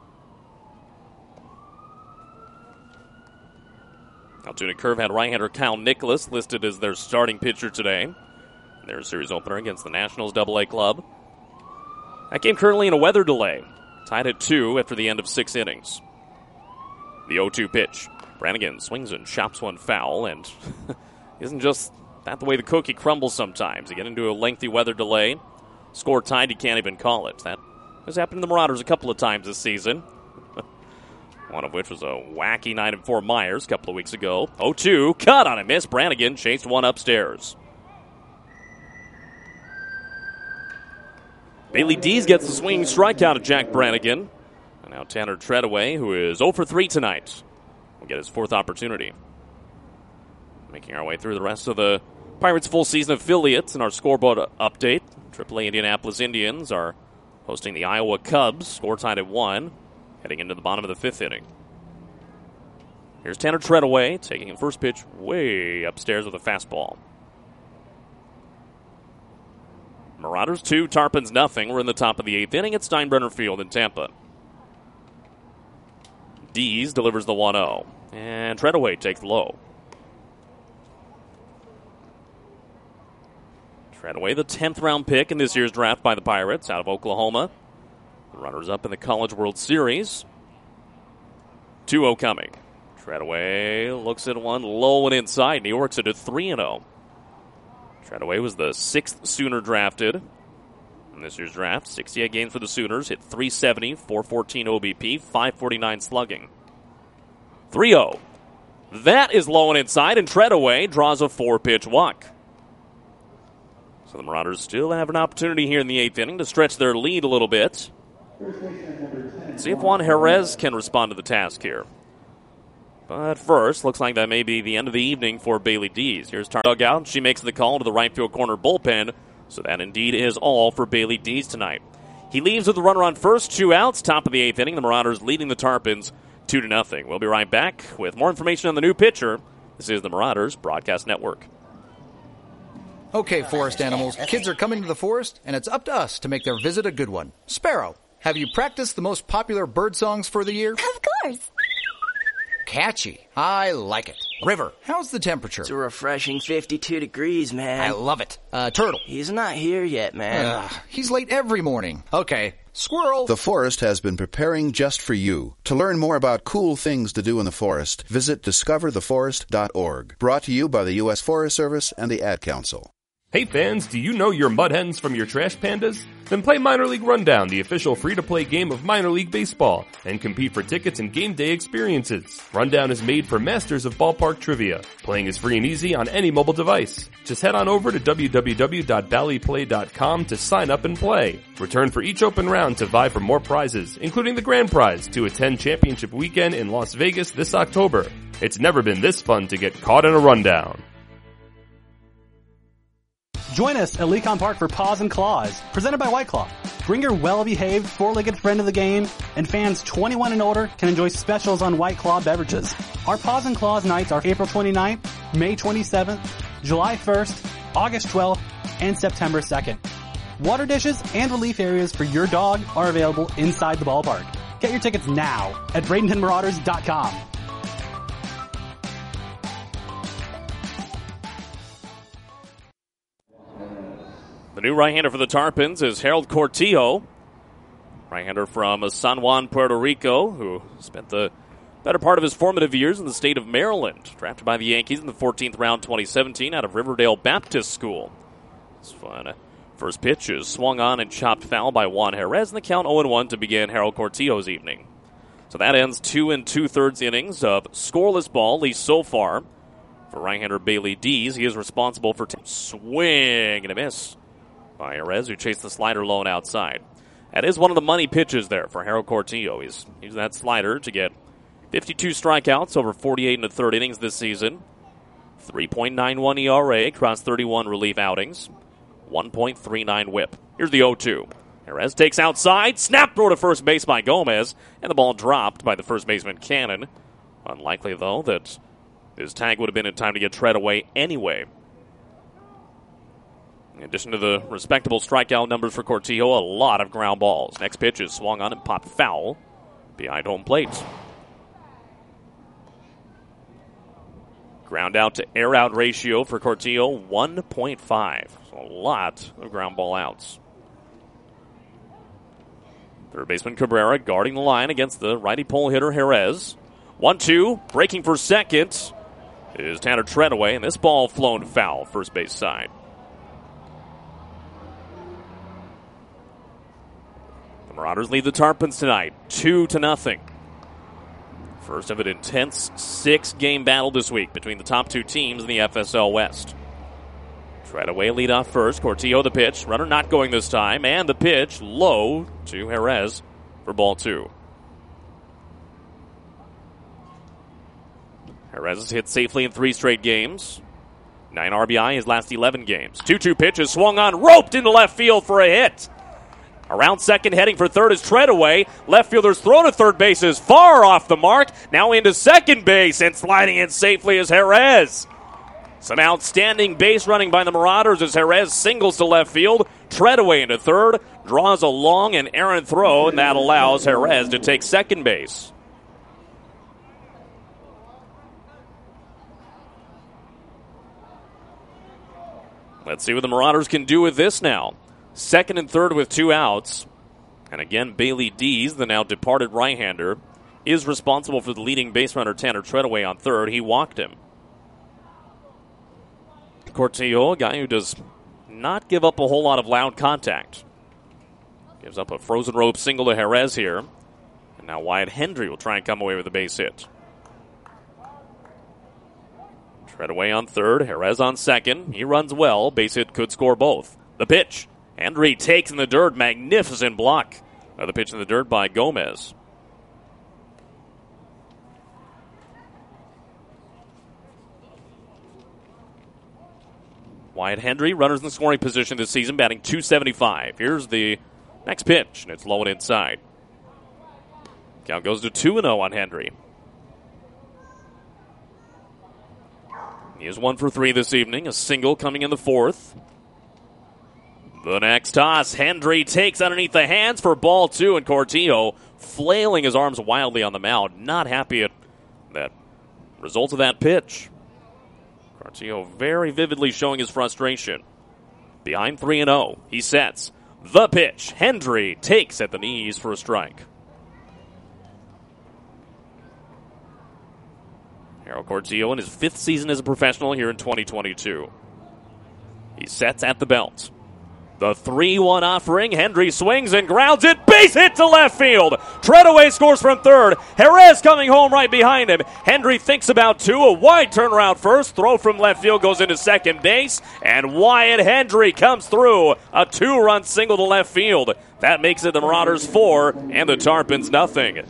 Altoona Curve had right-hander Kyle Nicholas listed as their starting pitcher today. Their series opener against the Nationals Double A club. That game currently in a weather delay. Tied at two after the end of six innings. The oh two pitch. Brannigan swings and chops one foul, and isn't just that the way the cookie crumbles sometimes. You get into a lengthy weather delay, score tied, you can't even call it. That has happened to the Marauders a couple of times this season. One of which was a wacky night in Fort Myers a couple of weeks ago. oh two, cut on a miss. Brannigan chased one upstairs. Bailey Dees gets the swinging strikeout of Jack Brannigan. And now Tanner Treadaway, who is oh for three tonight, will get his fourth opportunity. Making our way through the rest of the Pirates' full season affiliates in our scoreboard update. triple A Indianapolis Indians are hosting the Iowa Cubs, score tied at one, heading into the bottom of the fifth inning. Here's Tanner Treadaway taking a first pitch way upstairs with a fastball. Marauders two, Tarpons nothing. We're in the top of the eighth inning at Steinbrenner Field in Tampa. Dees delivers the one oh, and Treadaway takes low. Treadaway, the tenth round pick in this year's draft by the Pirates out of Oklahoma. The runners up in the College World Series. two oh coming. Treadaway looks at one low and inside, and he works it at three and oh. Treadaway was the sixth Sooner drafted in this year's draft. sixty-eight games for the Sooners. Hit three seventy, four fourteen O B P, five forty-nine slugging. three oh. That is low and inside, and Treadaway draws a four-pitch walk. So the Marauders still have an opportunity here in the eighth inning to stretch their lead a little bit. Let's see if Juan Jerez can respond to the task here. But first, looks like that may be the end of the evening for Bailey Dees. Here's Tar dugout. She makes the call to the right field corner bullpen. So that indeed is all for Bailey Dees tonight. He leaves with the runner on first, two outs, top of the eighth inning. The Marauders leading the Tarpons two to nothing. We'll be right back with more information on the new pitcher. This is the Marauders Broadcast Network. Okay, forest animals, kids are coming to the forest, and it's up to us to make their visit a good one. Sparrow, have you practiced the most popular bird songs for the year? Of course. Catchy. I like it. River, how's the temperature? It's a refreshing fifty-two degrees, man. I love it. Uh, Turtle. He's not here yet, man. Ugh, he's late every morning. Okay. Squirrel. The forest has been preparing just for you. To learn more about cool things to do in the forest, visit discover the forest dot org. Brought to you by the U S Forest Service and the Ad Council. Hey fans, do you know your mud hens from your trash pandas? Then play Minor League Rundown, the official free-to-play game of minor league baseball, and compete for tickets and game day experiences. Rundown is made for masters of ballpark trivia. Playing is free and easy on any mobile device. Just head on over to w w w dot bally play dot com to sign up and play. Return for each open round to vie for more prizes, including the grand prize to attend championship weekend in Las Vegas this October. It's never been this fun to get caught in a rundown. Join us at Lecon Park for Paws and Claws, presented by White Claw. Bring your well-behaved, four-legged friend to the game, and fans twenty-one and older can enjoy specials on White Claw beverages. Our Paws and Claws nights are April twenty-ninth, May twenty-seventh, July first, August twelfth, and September second. Water dishes and relief areas for your dog are available inside the ballpark. Get your tickets now at Bradenton Marauders dot com. The new right-hander for the Tarpons is Harold Cortillo, right-hander from San Juan, Puerto Rico, who spent the better part of his formative years in the state of Maryland. Drafted by the Yankees in the fourteenth round twenty seventeen out of Riverdale Baptist School. It's fun. First pitch is swung on and chopped foul by Juan Jerez, and the count oh and one to begin Harold Cortillo's evening. So that ends two and two-thirds innings of scoreless ball, at least so far, for right-hander Bailey Dees. He is responsible for t- swing and a miss by Jerez, who chased the slider low and outside. That is one of the money pitches there for Harold Cortillo. He's used that slider to get fifty-two strikeouts over forty-eight and a third innings this season. three point nine one E R A across thirty-one relief outings. one point three nine whip. Here's the oh two. Jerez takes outside. Snap throw to first base by Gomez. And the ball dropped by the first baseman Cannon. Unlikely, though, that his tag would have been in time to get Treadaway anyway. In addition to the respectable strikeout numbers for Cortillo, a lot of ground balls. Next pitch is swung on and popped foul behind home plate. Ground out to air out ratio for Cortillo, one point five. So a lot of ground ball outs. Third baseman Cabrera guarding the line against the righty pole hitter Jerez. one two, breaking for second is Tanner Treadaway, and this ball flown foul, first base side. Marauders lead the Tarpons tonight, two to nothing. First of an intense six-game battle this week between the top two teams in the F S L West. Treadaway lead off first. Cortillo the pitch. Runner not going this time, and the pitch low to Jerez for ball two. Jerez has hit safely in three straight games. Nine R B I his last eleven games. two two pitches swung on, roped into left field for a hit. Around second, heading for third is Treadaway. Left fielder's throw to third base is far off the mark. Now into second base, and sliding in safely is Jerez. Some outstanding base running by the Marauders as Jerez singles to left field. Treadaway into third, draws a long and errant throw, and that allows Jerez to take second base. Let's see what the Marauders can do with this now. Second and third with two outs. And again, Bailey Dees, the now departed right-hander, is responsible for the leading base runner Tanner Treadaway on third. He walked him. Cortillo, a guy who does not give up a whole lot of loud contact. Gives up a frozen rope single to Jerez here. And now Wyatt Hendry will try and come away with a base hit. Treadaway on third, Jerez on second. He runs well. Base hit could score both. The pitch. Hendry takes in the dirt. Magnificent block. Another pitch in the dirt by Gomez. Wyatt Hendry, runners in the scoring position this season, batting two seventy-five. Here's the next pitch, and it's low and inside. Count goes to two and oh on Hendry. He is one for three this evening. A single coming in the fourth. The next toss, Hendry takes underneath the hands for ball two, and Cortillo flailing his arms wildly on the mound. Not happy at that result of that pitch. Cortillo very vividly showing his frustration. Behind three and oh, he sets. The pitch, Hendry takes at the knees for a strike. Harold Cortillo in his fifth season as a professional here in twenty twenty-two. He sets at the belt. The three one offering. Hendry swings and grounds it. Base hit to left field. Treadaway scores from third. Jerez coming home right behind him. Hendry thinks about two. A wide turnaround first. Throw from left field goes into second base. And Wyatt Hendry comes through. A two-run single to left field. That makes it the Marauders four and the Tarpons nothing.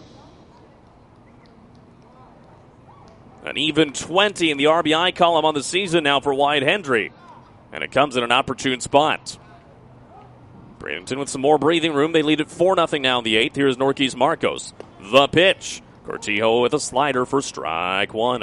An even twenty in the R B I column on the season now for Wyatt Hendry. And it comes in an opportune spot. Bradenton with some more breathing room. They lead at four nothing now in the eighth. Here's Norquist Marcos. The pitch. Cortijo with a slider for strike one.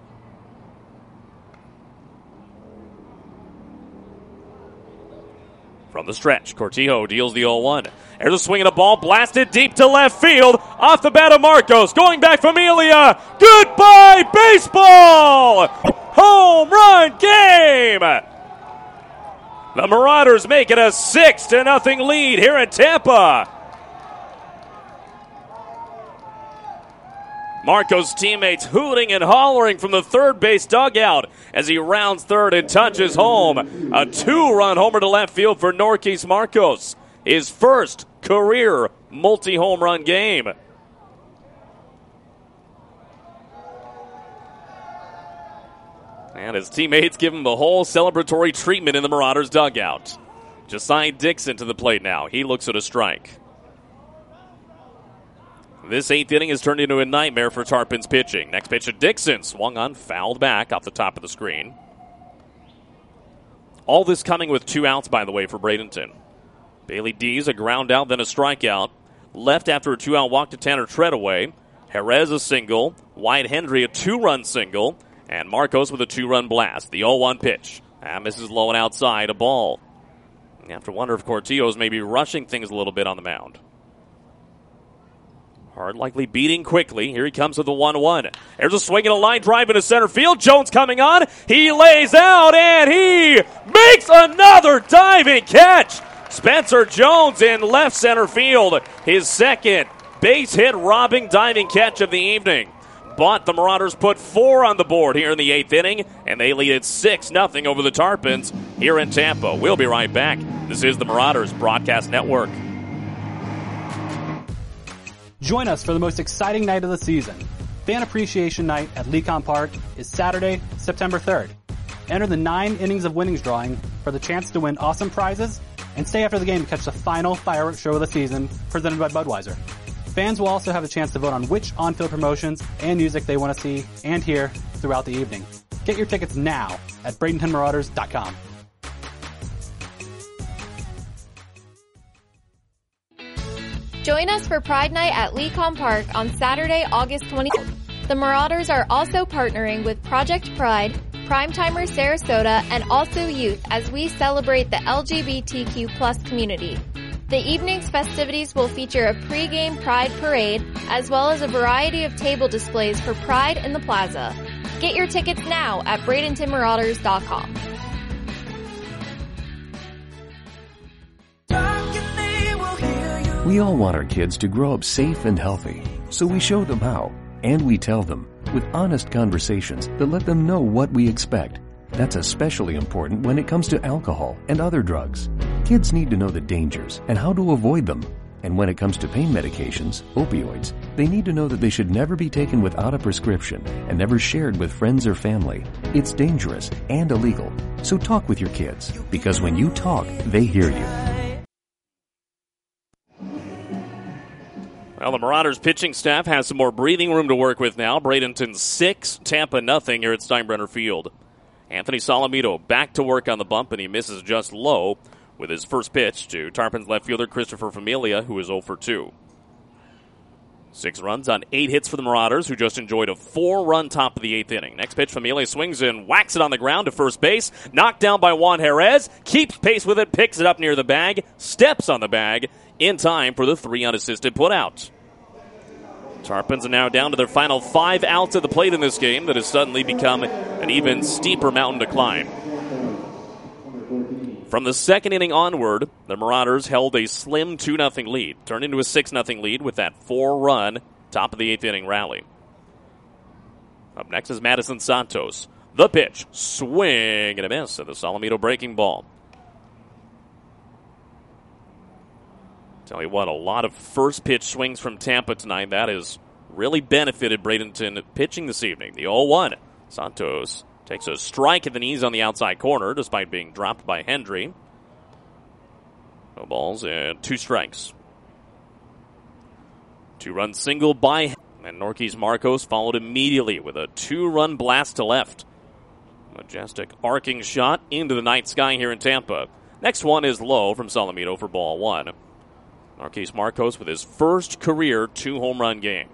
From the stretch, Cortijo deals the oh one. There's a swing and a ball blasted deep to left field. Off the bat of Marcos. Going back Familia. Goodbye, baseball! Home run game! The Marauders make it a six to nothing lead here in Tampa. Marcos' teammates hooting and hollering from the third base dugout as he rounds third and touches home. A two-run homer to left field for Norquist Marcos. His first career multi-home run game. And his teammates give him the whole celebratory treatment in the Marauders dugout. Josiah Dixon to the plate now. He looks at a strike. This eighth inning has turned into a nightmare for Tarpons pitching. Next pitch at Dixon. Swung on, fouled back off the top of the screen. All this coming with two outs, by the way, for Bradenton. Bailey Dees, a ground out, then a strikeout. Left after a two-out walk to Tanner Treadaway. Jerez a single. Wyatt Hendry a two-run single. And Marcos with a two-run blast. The oh one pitch. That misses low and outside, a ball. You have to wonder if Cortijo's maybe rushing things a little bit on the mound. Hard likely beating quickly. Here he comes with the one one. There's a swing and a line drive into center field. Jones coming on. He lays out and he makes another diving catch. Spencer Jones in left center field. His second base hit robbing diving catch of the evening. But the Marauders put four on the board here in the eighth inning, and they lead at six nothing over the Tarpons here in Tampa. We'll be right back. This is the Marauders Broadcast Network. Join us for the most exciting night of the season. Fan Appreciation Night at Lecon Park is Saturday, September third. Enter the nine innings of winnings drawing for the chance to win awesome prizes, and stay after the game to catch the final fireworks show of the season presented by Budweiser. Fans will also have a chance to vote on which on-field promotions and music they want to see and hear throughout the evening. Get your tickets now at Bradenton Marauders dot com. Join us for Pride Night at Lecon Park on Saturday, August twenty-fourth. The Marauders are also partnering with Project Pride, Primetimer Sarasota, and Also Youth as we celebrate the L G B T Q plus community. The evening's festivities will feature a pre-game Pride parade, as well as a variety of table displays for Pride in the Plaza. Get your tickets now at Bradenton Marauders dot com. We all want our kids to grow up safe and healthy, so we show them how, and we tell them, with honest conversations that let them know what we expect. That's especially important when it comes to alcohol and other drugs. Kids need to know the dangers and how to avoid them. And when it comes to pain medications, opioids, they need to know that they should never be taken without a prescription and never shared with friends or family. It's dangerous and illegal. So talk with your kids, because when you talk, they hear you. Well, the Marauders pitching staff has some more breathing room to work with now. Bradenton six, Tampa nothing here at Steinbrenner Field. Anthony Solomito back to work on the bump, and he misses just low with his first pitch to Tarpons left fielder Christopher Familia, who is oh for two. Six runs on eight hits for the Marauders, who just enjoyed a four-run top of the eighth inning. Next pitch, Familia swings and whacks it on the ground to first base. Knocked down by Juan Jerez. Keeps pace with it, picks it up near the bag, steps on the bag in time for the three unassisted putout. Tarpons are now down to their final five outs at the plate in this game that has suddenly become an even steeper mountain to climb. From the second inning onward, the Marauders held a slim two nothing lead, turned into a six nothing lead with that four-run top of the eighth inning rally. Up next is Madison Santos. The pitch. Swing and a miss at the Solomito breaking ball. Tell you what, a lot of first pitch swings from Tampa tonight. That has really benefited Bradenton pitching this evening. The oh one. Santos takes a strike at the knees on the outside corner despite being dropped by Hendry. No balls and two strikes. Two-run single by and Norquis Marcos followed immediately with a two-run blast to left. Majestic arcing shot into the night sky here in Tampa. Next one is low from Solomito for ball one. Norquis Marcos with his first career two-home run game.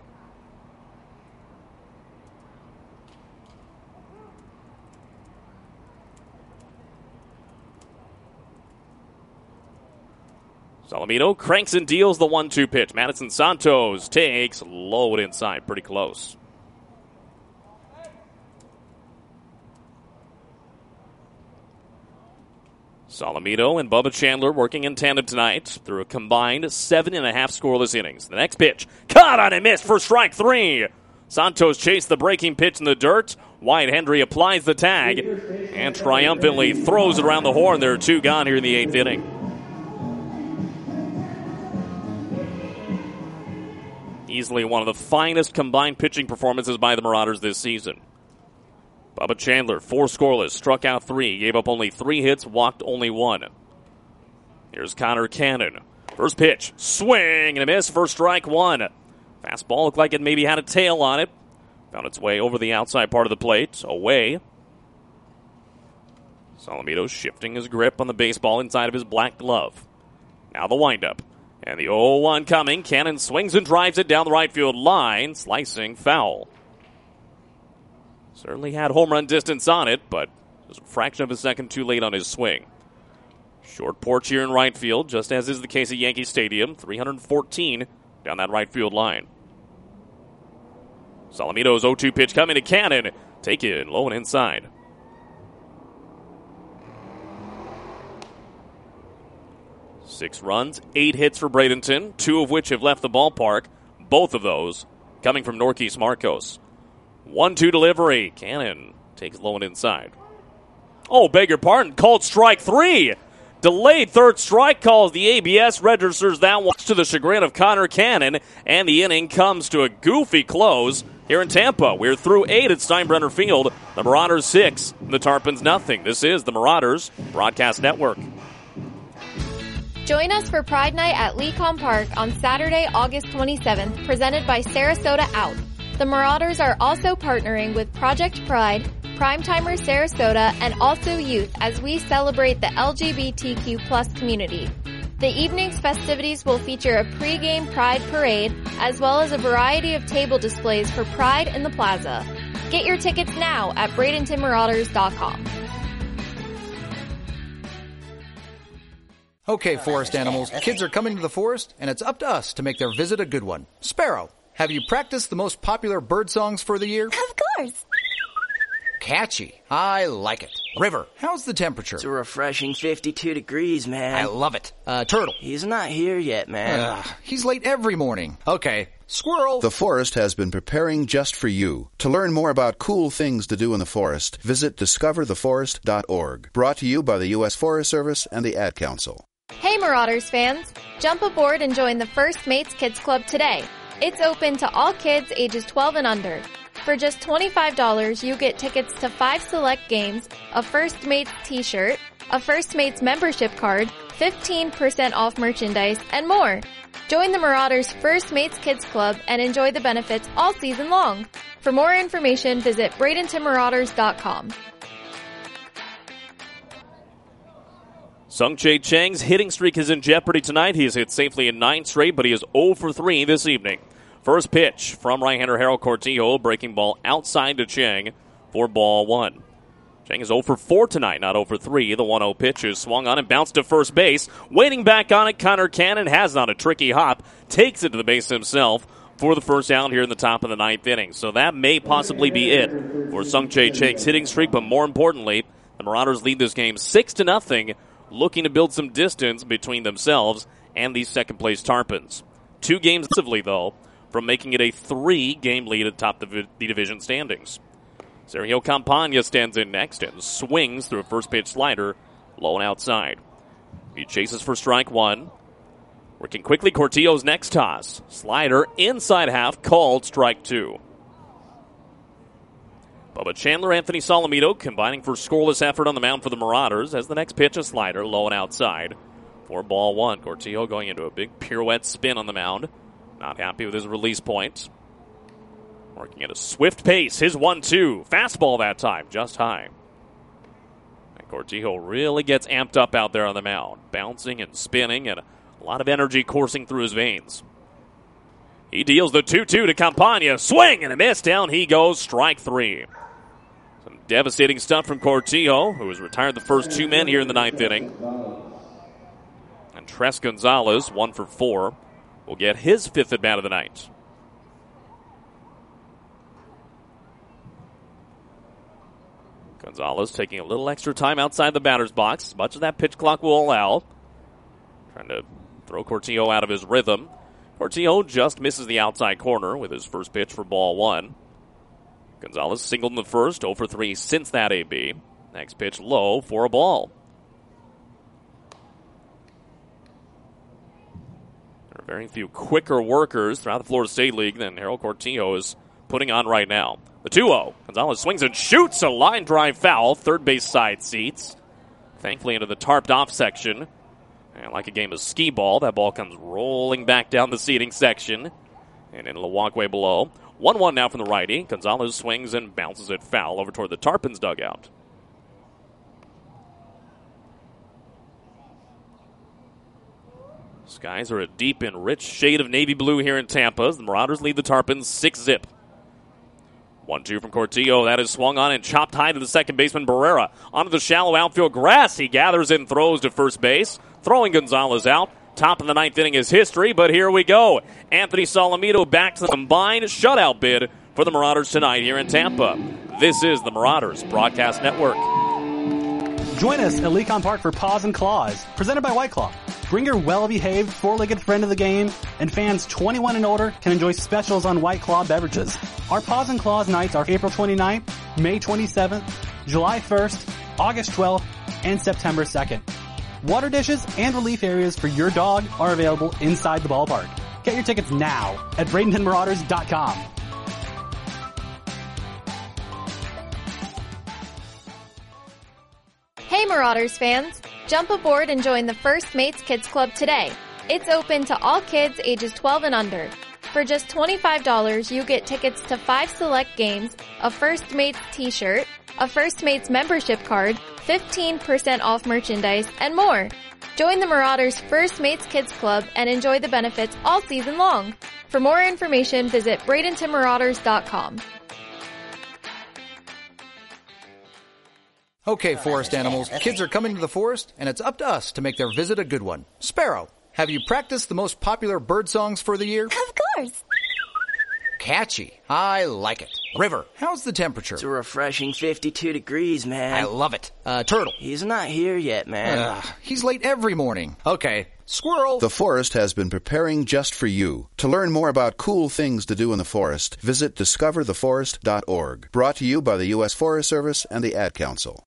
Solomito cranks and deals the one two pitch. Madison Santos takes low and inside, pretty close. Solomito and Bubba Chandler working in tandem tonight through a combined seven and a half scoreless innings. The next pitch, caught on and missed for strike three. Santos chased the breaking pitch in the dirt. Wyatt Hendry applies the tag and triumphantly throws it around the horn. There are two gone here in the eighth inning. Easily one of the finest combined pitching performances by the Marauders this season. Bubba Chandler, four scoreless, struck out three, gave up only three hits, walked only one. Here's Connor Cannon. First pitch, swing and a miss for strike one. Fastball looked like it maybe had a tail on it. Found its way over the outside part of the plate, away. Solomito shifting his grip on the baseball inside of his black glove. Now the windup. And the oh one coming. Cannon swings and drives it down the right field line, slicing foul. Certainly had home run distance on it, but just a fraction of a second too late on his swing. Short porch here in right field, just as is the case at Yankee Stadium. three hundred fourteen down that right field line. Solomito's oh two pitch coming to Cannon. Taken low and inside. Six runs, eight hits for Bradenton, two of which have left the ballpark. Both of those coming from Norquis Marcos. one two delivery. Cannon takes low and inside. Oh, beg your pardon. Called strike three. Delayed third strike calls. The A B S registers that one to the chagrin of Connor Cannon, and the inning comes to a goofy close here in Tampa. We're through eight at Steinbrenner Field. The Marauders six, the Tarpons nothing. This is the Marauders Broadcast Network. Join us for Pride Night at Lecom Park on Saturday, August twenty-seventh, presented by Sarasota Out. The Marauders are also partnering with Project Pride, Primetimer Sarasota, and Also Youth as we celebrate the L G B T Q plus community. The evening's festivities will feature a pre-game Pride parade, as well as a variety of table displays for Pride in the Plaza. Get your tickets now at Bradenton Marauders dot com. Okay, forest animals, kids are coming to the forest, and it's up to us to make their visit a good one. Sparrow, have you practiced the most popular bird songs for the year? Of course. Catchy. I like it. River, how's the temperature? It's a refreshing fifty-two degrees, man. I love it. Uh, Turtle. He's not here yet, man. Uh, he's late every morning. Okay. Squirrel. The Forest has been preparing just for you. To learn more about cool things to do in the forest, visit discover the forest dot org. Brought to you by the U S Forest Service and the Ad Council. Hey Marauders fans! Jump aboard and join the First Mates Kids Club today. It's open to all kids ages twelve and under. For just twenty-five dollars, you get tickets to five select games, a First Mates t-shirt, a First Mates membership card, fifteen percent off merchandise, and more. Join the Marauders First Mates Kids Club and enjoy the benefits all season long. For more information, visit Bradenton Marauders dot com. Sung-Chae Chang's hitting streak is in jeopardy tonight. He has hit safely in nine straight, but he is oh for three this evening. First pitch from right-hander Harold Cortijo, breaking ball outside to Chang for ball one. Chang is oh for four tonight, not oh for three. The one oh pitch is swung on and bounced to first base. Waiting back on it, Connor Cannon has on a tricky hop, takes it to the base himself for the first out here in the top of the ninth inning. So that may possibly be it for Sung-Chae Chang's hitting streak, but more importantly, the Marauders lead this game six to nothing. Looking to build some distance between themselves and these second-place Tarpons. Two games, though, from making it a three-game lead atop the, the division standings. Sergio Campagna stands in next and swings through a first pitch slider, low and outside. He chases for strike one. Working quickly, Cortillo's next toss. Slider inside half, called strike two. Bubba Chandler, Anthony Solomito combining for scoreless effort on the mound for the Marauders as the next pitch a slider, low and outside. For ball one, Cortillo going into a big pirouette spin on the mound. Not happy with his release point. Working at a swift pace. His one two. Fastball that time. Just high. And Cortillo really gets amped up out there on the mound. Bouncing and spinning and a lot of energy coursing through his veins. He deals the two two to Campagna. Swing and a miss. Down he goes. Strike three. Some devastating stuff from Cortillo, who has retired the first two men here in the ninth inning. And Tres Gonzalez, one for four, will get his fifth at bat of the night. Gonzalez taking a little extra time outside the batter's box, as much as that pitch clock will allow. Trying to throw Cortillo out of his rhythm. Cortillo just misses the outside corner with his first pitch for ball one. Gonzalez singled in the first, oh for three since that A B. Next pitch low for a ball. There are very few quicker workers throughout the Florida State League than Harold Cortillo is putting on right now. The two oh. Gonzalez swings and shoots a line drive foul. Third base side seats. Thankfully into the tarped off section. And like a game of skee ball, that ball comes rolling back down the seating section and into the walkway below. one one now from the righty. Gonzalez swings and bounces it foul over toward the Tarpons dugout. Skies are a deep and rich shade of navy blue here in Tampa as the Marauders lead the Tarpons six zip. one two from Cortillo. That is swung on and chopped high to the second baseman Barrera. Onto the shallow outfield grass. He gathers and throws to first base. Throwing Gonzalez out. Top of the ninth inning is history, but here we go. Anthony Solomito back to the combined shutout bid for the Marauders tonight here in Tampa. This is the Marauders Broadcast Network. Join us at Lecon Park for Paws and Claws, presented by White Claw. Bring your well-behaved four-legged friend to the game, and fans twenty-one and older can enjoy specials on White Claw beverages. Our Paws and Claws nights are April twenty-ninth, May twenty-seventh, July first, August twelfth, and September second. Water dishes and relief areas for your dog are available inside the ballpark. Get your tickets now at Bradenton Marauders dot com. Hey Marauders fans! Jump aboard and join the First Mates Kids Club today. It's open to all kids ages twelve and under. For just twenty-five dollars, you get tickets to five select games, a First Mates t-shirt, a First Mates membership card, fifteen percent off merchandise, and more. Join the Marauders First Mates Kids Club and enjoy the benefits all season long. For more information, visit Bradenton Marauders dot com. Okay, forest animals, kids are coming to the forest, and it's up to us to make their visit a good one. Sparrow, have you practiced the most popular bird songs for the year? Of course. Catchy. I like it. River, how's the temperature? It's a refreshing fifty-two degrees, man. I love it. Uh, Turtle. He's not here yet, man. Ugh, he's late every morning. Okay. Squirrel. The forest has been preparing just for you. To learn more about cool things to do in the forest, visit discover the forest dot org. Brought to you by the U S Forest Service and the Ad Council.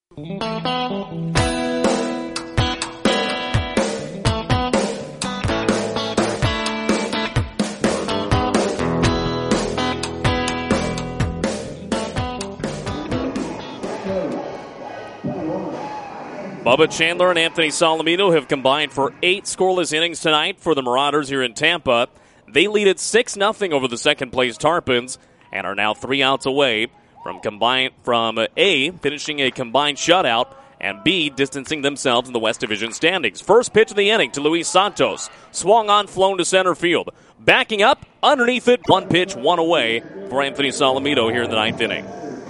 Bubba Chandler and Anthony Solomito have combined for eight scoreless innings tonight for the Marauders here in Tampa. They lead at six nothing over the second-place Tarpons and are now three outs away from combined from A, finishing a combined shutout, and B, distancing themselves in the West Division standings. First pitch of the inning to Luis Santos. Swung on, flown to center field. Backing up, underneath it, one pitch, one away for Anthony Solomito here in the ninth inning.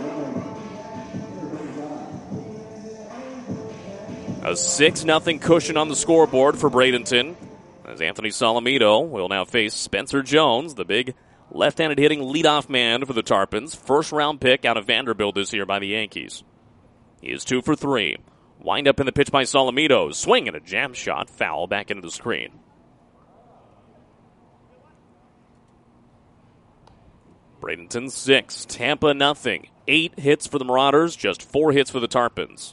A six nothing cushion on the scoreboard for Bradenton, as Anthony Solomito will now face Spencer Jones, the big left-handed hitting leadoff man for the Tarpons. First round pick out of Vanderbilt this year by the Yankees. He is two for three. Wind up in the pitch by Solomito. Swing and a jam shot. Foul back into the screen. Bradenton six, Tampa nothing. Eight hits for the Marauders, just four hits for the Tarpons.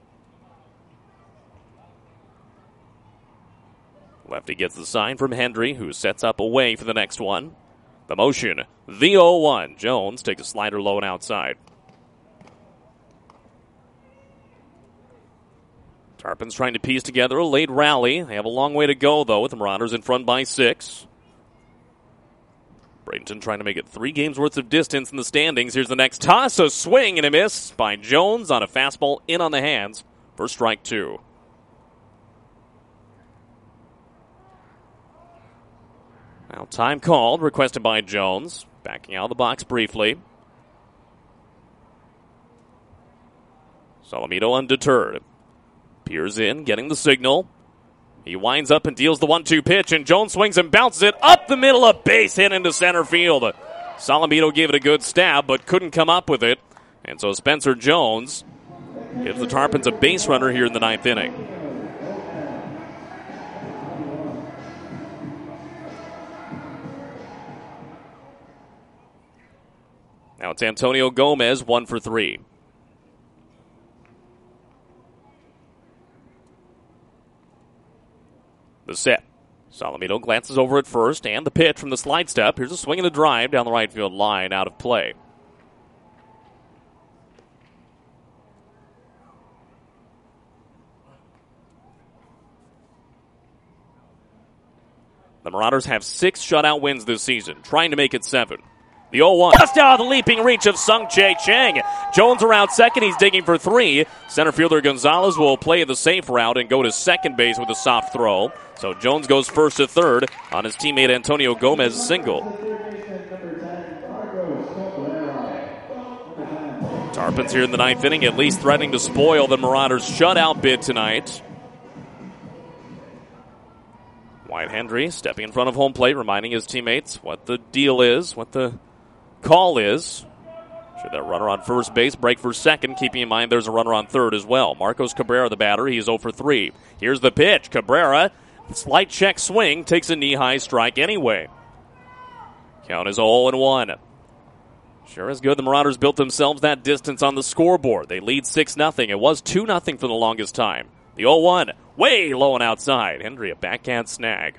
Lefty gets the sign from Hendry, who sets up away for the next one. The motion, the oh one. Jones takes a slider low and outside. Tarpons trying to piece together a late rally. They have a long way to go, though, with the Marauders in front by six. Bradenton trying to make it three games worth of distance in the standings. Here's the next toss, a swing and a miss by Jones on a fastball in on the hands for strike two. Now time called, requested by Jones. Backing out of the box briefly. Salamito undeterred. Peers in, getting the signal. He winds up and deals the one two pitch, and Jones swings and bounces it up the middle, a base hit into center field. Salamito gave it a good stab, but couldn't come up with it. And so Spencer Jones gives the Tarpons a base runner here in the ninth inning. Now it's Antonio Gomez, one for three. The set. Salamito glances over at first, and the pitch from the slide step. Here's a swing and a drive down the right field line, out of play. The Marauders have six shutout wins this season, trying to make it seven. The oh one. Just out of the leaping reach of Sung Chae Chang. Jones around second. He's digging for three. Center fielder Gonzalez will play the safe route and go to second base with a soft throw. So Jones goes first to third on his teammate Antonio Gomez's single. Tarpons here in the ninth inning, at least threatening to spoil the Marauders' shutout bid tonight. Wyatt Hendry stepping in front of home plate, reminding his teammates what the deal is, what the call is. Should that runner on first base break for second, keeping in mind there's a runner on third as well. Marcos Cabrera, the batter, he's oh for three. Here's the pitch. Cabrera, slight check swing, takes a knee-high strike anyway. Count is oh and one. Sure is good the Marauders built themselves that distance on the scoreboard. They lead six nothing. It was two nothing for the longest time. The oh one, way low and outside. Hendry, a backhand snag.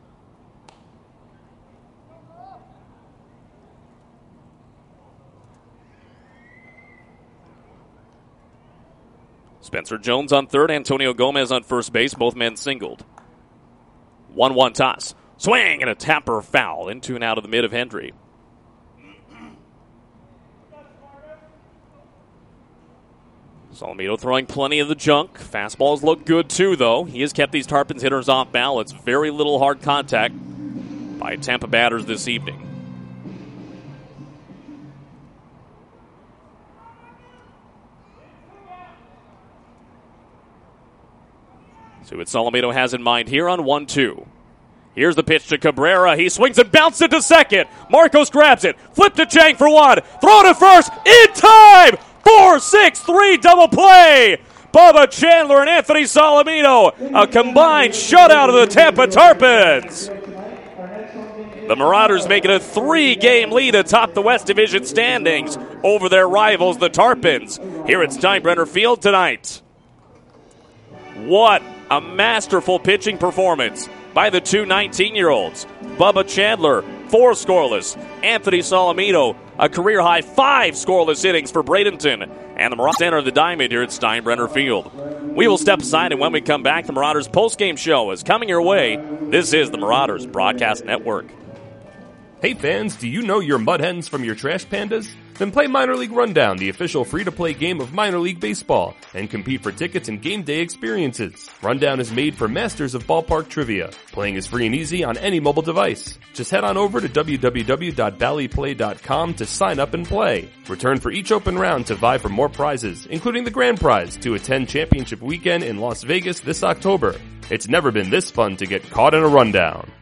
Spencer Jones on third, Antonio Gomez on first base, both men singled. one one toss. Swing and a tapper foul into and out of the mid of Hendry. Salamito throwing plenty of the junk. Fastballs look good too, though. He has kept these Tarpons hitters off balance. Very little hard contact by Tampa batters this evening. See what Salamito has in mind here on one two. Here's the pitch to Cabrera. He swings and bounces it to second. Marcos grabs it. Flip to Chang for one. Throw to first. In time! four six three double play! Bubba Chandler and Anthony Salamito. A combined shutout of the Tampa Tarpons. The Marauders make it a three-game lead atop the West Division standings over their rivals, the Tarpons, here at Steinbrenner Field tonight. What a masterful pitching performance by the two nineteen-year-olds. Bubba Chandler, four scoreless. Anthony Salamito, a career-high five scoreless innings for Bradenton. And the Marauders enter the diamond here at Steinbrenner Field. We will step aside, and when we come back, the Marauders post-game show is coming your way. This is the Marauders Broadcast Network. Hey fans, do you know your Mud Hens from your Trash Pandas? Then play Minor League Rundown, the official free-to-play game of Minor League Baseball, and compete for tickets and game day experiences. Rundown is made for masters of ballpark trivia. Playing is free and easy on any mobile device. Just head on over to w w w dot bally play dot com to sign up and play. Return for each open round to vie for more prizes, including the grand prize to attend Championship Weekend in Las Vegas this October. It's never been this fun to get caught in a rundown.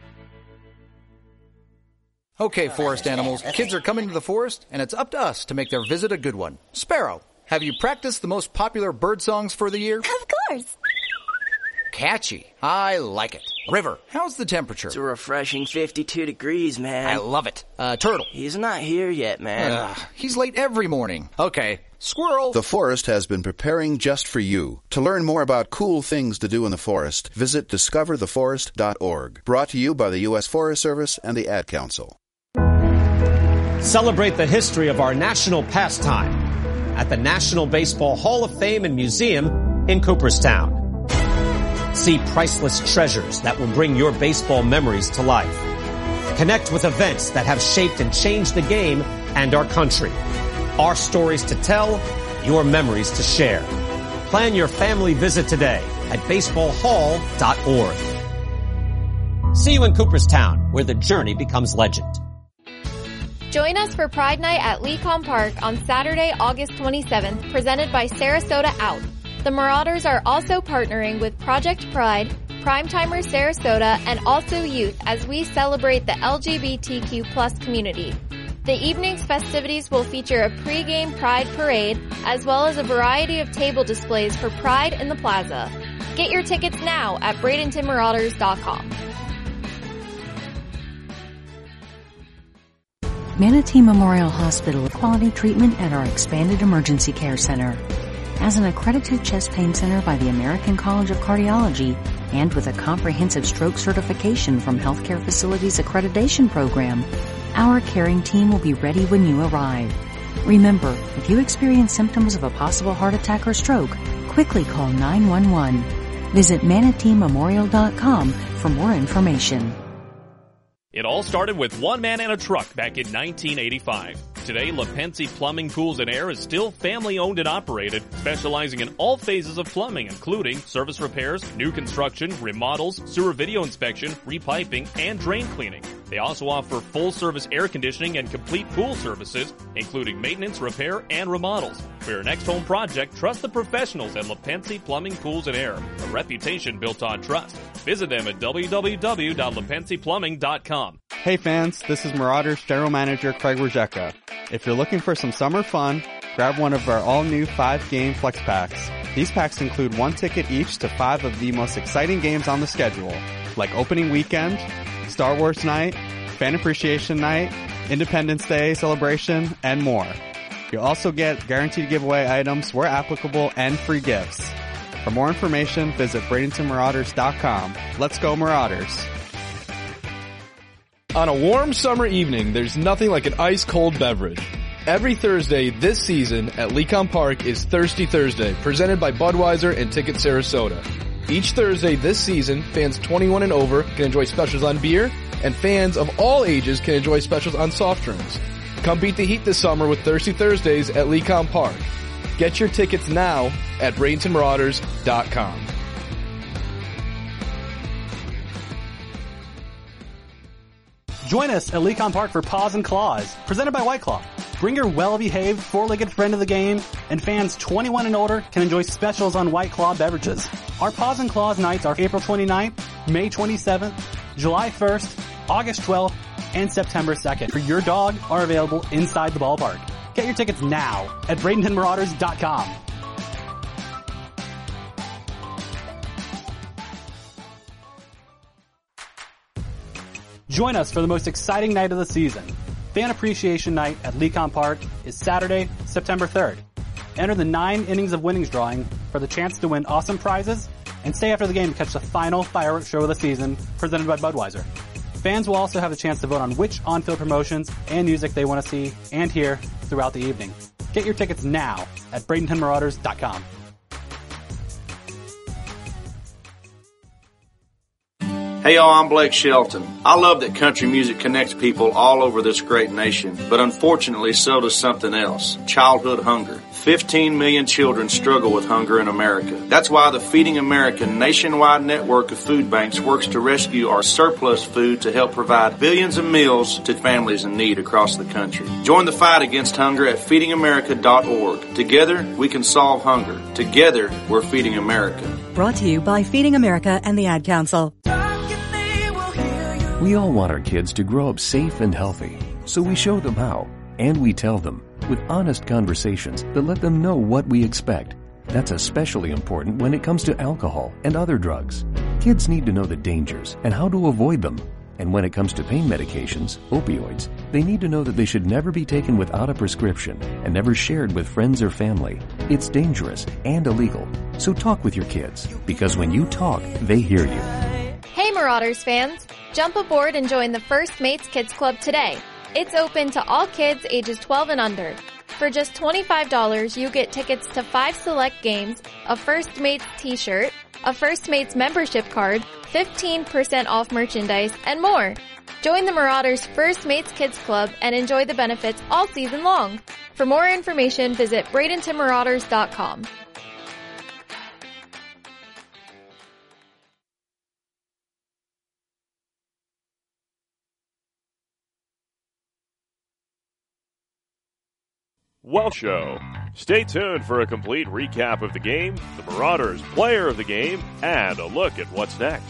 Okay, forest animals, kids are coming to the forest, and it's up to us to make their visit a good one. Sparrow, have you practiced the most popular bird songs for the year? Of course. Catchy. I like it. River, how's the temperature? It's a refreshing fifty-two degrees, man. I love it. Uh, Turtle. He's not here yet, man. Uh, he's late every morning. Okay. Squirrel. The Forest has been preparing just for you. To learn more about cool things to do in the forest, visit discover the forest dot org. Brought to you by the U S Forest Service and the Ad Council. Celebrate the history of our national pastime at the National Baseball Hall of Fame and Museum in Cooperstown. See priceless treasures that will bring your baseball memories to life. Connect with events that have shaped and changed the game and our country. Our stories to tell, your memories to share. Plan your family visit today at baseball hall dot org. See you in Cooperstown, where the journey becomes legend. Join us for Pride Night at Lecom Park on Saturday, August twenty-seventh, presented by Sarasota Out. The Marauders are also partnering with Project Pride, Primetimer Sarasota, and Also Youth as we celebrate the L G B T Q plus community. The evening's festivities will feature a pre-game Pride parade, as well as a variety of table displays for Pride in the Plaza. Get your tickets now at Bradenton Marauders dot com. Manatee Memorial Hospital, quality treatment at our expanded emergency care center. As an accredited chest pain center by the American College of Cardiology and with a comprehensive stroke certification from Healthcare Facilities Accreditation Program, our caring team will be ready when you arrive. Remember, if you experience symptoms of a possible heart attack or stroke, quickly call nine one one. Visit manatee memorial dot com for more information. It all started with one man and a truck back in nineteen eighty-five. Today, LaPenzie Plumbing, Pools, and Air is still family-owned and operated, specializing in all phases of plumbing, including service repairs, new construction, remodels, sewer video inspection, repiping, and drain cleaning. They also offer full-service air conditioning and complete pool services, including maintenance, repair, and remodels. For your next home project, trust the professionals at LaPenzie Plumbing, Pools, and Air, a reputation built on trust. Visit them at w w w dot lapenzie plumbing dot com. Hey fans, this is Marauders General Manager Craig Rojeka. If you're looking for some summer fun, grab one of our all-new five-game flex packs. These packs include one ticket each to five of the most exciting games on the schedule, like Opening Weekend, Star Wars Night, Fan Appreciation Night, Independence Day Celebration, and more. You'll also get guaranteed giveaway items where applicable and free gifts. For more information, visit Bradenton Marauders dot com. Let's go Marauders! On a warm summer evening, there's nothing like an ice-cold beverage. Every Thursday this season at Lecom Park is Thirsty Thursday, presented by Budweiser and Ticket Sarasota. Each Thursday this season, fans twenty-one and over can enjoy specials on beer, and fans of all ages can enjoy specials on soft drinks. Come beat the heat this summer with Thirsty Thursdays at Lecom Park. Get your tickets now at Bradenton Marauders dot com. Join us at Lecom Park for Paws and Claws, presented by White Claw. Bring your well-behaved, four-legged friend to the game, and fans twenty-one and older can enjoy specials on White Claw beverages. Our Paws and Claws nights are April twenty-ninth, May twenty-seventh, July first, August twelfth, and September second. For your dog are available inside the ballpark. Get your tickets now at Bradenton Marauders dot com. Join us for the most exciting night of the season. Fan Appreciation Night at Lecom Park is Saturday, September third. Enter the nine innings of winnings drawing for the chance to win awesome prizes and stay after the game to catch the final fireworks show of the season presented by Budweiser. Fans will also have the chance to vote on which on-field promotions and music they want to see and hear throughout the evening. Get your tickets now at Bradenton Marauders dot com. Hey y'all, I'm Blake Shelton. I love that country music connects people all over this great nation, but unfortunately so does something else, childhood hunger. fifteen million children struggle with hunger in America. That's why the Feeding America nationwide network of food banks works to rescue our surplus food to help provide billions of meals to families in need across the country. Join the fight against hunger at feeding america dot org. Together, we can solve hunger. Together, we're Feeding America. Brought to you by Feeding America and the Ad Council. We all want our kids to grow up safe and healthy, so we show them how, and we tell them with honest conversations that let them know what we expect. That's especially important when it comes to alcohol and other drugs. Kids need to know the dangers and how to avoid them. And when it comes to pain medications, opioids, they need to know that they should never be taken without a prescription and never shared with friends or family. It's dangerous and illegal. So talk with your kids, because when you talk, they hear you. Hey Marauders fans! Jump aboard and join the First Mates Kids Club today. It's open to all kids ages twelve and under. For just twenty-five dollars, you get tickets to five select games, a First Mates t-shirt, a First Mates membership card, fifteen percent off merchandise, and more. Join the Marauders First Mates Kids Club and enjoy the benefits all season long. For more information, visit Bradenton Marauders dot com. Well Show. Stay tuned for a complete recap of the game, the Marauders player of the game, and a look at what's next.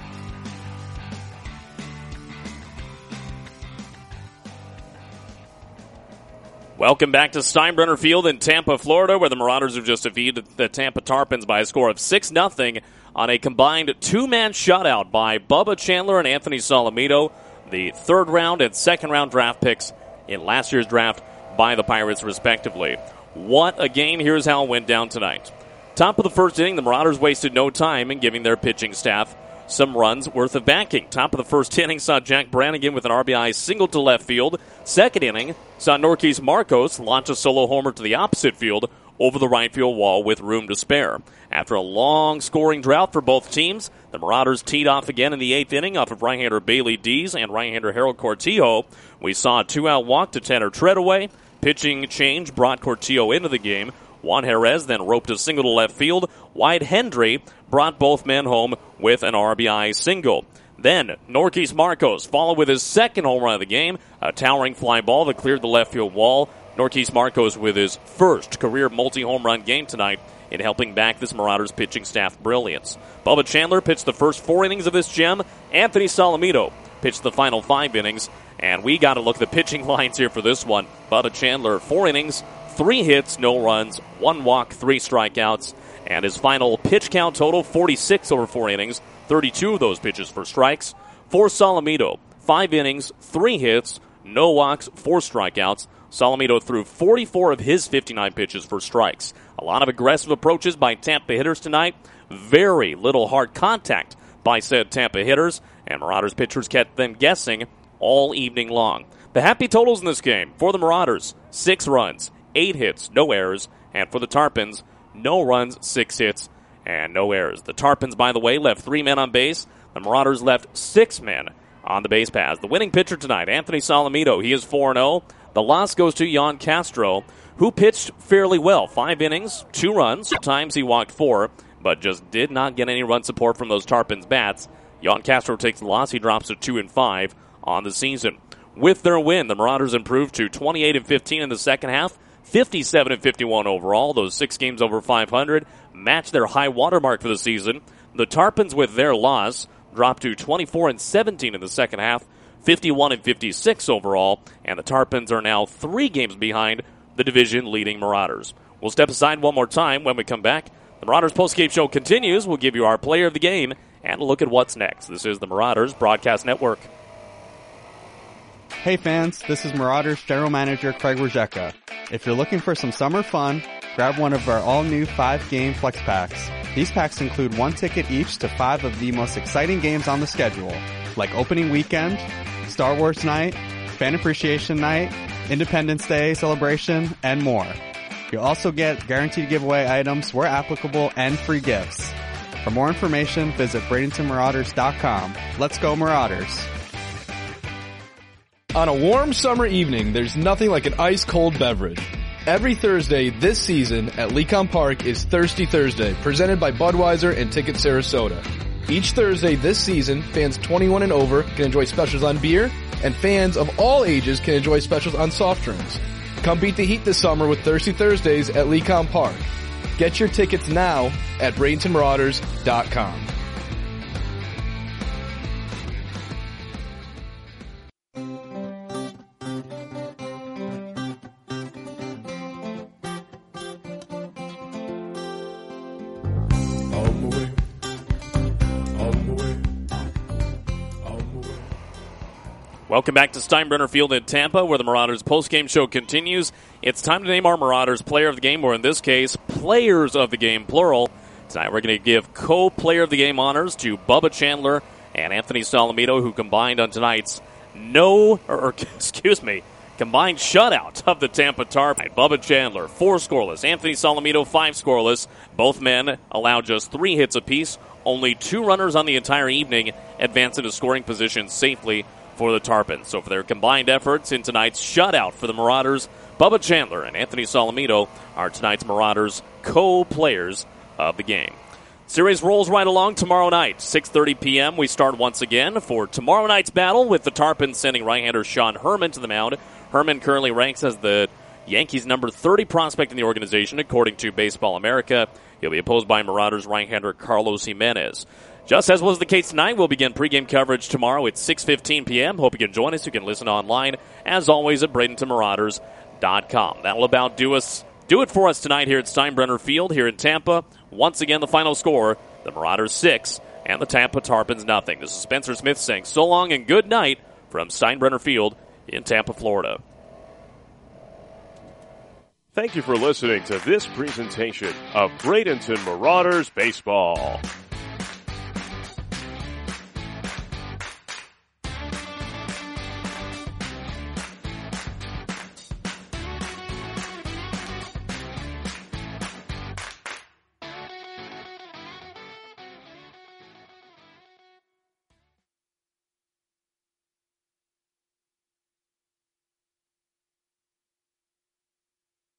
Welcome back to Steinbrenner Field in Tampa, Florida, where the Marauders have just defeated the Tampa Tarpons by a score of six nothing on a combined two-man shutout by Bubba Chandler and Anthony Salamito, the third round and second round draft picks in last year's draft by the Pirates, respectively. What a game. Here's how it went down tonight. Top of the first inning, the Marauders wasted no time in giving their pitching staff some runs worth of backing. Top of the first inning saw Jack Brannigan with an R B I single to left field. Second inning saw Norquis Marcos launch a solo homer to the opposite field over the right field wall with room to spare. After a long scoring drought for both teams, the Marauders teed off again in the eighth inning off of right-hander Bailey Dees and right-hander Harold Cortillo. We saw a two-out walk to Tanner Treadaway. Pitching change brought Cortillo into the game. Juan Jerez then roped a single to left field. Wyatt Hendry brought both men home with an R B I single. Then Norquis Marcos followed with his second home run of the game, a towering fly ball that cleared the left field wall. Norquis Marcos with his first career multi-home run game tonight in helping back this Marauders pitching staff brilliance. Bubba Chandler pitched the first four innings of this gem. Anthony Salamito pitched the final five innings. And we got to look at the pitching lines here for this one. Bubba Chandler, four innings, three hits, no runs, one walk, three strikeouts. And his final pitch count total, forty-six over four innings, thirty-two of those pitches for strikes. For Salamito, five innings, three hits, no walks, four strikeouts. Salamito threw forty-four of his fifty-nine pitches for strikes. A lot of aggressive approaches by Tampa hitters tonight. Very little hard contact by said Tampa hitters. And Marauders pitchers kept them guessing all evening long. The happy totals in this game for the Marauders, six runs, eight hits, no errors. And for the Tarpons, no runs, six hits, and no errors. The Tarpons, by the way, left three men on base. The Marauders left six men on the base paths. The winning pitcher tonight, Anthony Salamito, he is four and oh. The loss goes to Jan Castro, who pitched fairly well. Five innings, two runs. Sometimes he walked four, but just did not get any run support from those Tarpons bats. Jan Castro takes the loss. He drops to two and five on the season. With their win, the Marauders improved to twenty-eight and fifteen in the second half, fifty-seven and fifty-one overall. Those six games over five hundred match their high watermark for the season. The Tarpons, with their loss, dropped to twenty-four and seventeen in the second half, fifty-one and fifty-six overall, and the Tarpons are now three games behind the division-leading Marauders. We'll step aside one more time. When we come back, the Marauders postgame show continues. We'll give you our player of the game and look at what's next. This is the Marauders Broadcast Network. Hey fans, this is Marauders General Manager Craig Rajeka. If you're looking for some summer fun, grab one of our all-new five-game flex packs. These packs include one ticket each to five of the most exciting games on the schedule, like Opening Weekend, Star Wars Night, Fan Appreciation Night, Independence Day Celebration, and more. You'll also get guaranteed giveaway items where applicable and free gifts. For more information, visit Bradenton Marauders dot com. Let's go Marauders! On a warm summer evening, there's nothing like an ice-cold beverage. Every Thursday this season at Lecon Park is Thirsty Thursday, presented by Budweiser and Ticket Sarasota. Each Thursday this season, fans twenty-one and over can enjoy specials on beer, and fans of all ages can enjoy specials on soft drinks. Come beat the heat this summer with Thirsty Thursdays at Lecon Park. Get your tickets now at Bradenton Marauders dot com. On my way, on my Welcome back to Steinbrenner Field in Tampa, where the Marauders postgame show continues. It's time to name our Marauders player of the game, or in this case, players of the game, plural. Tonight we're going to give co-player of the game honors to Bubba Chandler and Anthony Solomito, who combined on tonight's no, or, or excuse me, combined shutout of the Tampa Tarp. Bubba Chandler, four scoreless. Anthony Solomito, five scoreless. Both men allowed just three hits apiece. Only two runners on the entire evening advance into scoring position safely for the Tarpons. So for their combined efforts in tonight's shutout for the Marauders, Bubba Chandler and Anthony Solomito are tonight's Marauders co-players of the game. Series rolls right along tomorrow night, six thirty p.m. We start once again for tomorrow night's battle with the Tarpons sending right-hander Sean Herman to the mound. Herman currently ranks as the Yankees' number thirty prospect in the organization, according to Baseball America. He'll be opposed by Marauders right-hander Carlos Jimenez. Just as was the case tonight, we'll begin pregame coverage tomorrow at six fifteen p.m. Hope you can join us. You can listen online, as always, at Bradenton Marauders dot com. That'll about do us. Do it for us tonight here at Steinbrenner Field here in Tampa. Once again, the final score, the Marauders six and the Tampa Tarpons nothing. This is Spencer Smith saying so long and good night from Steinbrenner Field in Tampa, Florida. Thank you for listening to this presentation of Bradenton Marauders Baseball.